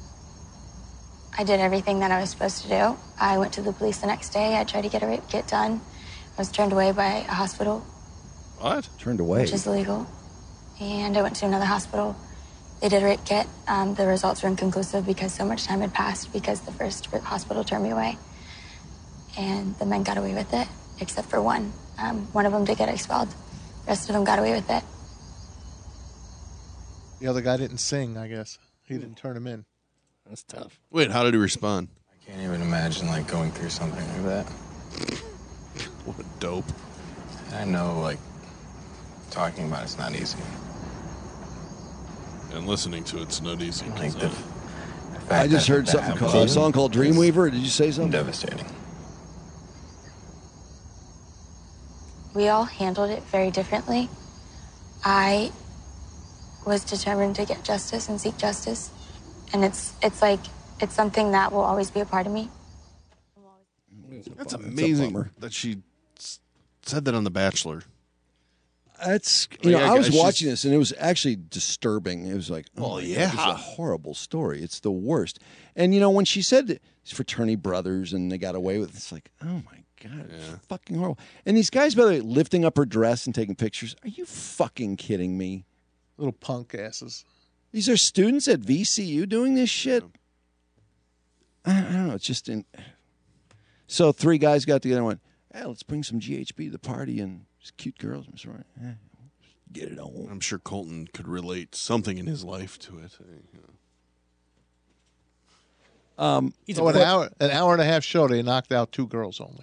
I did everything that I was supposed to do. I went to the police the next day. I tried to get a rape kit done. I was turned away by a hospital, What? Turned away. which is illegal. And I went to another hospital. They did a rape kit. Um, the results were inconclusive because so much time had passed because the first hospital turned me away. And the men got away with it, except for one. Um, one of them did get expelled. The rest of them got away with it. The other guy didn't sing, I guess. He didn't turn him in. That's tough. Wait, how did he respond? I can't even imagine like going through something like that. What a dope. I know like talking about it's not easy. And listening to it's not easy. Like the, the fact I just that heard that something happened called, a to song you called is Dreamweaver. Did you say something? Devastating. We all handled it very differently. I was determined to get justice and seek justice. And it's it's like, it's something that will always be a part of me. That's It's a amazing bummer. that she s- said that on The Bachelor. That's you know Yeah, I was she's- watching this and it was actually disturbing. It was like, oh Well, my God, yeah. this is a horrible story. It's the worst. And you know when she said that it's fraternity brothers and they got away with it, it's like, oh my God, it's fucking horrible. And these guys, by the way, lifting up her dress and taking pictures. Are you fucking kidding me? Little punk asses. These are students at V C U doing this shit. I, I don't know. It's just in. So three guys got together and went, "Hey, let's bring some G H B to the party and just cute girls." I'm sorry. Eh, get it on. I'm sure Colton could relate something in his life to it. Um, So an hour, an hour and a half show, they knocked out two girls only.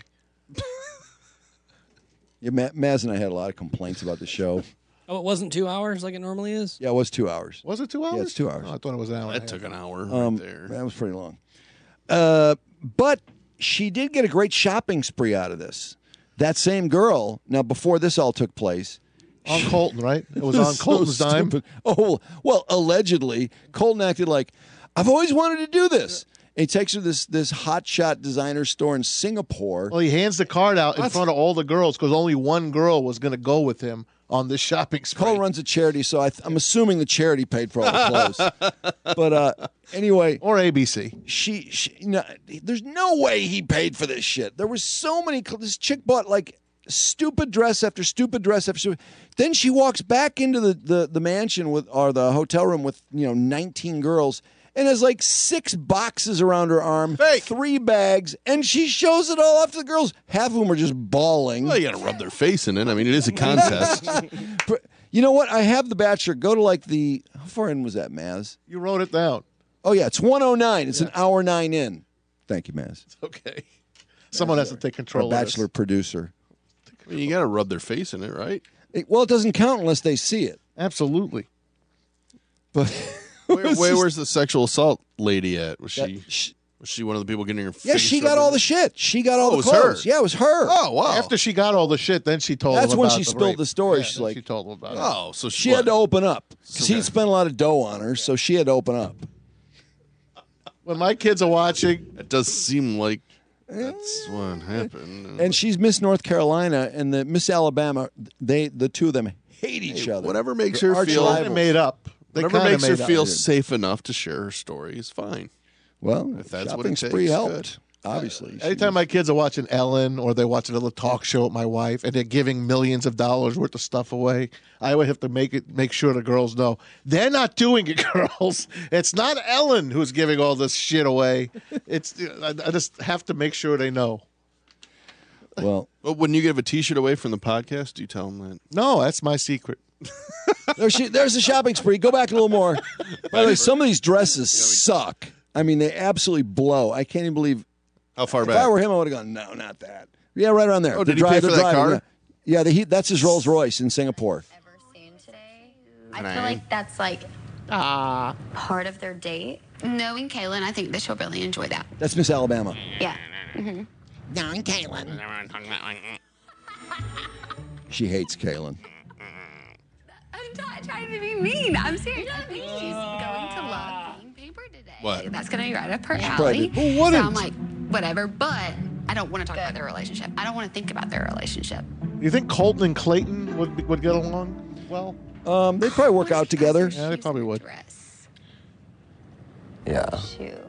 Yeah, Ma- Maz and I had a lot of complaints about the show. Oh, it wasn't two hours like it normally is? Yeah, it was two hours. Was it two hours? Yeah, it's two hours. Oh, I thought it was an hour. That and a took half. an hour Um, right there. That was pretty long. Uh, but she did get a great shopping spree out of this. that same girl, now before this all took place, on Colton, right? It was on so Colton's dime. stupid. Oh, well, allegedly, Colton acted like, I've always wanted to do this. And he takes her to this this hotshot designer store in Singapore. Well, he hands the card out in front of all the girls because only one girl was going to go with him on this shopping spree. Cole runs a charity, so I th- I'm assuming the charity paid for all the clothes. But uh, anyway, or A B C. She, she no, there's no way he paid for this shit. There was so many. Cl- this chick bought like stupid dress after stupid dress after stupid. Then she walks back into the, the, the mansion with or the hotel room with you know nineteen girls. And has like six boxes around her arm, Fake. three bags, and she shows it all off to the girls. Half of them are just bawling. Well, you got to rub their face in it. I mean, it is a contest. But you know what? I have The Bachelor. Go to like the how far in was that, Maz? You wrote it down. Oh yeah, it's one oh nine. It's yeah. an hour nine in. Thank you, Maz. It's okay. Someone has to take control. Our of Bachelor this. producer. I mean, you got to rub their face in it, right? It, well, it doesn't count unless they see it. Absolutely. But. Where, where, where's the sexual assault lady at? Was she, that, she was she one of the people getting her face? Yeah, she got all the shit. She got all oh, the clothes. Her. Yeah, it was her. Oh, wow. After she got all the shit, then she told That's him when about she the spilled rape. the story. Yeah, She's like, she told him about it. Oh, so she, she had to open up. Because okay. he'd spent a lot of dough on her, so she had to open up. When my kids are watching. It does seem like that's what happened. And she's Miss North Carolina, and the Miss Alabama, they the two of them hate each hey, other. Whatever makes They're her feel They made up. They Whatever makes her made feel up. safe enough to share her story is fine. Well, if that's shopping what it spree takes, helped. good. Obviously. Anytime my kids are watching Ellen or they're watching a little talk show with my wife and they're giving millions of dollars worth of stuff away, I would have to make it make sure the girls know they're not doing it, girls. It's not Ellen who's giving all this shit away. It's I, I just have to make sure they know. Well, well, when you give a T-shirt away from the podcast, do you tell them that? No, that's my secret. There she, there's the shopping spree. Go back a little more. By the way, some of these dresses suck. I mean, they absolutely blow. I can't even believe. How far if back? If I were him, I would have gone, no, not that. Yeah, right around there. Oh, the did he pay for that driving, car? Yeah, yeah the, he, that's his Rolls Royce in Singapore. I feel like that's like uh, part of their date. Knowing Kaylin, I think that she'll really enjoy that. That's Miss Alabama. Yeah. Mm-hmm. Knowing Kaylin. She hates Kaylin. I'm not trying to be mean. I'm serious. I think she's going to love being papered today. What? That's going to be right up her She alley. probably did. Well, so I'm like, whatever. But I don't want to talk about their relationship. I don't want to think about their relationship. You think Colton and Clayton would be- would get along well? Um, they'd probably work out together. Yeah, they probably would. Yeah. Shoot.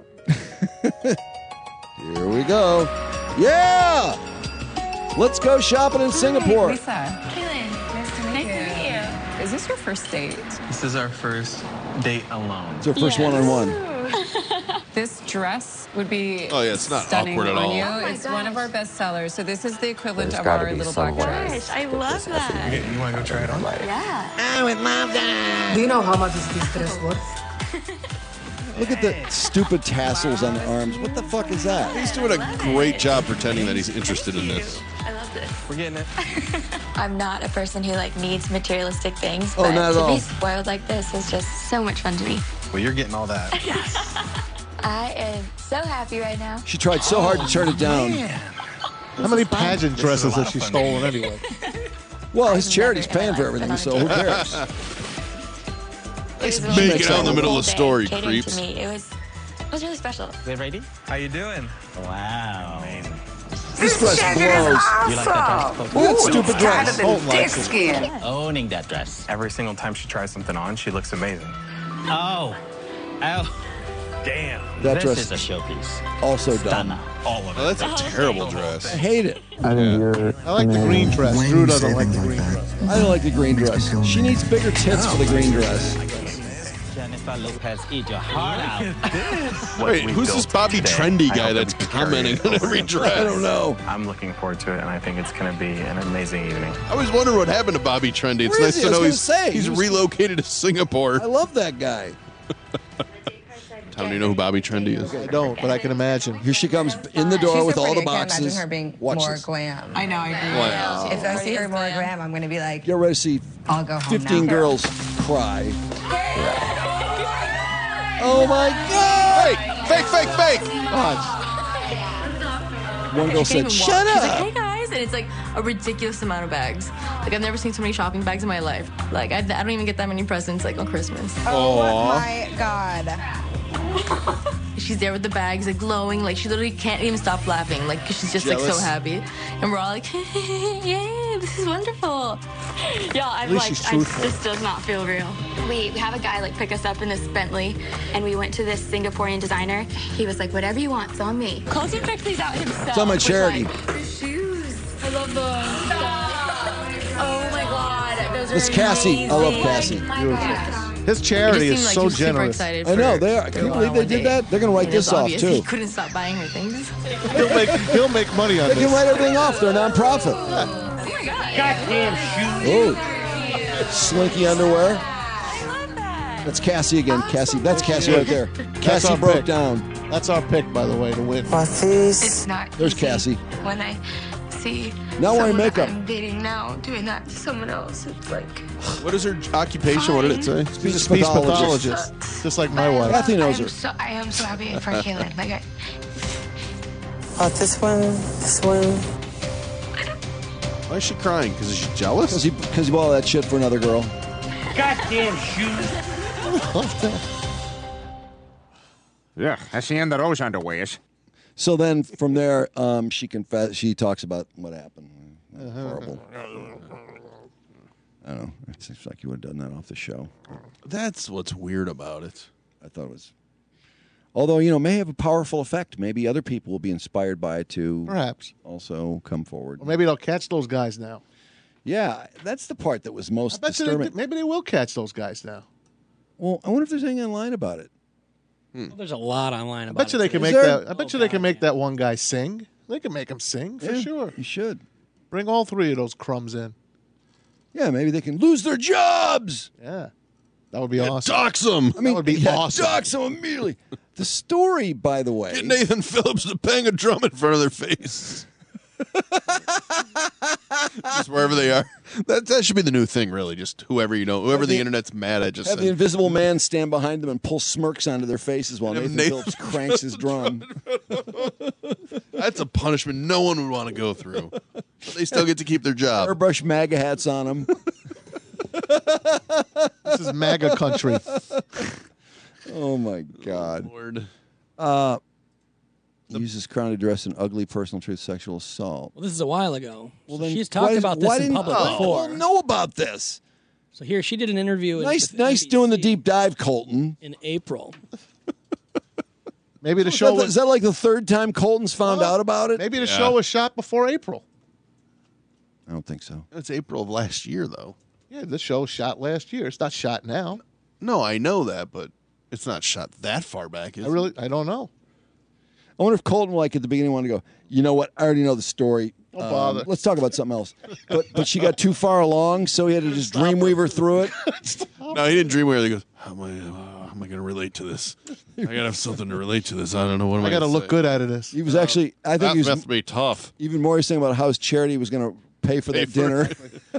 Here we go. Yeah! Let's go shopping in Singapore. Lisa. Kaylin, nice to meet Nice to meet you. Is this your first date? This is our first date alone. It's our first one-on-one. This dress would be Oh, yeah, it's not stunning awkward at on all. you. Oh my it's one of our gosh. best sellers. So this is the equivalent There's of gotta our be little some black way. dress. I love that. You, you want to go try it on? Yeah. I would love that. Do you know how much is this dress worth? Look at the stupid tassels on the arms. What the fuck is that? He's doing a great job pretending that he's interested in this. I love this. We're getting it. I'm not a person who like needs materialistic things, Oh, but not at to all. be spoiled like this is just So much fun to me. Well, you're getting all that. I am so happy right now. She tried so hard to turn it down. How many pageant This is a dresses lot has she of fun. stolen anyway? Well, his charity's paying for everything, so who cares? Let's It was make really it out in the middle of the day story, catering to creeps. me. It was, it was really special. Is it ready? How you doing? Wow. Amazing. This dress blows. You like that dress? Look at that stupid dress. Colton likes it. Skin. Owning that dress. Every single time she tries something on, she looks amazing. Oh. Oh. Damn. That this dress is a showpiece. also Stunner. done. All of it. Oh, that's a terrible dress. I hate it. I think you're. I like the green dress. Drew doesn't like the green dress. I don't like the green dress. She needs bigger tits for the green dress. Jennifer Lopez, eat your heart out. What Wait, we who's built this Bobby today, Trendy I guy hope that's that we can carry commenting it on every over. dress? I don't know. I'm looking forward to it, and I think it's going to be an amazing evening. I always wonder what happened to Bobby Trendy. It's Where nice is he? to I know was he's, gonna say, he's he was- relocated to Singapore. I love that guy. Tom, do you know who Bobby Trendy is? I don't, but I can imagine. Here she comes in the door She's with so all the pretty. I can't boxes. imagine her being Watch more this. glam. I know, I agree. Wow. If I see her more glam, I'm going to be like, Get ready to see I'll go home fifteen now. girls cry. Oh my God! Fake, fake, fake, fake. Watch. One girl said, "Shut up." Hey guys. and it's like a ridiculous amount of bags. Like I've never seen so many shopping bags in my life. Like I, I don't even get that many presents like on Christmas. Oh my God. She's there with the bags, like glowing, like she literally can't even stop laughing, like 'cause she's just like so Jealous? happy, and we're all like, "Yay, this is wonderful." Y'all, I'm least like, she's I, truthful. this does not feel real. We, we have a guy like pick us up in this Bentley, and we went to this Singaporean designer. He was like, whatever you want, it's on me. Colton picked these out himself. It's on my which, charity. like, the shoes. I love them. Oh my God, those are It's Cassie. I love amazing. Cassie. My God. His charity He is just seemed like so he was super generous. excited I know for- they are. for Can you a believe they one-on-one did date. that? They're going to write And it's this off obvious too. He couldn't stop buying her things. He'll make he'll make money on They this. can write everything off. They're a nonprofit. Oh my God. Goddamn shoes. Oh, slinky underwear. That's Cassie again. Cassie. That's Cassie right there. That's Cassie our broke pick. down. That's our pick, by the way, to win. It's not There's easy Cassie. when I see Now wearing someone makeup. I'm dating now doing that to someone else. It's like What is her occupation? What did it say? He's a speech pathologist. pathologist, just like my wife. Kathy knows I am her. so, I am so happy for Kaylin. Like I, Oh, this one, this one. Why is she crying? Because she's jealous? Because he, because he bought all that shit for another girl. Goddamn shoes. Yeah, that's the end of those underwears. So then from there, um, she confess. She talks about what happened. Horrible. I don't know. It seems like you would have done that off the show. That's what's weird about it. I thought it was. Although, you know, may have a powerful effect. Maybe other people will be inspired by it to Perhaps. also come forward. Or maybe they'll catch those guys now. Yeah, that's the part that was most I bet you disturbing. they, maybe they will catch those guys now. Well, I wonder if there's anything online about it. Well, there's a lot online I about bet you it. they can Is make there? that. I bet you they can make that one guy sing. They can make him sing for Yeah, sure. You should. Bring all three of those crumbs in. Yeah, maybe they can lose their jobs. Yeah, that would be Yeah, awesome. dox them. I mean, that would be yeah, awesome. dox them immediately. The story, by the way. Get Nathan Phillips to bang a drum in front of their face. Just wherever they are. That that should be the new thing, really. Just whoever you know, whoever Have the, the- internet's mad at, just Have the send- invisible man stand behind them and pull smirks onto their faces while And have Nathan, Nathan Phillips cranks his drum. That's a punishment no one would want to go through. But they still get to keep their job. Airbrush MAGA hats on them. This is MAGA country. Oh my God. Lord. Uh, uses crown to address an ugly personal truth sexual assault. Well, this is a while ago. Well, So then she's why talked did- about why this in didn't- public oh, before. well, know about this. So here, she did an interview. Nice, with nice N B C doing the deep dive, Colton. in April. Maybe the Is show that, was is that like the third time Colton's found out about it? maybe the Yeah. show was shot before April. I don't think so. It's April of last year, though. Yeah, the show was shot last year. It's not shot now. No, I know that, but it's not shot that far back, is I really, I don't know. I wonder if Colton, like at the beginning, wanted to go, you know what? I already know the story. Um, Don't bother. Let's talk about something else. But but she got too far along, so he had to just dreamweave her through it. it? No, he didn't dream where he goes, how am I, uh, how am I going to relate to this? I got to have something to relate to this. I don't know. What am I I got to gonna look say? good out of this. He was actually, I think That he was must be tough. even more saying about how his charity was going to pay for Pay that for dinner.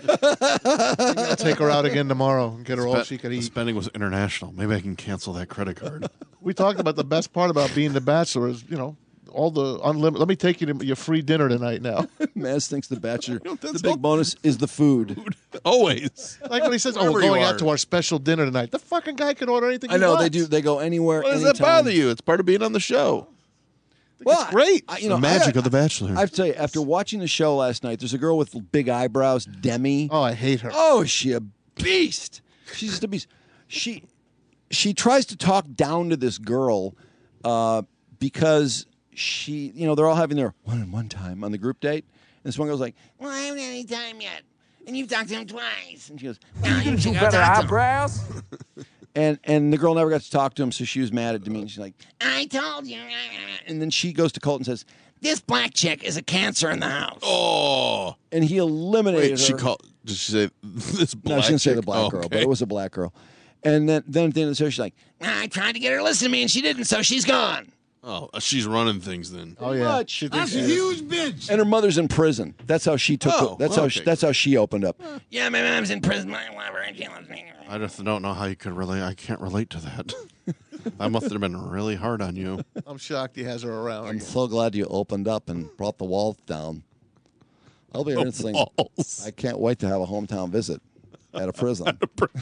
I'll take her out again tomorrow and get her all Spe- she could the eat. spending was international. Maybe I can cancel that credit card. We talked about the best part about being the Bachelor is, you know, all the unlimited. Let me take you to your free dinner tonight now. Maz thinks the Bachelor, that's the big all- bonus is the food. Always. Like when he says, "Oh, Wherever we're you going are. out to our special dinner tonight." The fucking guy can order anything. I he know they wants. do. They go anywhere. Why does anytime. that bother you? It's part of being on the show. Well, It's great. I, you The know, magic I, of The Bachelor. I have to tell you, after watching the show last night, there's a girl with big eyebrows, Demi. Oh, I hate her. Oh, is she a beast? She's just a beast. She she tries to talk down to this girl uh, because she, you know, they're all having their one on one time on the group date. And this one girl's like, Well, I haven't had any time yet. And you've talked to him twice. and she goes, Well, you should go Better talk to him. eyebrows? and and the girl never got to talk to him, so she was mad at Demi. And she's like, I told you. and then she goes to Colt and says, This black chick is a cancer in the house. Oh. and he eliminated Wait, her. she called. Did she say this black no, she didn't say the chick? black Oh, girl, okay. but it was a black girl. And then, then at the end of the show, she's like, I tried to get her to listen to me, and she didn't, so she's gone. Oh, she's running things then. Oh yeah, much. She thinks I'm a she is. huge bitch. and her mother's in prison. That's how she took. Oh, the, that's how. okay. She, that's how she opened up. Yeah, my mom's in prison. Whatever, and she loves me. I just don't know how you could relate. I can't relate to that. That must have been really hard on you. I'm shocked he has her around. I'm again. so glad you opened up and brought the walls down. I'll be honest saying, I can't wait to have a hometown visit at a prison.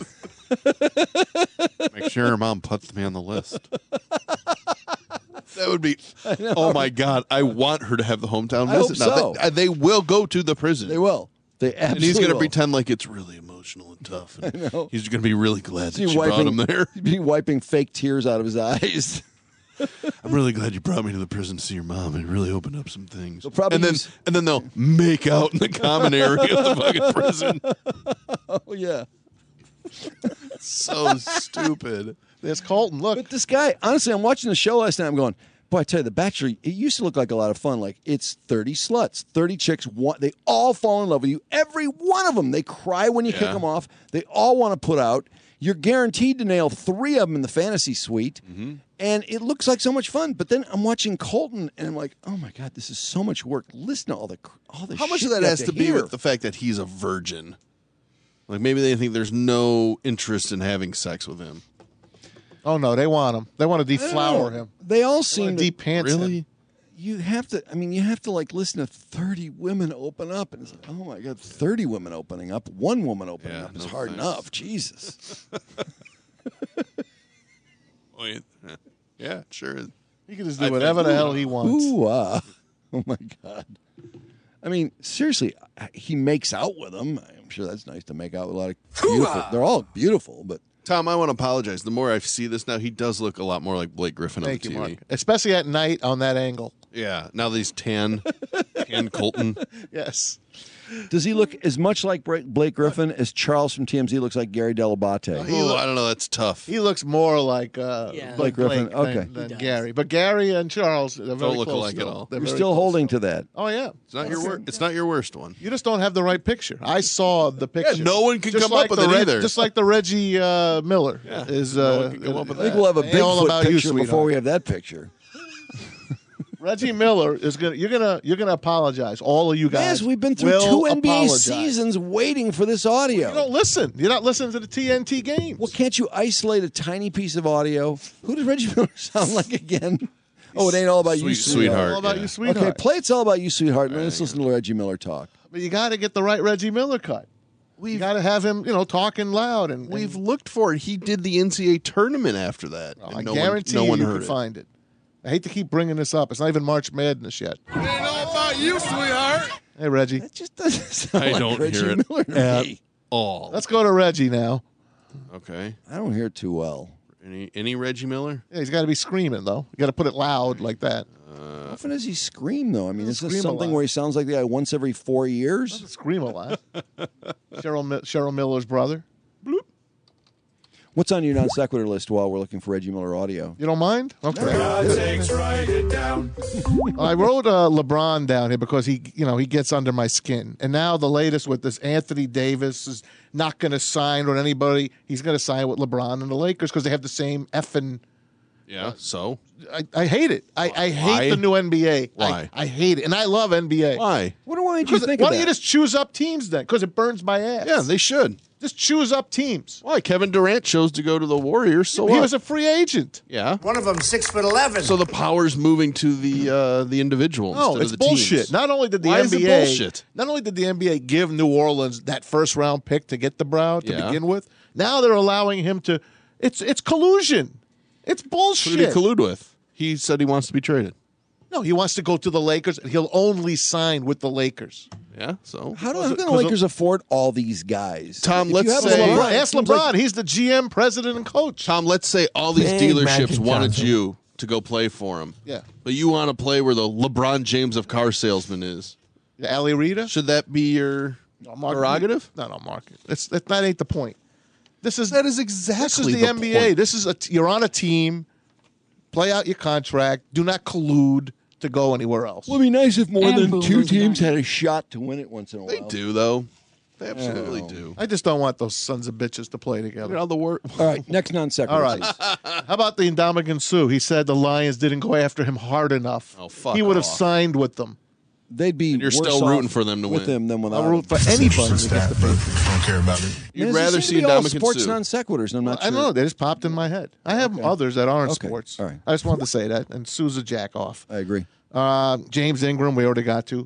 Make sure her mom puts me on the list. That would be. Oh my God! I want her to have the hometown I visit. hope Now, so. they, they will go to the prison. They will. They And absolutely he's going to will. pretend like it's really emotional and tough. And I know. He's going to be really glad that He's you brought wiping- him there. He'd be wiping fake tears out of his eyes. I'm really glad you brought me to the prison to see your mom. It really opened up some things. probably and then use- and then they'll make out in the common area of the fucking prison. Oh, yeah. So stupid. There's Colton. Look. But this guy, honestly, I'm watching the show last night. I'm going, boy, I tell you, The Bachelor, it used to look like a lot of fun. Like, it's thirty sluts, thirty chicks. One, they all fall in love with you. Every one of them. They cry when you kick Yeah. them off. They all want to put out. You're guaranteed to nail three of them in the fantasy suite. Mm-hmm. And it looks like so much fun. But then I'm watching Colton, and I'm like, oh, my God, this is so much work. Listen to all the all the How much shit of that you has have to be hear. with the fact that he's a virgin? Like maybe they think there's no interest in having sex with him. Oh no, they want him. They want to I don't deflower know. him. They all They seem want to to depants Really? him. You have to. I mean, you have to like listen to thirty women open up, and it's like, oh my God, thirty women opening up. One woman opening Yeah, up is no hard thanks. enough. Jesus. Wait, yeah, sure. is. He can just I do whatever the think- hell he wants. Ooh, ah. Oh my God. I mean, seriously, he makes out with them. I'm sure that's nice to make out with a lot of beautiful. They're all beautiful, but Tom, I want to apologize. The more I see this now, he does look a lot more like Blake Griffin Thank on you, the T V. Mark. Especially at night on that angle. Yeah, now that he's tan, tan Colton. Yes. does he look as much like Bra- Blake Griffin as Charles from T M Z looks like Gary Delabate? Oh, I don't know. That's tough. He looks more like uh, Yeah. Blake Griffin, than- okay. than He does. Gary. But Gary and Charles they're very look close alike at still. all. They're You're very still close holding still. to that. Oh yeah. It's not your wor- It's not your worst one. You just don't have the right picture. I saw the picture. no one can Just come like up with the it Reg- either. Just like the Reggie uh, Miller Yeah, is. no Uh, one can come up with I think we'll have a Ain't all Bigfoot about you, picture before sweetheart. we have that picture. Reggie Miller is gonna. You're gonna. You're gonna apologize. All of you guys. Yes, we've been through will two N B A apologize. seasons waiting for this audio. You don't listen. You're not listening to the T N T games. Well, can't you isolate a tiny piece of audio? Who does Reggie Miller sound like again? Oh, it ain't all about you, Sweet- sweetheart. sweetheart, all about yeah. you, sweetheart. Okay, play It's All About You, Sweetheart, and then let's listen to Reggie Miller talk. But you got to get the right Reggie Miller cut. You got to have him, you know, talking loud, and, We've and looked for it. He did the N C A A tournament after that. I and no guarantee one, no one you, you heard can it. find it. I hate to keep bringing this up. It's not even March Madness yet. It ain't all about you, sweetheart. Hey, Reggie. That just doesn't sound I like don't Reggie hear it Miller to at me. all. Let's go to Reggie now. Okay. I don't hear it too well. Any any Reggie Miller? Yeah, he's got to be screaming though. You got to put it loud like that. How often does he scream, though? I mean, is Scream this a something lot. where he sounds like the guy once every four years? Doesn't scream a lot. Cheryl Mi- Cheryl Miller's brother. What's on your non sequitur list while we're looking for Reggie Miller audio? You don't mind? Okay. Takes, write it down. I wrote uh, LeBron down here because he, you know, he gets under my skin. And now the latest with this Anthony Davis is not going to sign with anybody. He's going to sign with LeBron and the Lakers because they have the same effing. Yeah. So I, I hate it. I, I hate Why? the new N B A. Why? I, I hate it, and I love N B A. why? What why did you Because think why of don't you that? just choose up teams then? Because it burns my ass. Yeah, they should. just choose up teams. Why? Kevin Durant chose to go to the Warriors. So he what? was a free agent. yeah. One of them six foot eleven. So the power's moving to the uh, the individual. No, instead it's of the bullshit. teams. Not only did the Why is it N B A bullshit? not only did the N B A give New Orleans that first round pick to get the Brown to Yeah. begin with, now they're allowing him to. It's it's collusion. It's Who bullshit. did he collude with? He said he wants to be traded. No, he wants to go to the Lakers, and he'll only sign with the Lakers. Yeah. So How do, Was how it- can the was it- Lakers afford all these guys? Tom, If let's you have say- LeBron, LeBron, it ask seems LeBron. like- He's the G M, president, and coach. Tom, let's say all these Big dealerships Magic wanted Johnson. you to go play for them. Yeah. But you want to play where the LeBron James of car salesman is. Ali Rita. Should that be your No, Mark- prerogative? No, no, Mark. It's, that, that ain't the point. This is That is this exactly is the, the N B A. point. This is a t- you're on a team. Play out your contract. Do not collude to go anywhere else. Well, it'd be nice if more And than boom two goes teams down. had a shot to win it once in a They while. do, though. They absolutely Oh. do. I just don't want those sons of bitches to play Look together. at all the work. All right, next non sequitur. All right. please. How about the Ndamukong Suh? He said the Lions didn't go after him hard enough. Oh, fuck He would have off. signed with them. They'd be And you're worse still off rooting for them to with win. him than without I'll root him. for anybody against the Stat, but Patriots. don't care about it. You'd Man, rather these see seem to be all Ndamukong sports Suh. non sequiturs. I'm not I sure. don't know. They just popped in my head. I have Okay. others that aren't Okay. sports. All right. I just wanted to say that. And Sue's a jack off. I agree. Uh, James Ingram, we already got to.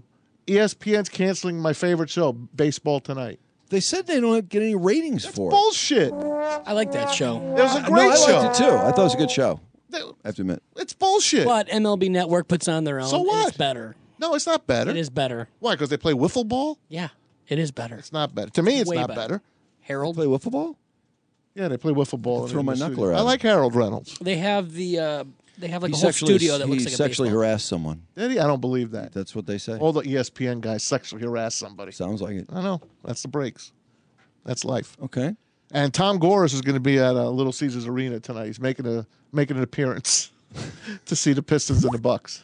E S P N's canceling my favorite show, Baseball Tonight. They said they don't get any ratings for it. Bullshit. I like that show. It was a No, great I show. liked it too. I thought it was a good show. I have to admit. It's bullshit. But M L B Network puts on their own. So and what? It's better. No, it's not better. It is better. Why? Because they play wiffle ball? Yeah, it is better. It's not better. To me, it's Way not better. better. Harold. Play wiffle ball? Yeah, they play wiffle ball. Throw in my the knuckler studio. at I him. like Harold Reynolds. They have the. Uh, they have like He a whole sexually- studio that looks he like a sexually baseball. harassed someone. Did he? I don't believe that. That's what they say. All the E S P N guys sexually harass somebody. Sounds like it. I know. That's the breaks. That's life. Okay. And Tom Goris is going to be at uh, Little Caesars Arena tonight. He's making a making an appearance to see the Pistons and the Bucks.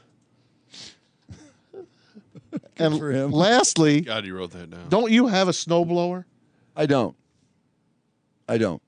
And for him. lastly, God, you wrote that down. don't you have a snowblower? I don't. I don't.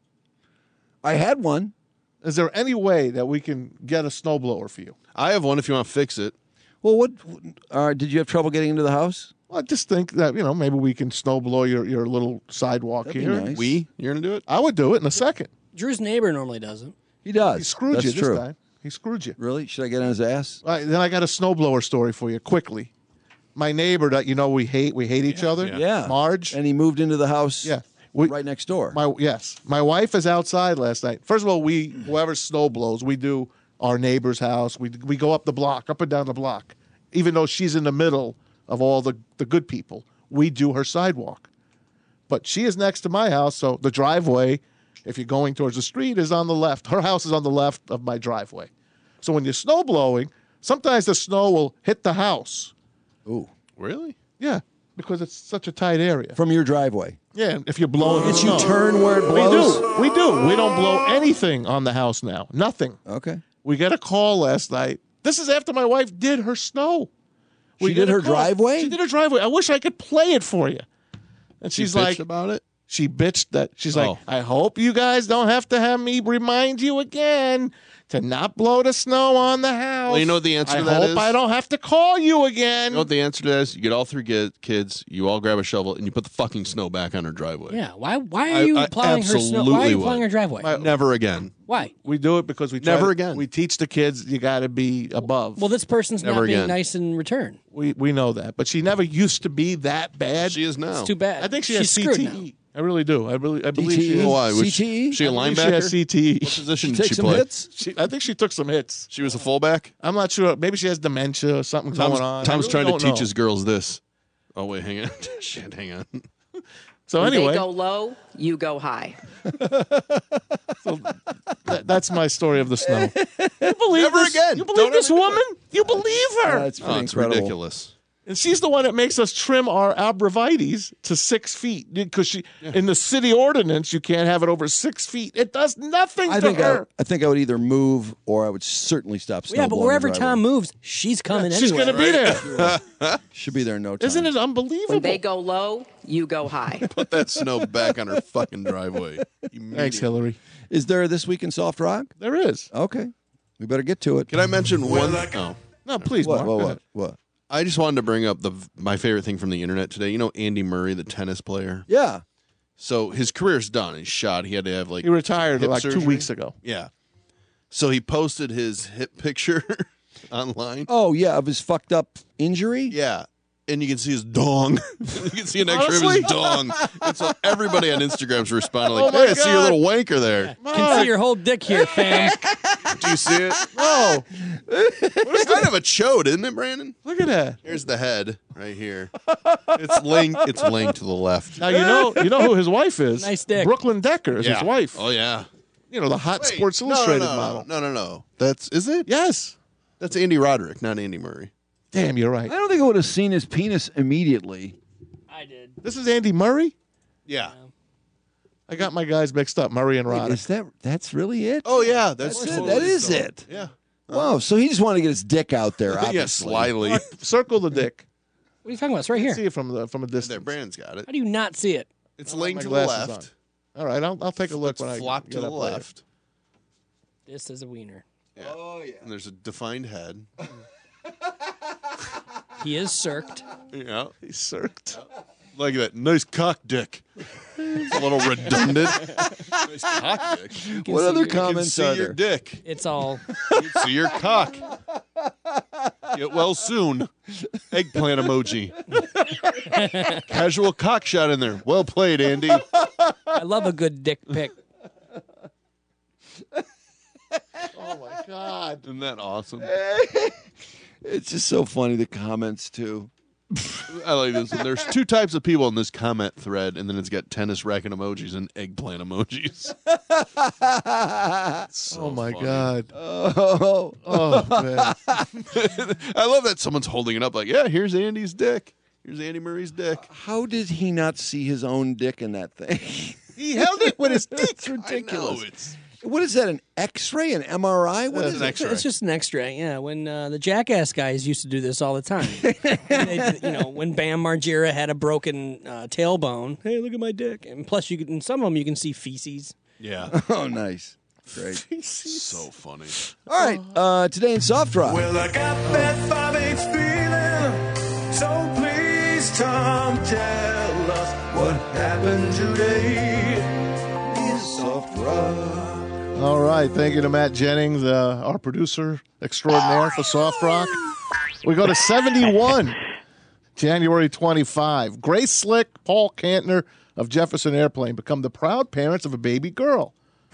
I had one. Is there any way that we can get a snowblower for you? I have one if you want to fix it. Well, what? Uh, did you have trouble getting into the house? Well, I just think that, you know, maybe we can snowblow your, your little sidewalk That'd be here. nice. We? You're going to do it? I would do it in a second. Drew's neighbor normally doesn't. He does. He screwed That's you true. this time. He screwed you. Really? Should I get on his ass? All right, then I got a snowblower story for you, quickly. My neighbor that, you know, we hate, we hate each other. Yeah. Marge. And he moved into the house Yeah. We, right next door. My yes, my wife is outside last night. First of all, we whoever snow blows, we do our neighbor's house. We we go up the block, up and down the block. Even though she's in the middle of all the the good people, we do her sidewalk. But she is next to my house, so the driveway, if you're going towards the street, is on the left. Her house is on the left of my driveway. So when you're snow blowing, sometimes the snow will hit the house. Ooh. Really? Yeah, because it's such a tight area. From your driveway. Yeah, if you're blowing Can't the you snow. turn where it We blows? do. We do. We don't blow anything on the house now. Nothing. Okay. We got a call last night. This is after my wife did her snow. We She did get a her call. driveway? She did her driveway. I wish I could play it for you. And She she's bitched like, about it? she bitched that. She's Oh. like, I hope you guys don't have to have me remind you again to not blow the snow on the house. Well, you know what the answer I to that hope is? I don't have to call you again. You know what the answer to that is? You get all three ki- kids, you all grab a shovel, and you put the fucking snow back on her driveway. Yeah. Why? Why are I- you I plowing her snow? Why are absolutely you plowing would. her driveway? My- Never again. Why? We do it because we try Never to- again. We teach the kids you got to be above. Well, this person's Never not being again. nice in return. We we know that, but she never used to be that bad. She is now. It's too bad. I think she She's has screwed C T now. E. I really do. I really I believe she D T E? has. Why? Was C T E? she a I believe linebacker? She has C T E. What position She did takes she some play? hits. She, I think she took some hits. She was a fullback? I'm not sure. Maybe she has dementia or something Tom's, going on. I Tom's really trying to don't teach know. his girls this. Oh, wait, hang on. Shit, hang on. So When anyway, they go low, you go high. that, that's my story of the snow. You believe Never this? again. You believe Don't this ever do woman? You believe her? That's pretty Oh, it's incredible. ridiculous. And she's the one that makes us trim our arborvitaes to six feet because she, in the city ordinance, you can't have it over six feet. It does nothing I to think I, her. I think I would either move or I would certainly stop snowblowing. Yeah, but wherever the Tom driveway. moves, she's coming She's anyway. going to be there. Should be there in no time. Isn't it unbelievable? When they go low, you go high. Put that snow back on her fucking driveway. Thanks, Hillary. Is there This Week in Soft Rock? There is. Okay. We better get to it. Can I mention one? Oh. No, please, What, Mark. what, Go what, ahead. what? I just wanted to bring up the my favorite thing from the internet today. You know Andy Murray, the tennis player? Yeah. So his career's done. He's shot. He had to have like He retired hip like surgery. two weeks ago. Yeah. So he posted his hip picture online. Oh, yeah, of his fucked up injury? Yeah. And you can see his dong. You can see an X-ray of Honestly? his dong. And so everybody on Instagram's responding like, Oh my hey, I see your God. little wanker there. Can see your whole dick here, fam. Do you see it? Oh, It's kind of a chode, isn't it, Brandon? look at that. Here's the head right here. It's linked. It's linked to the left. Now you know you know who his wife is. Nice dick. Brooklyn Decker is Yeah. his wife. Oh yeah. You know, the hot Wait, Sports no, no, Illustrated no, model. No, no, no. That's is it? Yes. That's Andy Roderick, not Andy Murray. Damn, you're right. I don't think I would have seen his penis immediately. I did. This is Andy Murray? Yeah. I got my guys mixed up, Murray and Wait, Roddick. is that that's really it? Oh yeah, that's, That's it. totally That is so. it. Yeah. Wow, so he just wanted to get his dick out there, obviously. Yeah, slyly. Mark, circle the dick. What are you talking about? It's right here. See it from the from a distance. There, Brandon's got it. How do you not see it? It's I don't linked have to my the glasses left. on. All right, I'll I'll take a look It's when I flop get to the up later. left. This is a wiener. Yeah. Oh yeah. And there's a defined head. He is circed. Yeah. He's circed. Like that. Nice cock dick. It's a little redundant. Nice cock dick. What other You can comments see are your there? dick. It's all. You can see your cock. Get well soon. Eggplant emoji. Casual cock shot in there. Well played, Andy. I love a good dick pic. Oh my God! Isn't that awesome? It's just so funny, the comments, too. I like this one. There's two types of people in this comment thread, and then it's got tennis racket emojis and eggplant emojis. So oh my funny. God! Oh, oh man! I love that someone's holding it up like, yeah, here's Andy's dick. Here's Andy Murray's dick. How did he not see his own dick in that thing? He held it with his dick. It's ridiculous. I know, it's... What is that, an X-ray, an M R I? What That's is an it? X-ray. It's just an X-ray. Yeah, when uh, the Jackass guys used to do this all the time. They, you know, when Bam Margera had a broken uh, tailbone. Hey, look at my dick. And plus, you can, in some of them you can see feces. Yeah. Oh, nice. Great. So funny. All right, uh, today in Soft Rock. Well, I got that five eighths feeling, so please, Tom, tell us what happened today in Soft Rock. All right, thank you to Matt Jennings, uh, our producer extraordinaire for Soft Rock. We go to seventy-one, January twenty-fifth. Grace Slick, Paul Kantner of Jefferson Airplane become the proud parents of a baby girl.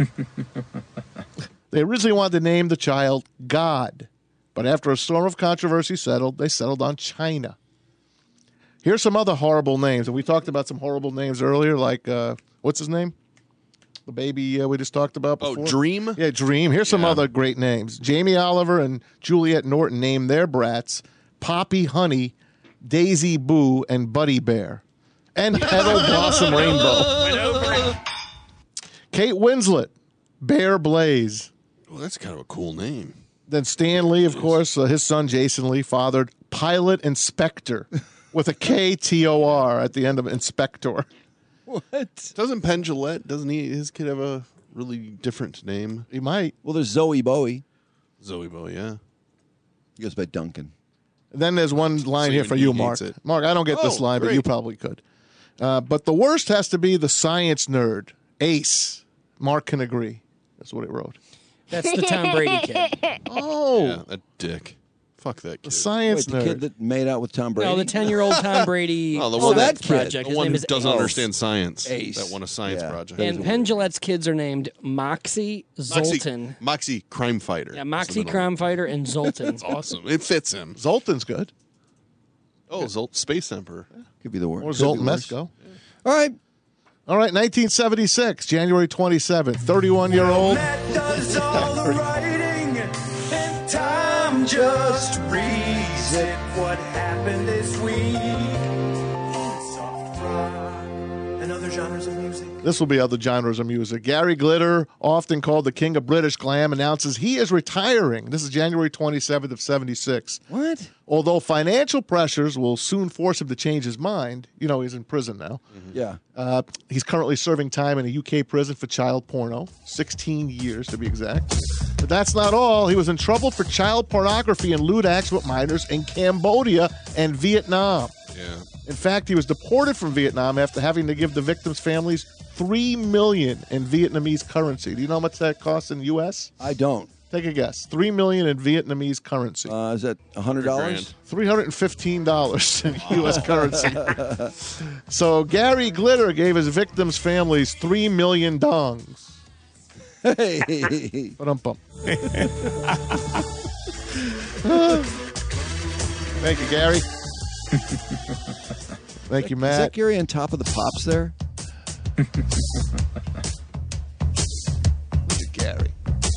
They originally wanted to name the child God, but after a storm of controversy settled, they settled on China. Here's some other horrible names, and we talked about some horrible names earlier, like, uh, what's his name? The baby uh, we just talked about before. Oh, Dream? Yeah, Dream. Here's some Yeah. other great names. Jamie Oliver and Juliet Norton named their brats Poppy Honey, Daisy Boo, and Buddy Bear. And Petal Blossom Rainbow. Kate Winslet, Bear Blaze. Well, that's kind of a cool name. Then Stan Lee, of course, uh, his son Jason Lee fathered Pilot Inspector with a K T O R at the end of Inspector. What? Doesn't Penn Jillette, doesn't he, his kid have a really different name? He might. Well, there's Zoe Bowie. Zoe Bowie, yeah. He goes by Duncan. And then there's one line So here he- for he you, hates Mark. it. Mark, I don't get this Oh, line, but great. you probably could. Uh, but the worst has to be the science nerd, Ace. Mark can agree. That's what it wrote. That's the Tom Brady kid. Oh, Yeah, that dick. Fuck that the kid. science Wait, the nerd. kid that made out with Tom Brady? No, the ten-year-old Tom Brady Oh, the Oh, one that science kid. project. The His one name who is doesn't Ace. understand science. Ace. That won a science Yeah. project. And Penn Jillette's kids are named Moxie, Moxie, Zoltan. Moxie Crime Fighter. Yeah, That's Moxie the middle Crime Fighter and Zoltan. That's awesome. It fits him. Zoltan's good. Oh, Zolt Space Emperor. Could be the word. Or Could be Zoltan worse. Mesco. All right. All right, nineteen seventy-six, January twenty-seventh, thirty-one-year-old. Matt does all the writing, and Tom just reads it. What happened this week in Soft Rock and other genres of music. This will be other genres of music. Gary Glitter, often called the king of British glam, announces he is retiring. This is January twenty-seventh of seventy-six. What? Although financial pressures will soon force him to change his mind. You know, he's in prison now. Yeah. Uh, he's currently serving time in a U K prison for child porno, sixteen years to be exact. But that's not all. He was in trouble for child pornography and lewd acts with minors in Cambodia and Vietnam. Yeah. In fact, he was deported from Vietnam after having to give the victims' families three million dollars in Vietnamese currency. Do you know how much that costs in U S? I don't. Take a guess. three million dollars in Vietnamese currency. Uh, is that one hundred dollars? three hundred fifteen dollars in U S currency. So Gary Glitter gave his victims' families three million dongs. Hey. Ba-dum-bum. Thank you, Gary. Thank you, Is that Matt. Gary on top of the pops there? Look at Gary.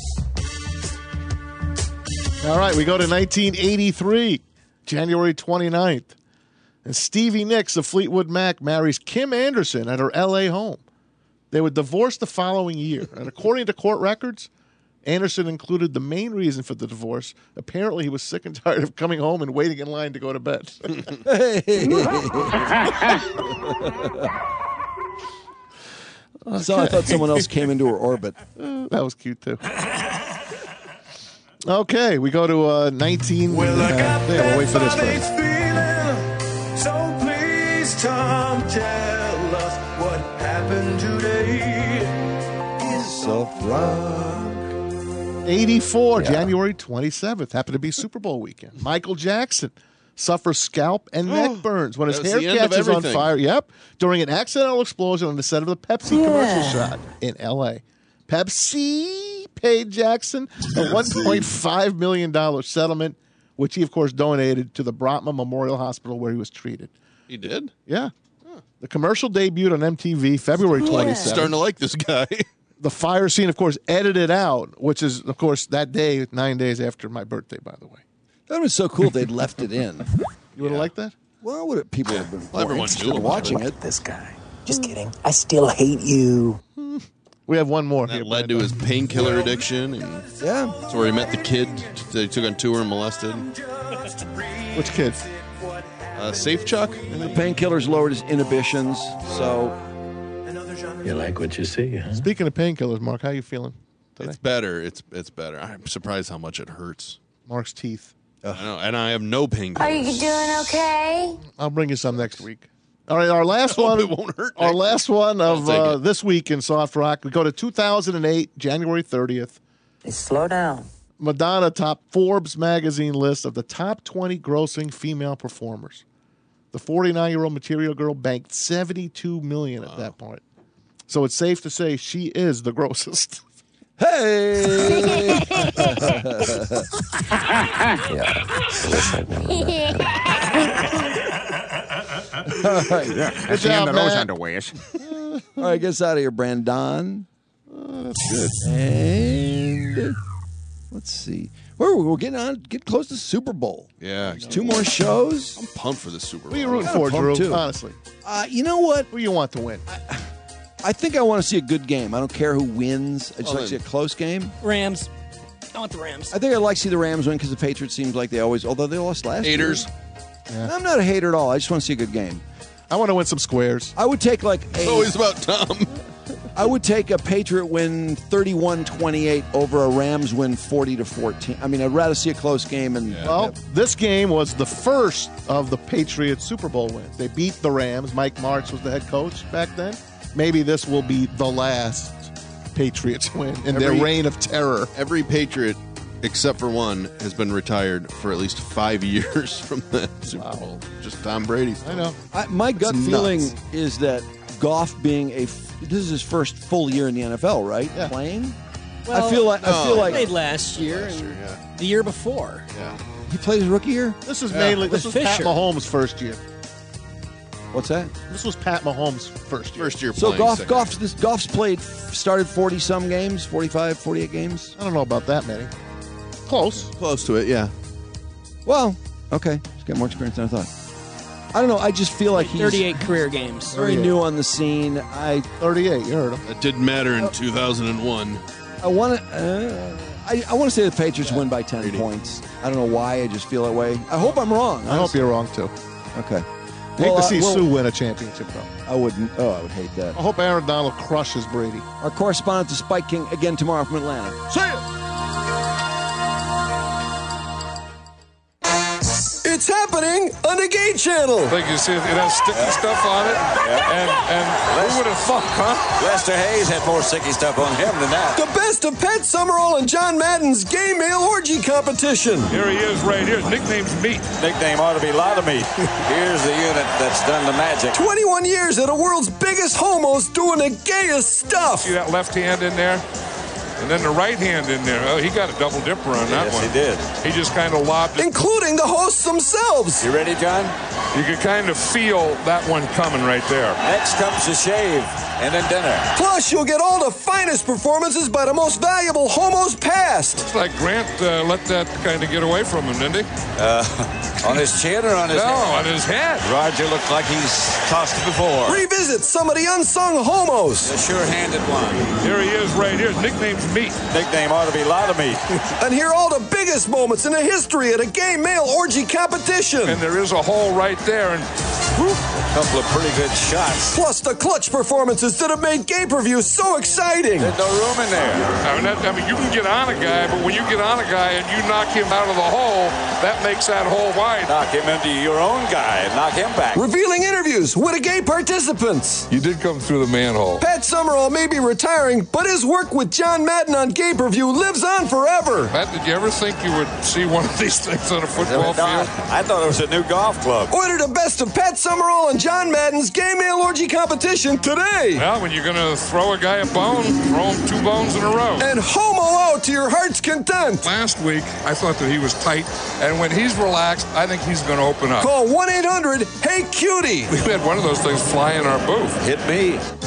All right, we go to nineteen eighty-three, January twenty-ninth. And Stevie Nicks of Fleetwood Mac marries Kim Anderson at her L A home. They were divorced the following year. And according to court records, Anderson included the main reason for the divorce. Apparently, he was sick and tired of coming home and waiting in line to go to bed. So I thought someone else came into her orbit. Uh, that was cute, too. Okay, we go to uh, nineteen. Well, I got uh, yeah, we'll wait for this that first. feeling, so please, Tom, tell us what happened today in Soft Rock. eighty-four, January twenty-seventh. Happened to be Super Bowl weekend. Michael Jackson suffers scalp and neck burns when his That was hair the end of catches on everything. fire. Yep, during an accidental explosion on the set of the Pepsi commercial shot in L A. Pepsi paid Jackson a one point five million dollars settlement, which he, of course, donated to the Brotma Memorial Hospital where he was treated. He did? Yeah. The commercial debuted on M T V February twenty-seventh. Starting to like this guy. The fire scene, of course, edited out, which is, of course, that day, nine days after my birthday, by the way. That would have been so cool if they'd left it in. You would have liked that? Well, would it, people would have been Well, everyone interested knew in about watching it. it. This guy. Just kidding. I still hate you. We have one more. That here, led to Brandon. his painkiller addiction. And Yeah. that's where he met the kid that he took on tour and molested. Which kid? Uh, Safe Chuck? And the painkillers lowered his inhibitions, so You like what you see, huh? Speaking of painkillers, Mark, how you feeling today? It's better. It's it's better. I'm surprised how much it hurts. Mark's teeth. I know, and I have no painkillers. Are you doing okay? I'll bring you some next week. All right, our last I hope one. it won't hurt Our next last one of I'll take uh, it. this week in soft rock. We go to two thousand eight, January thirtieth. Hey, slow down. Madonna topped Forbes magazine list of the top twenty grossing female performers. The forty-nine-year-old Material Girl banked seventy-two million dollars at that point. So it's safe to say she is the grossest. hey! Yeah. All right, Yeah, Good that's the end job, of those Matt. underwears. all right, get us out of here, Brandon. Oh, that's good. And let's see. We're, we're getting on, getting close to Super Bowl. Yeah. Two more shows. I'm pumped for the Super Bowl. Who are you rooting kinda for, pumped, Drew? too. Honestly, Uh, you know what? who you want to win? I think I want to see a good game. I don't care who wins. I just Well, like to see a then- close game. Rams. I want the Rams. I think I'd like to see the Rams win because the Patriots seems like they always, although they lost last Haters. year. I'm not a hater at all. I just want to see a good game. I want to win some squares. I would take like It's a, always about Tom. I would take a Patriot win thirty-one twenty-eight over a Rams win forty to fourteen. I mean, I'd rather see a close game. And Well, this game was the first of the Patriots Super Bowl wins. They beat the Rams. Mike Martz was the head coach back then. Maybe this will be the last Patriots win in Every- their reign of terror. Every Patriot, except for one, has been retired for at least five years from the Super Bowl. Just Tom Brady. I know. I, my gut It's feeling nuts. is that Goff being a f- this is his first full year in the N F L, right? Yeah. Playing. Well, I feel like I no. feel He like played last year Last and year, yeah. the year before. Yeah. he played his rookie year. This is mainly this With was Pat Fisher. Mahomes' first year. What's that? This was Pat Mahomes' first year. First year So playing. Goff, second Goff's this Goff's played started forty some games, forty-five, forty-eight games. I don't know about that many. Close. Close to it, yeah. Well, okay, he's got more experience than I thought. I don't know. I just feel like he's thirty-eight career games. very thirty-eight. new on the scene. I thirty-eight. You heard him. That didn't matter in two thousand one. I want to. Uh, I, I want to say the Patriots win by ten points. I don't know why. I just feel that way. I hope I'm wrong. I hope you're wrong too. Okay. I hate Well, to uh, see well- Sue win a championship though. I wouldn't. Oh, I would hate that. I hope Aaron Donald crushes Brady. Our correspondent to Spike King again tomorrow from Atlanta. See ya. It's happening on the Gay Channel. Like you see, it has sticky stuff on it. And, and who would have thought, huh? Lester Hayes had more sticky stuff on him than that. The best of Pat Summerall and John Madden's gay male orgy competition. Here he is right here. His nickname's Meat. Nickname ought to be Lot of Meat. Here's the unit that's done the magic. twenty-one years of the world's biggest homos doing the gayest stuff. See that left hand in there? And then the right hand in there. Oh, he got a double dipper on that Yes, one. he did. He just kind of lobbed it. Including the hosts themselves. You ready, John? You could kind of feel that one coming right there. Next comes the shave and then dinner. Plus, you'll get all the finest performances by the most valuable homos past. It's like Grant uh, let that kind of get away from him, didn't he? Uh, on his chin or on his no, head? on his head. Roger looks like he's tossed it before. Revisit some of the unsung homos. The sure-handed one. Here he is right here. His nickname's Meat. Nickname ought to be Lot of Meat. And hear all the biggest moments in the history of the gay male orgy competition. And there is a hole right there. And A couple of pretty good shots. Plus the clutch performances that have made pay-per-view so exciting. There's no room in there. I mean, that, I mean, you can get on a guy, but when you get on a guy and you knock him out of the hole, that makes that hole wide. Knock him into your own guy and knock him back. Revealing interviews with a gay participants. You did come through the manhole. Pat Summerall may be retiring, but his work with John Madden on Gay-Per-View lives on forever. Matt, did you ever think you would see one of these things on a football No, field? I thought it was a new golf club. Order the best of Pat Summerall and John Madden's Gay Male Orgy competition today. Well, when you're going to throw a guy a bone, throw him two bones in a row. And homo out to your heart's content. Last week, I thought that he was tight, and when he's relaxed, I think he's going to open up. Call one eight hundred hey cutie. We had one of those things fly in our booth. Hit me.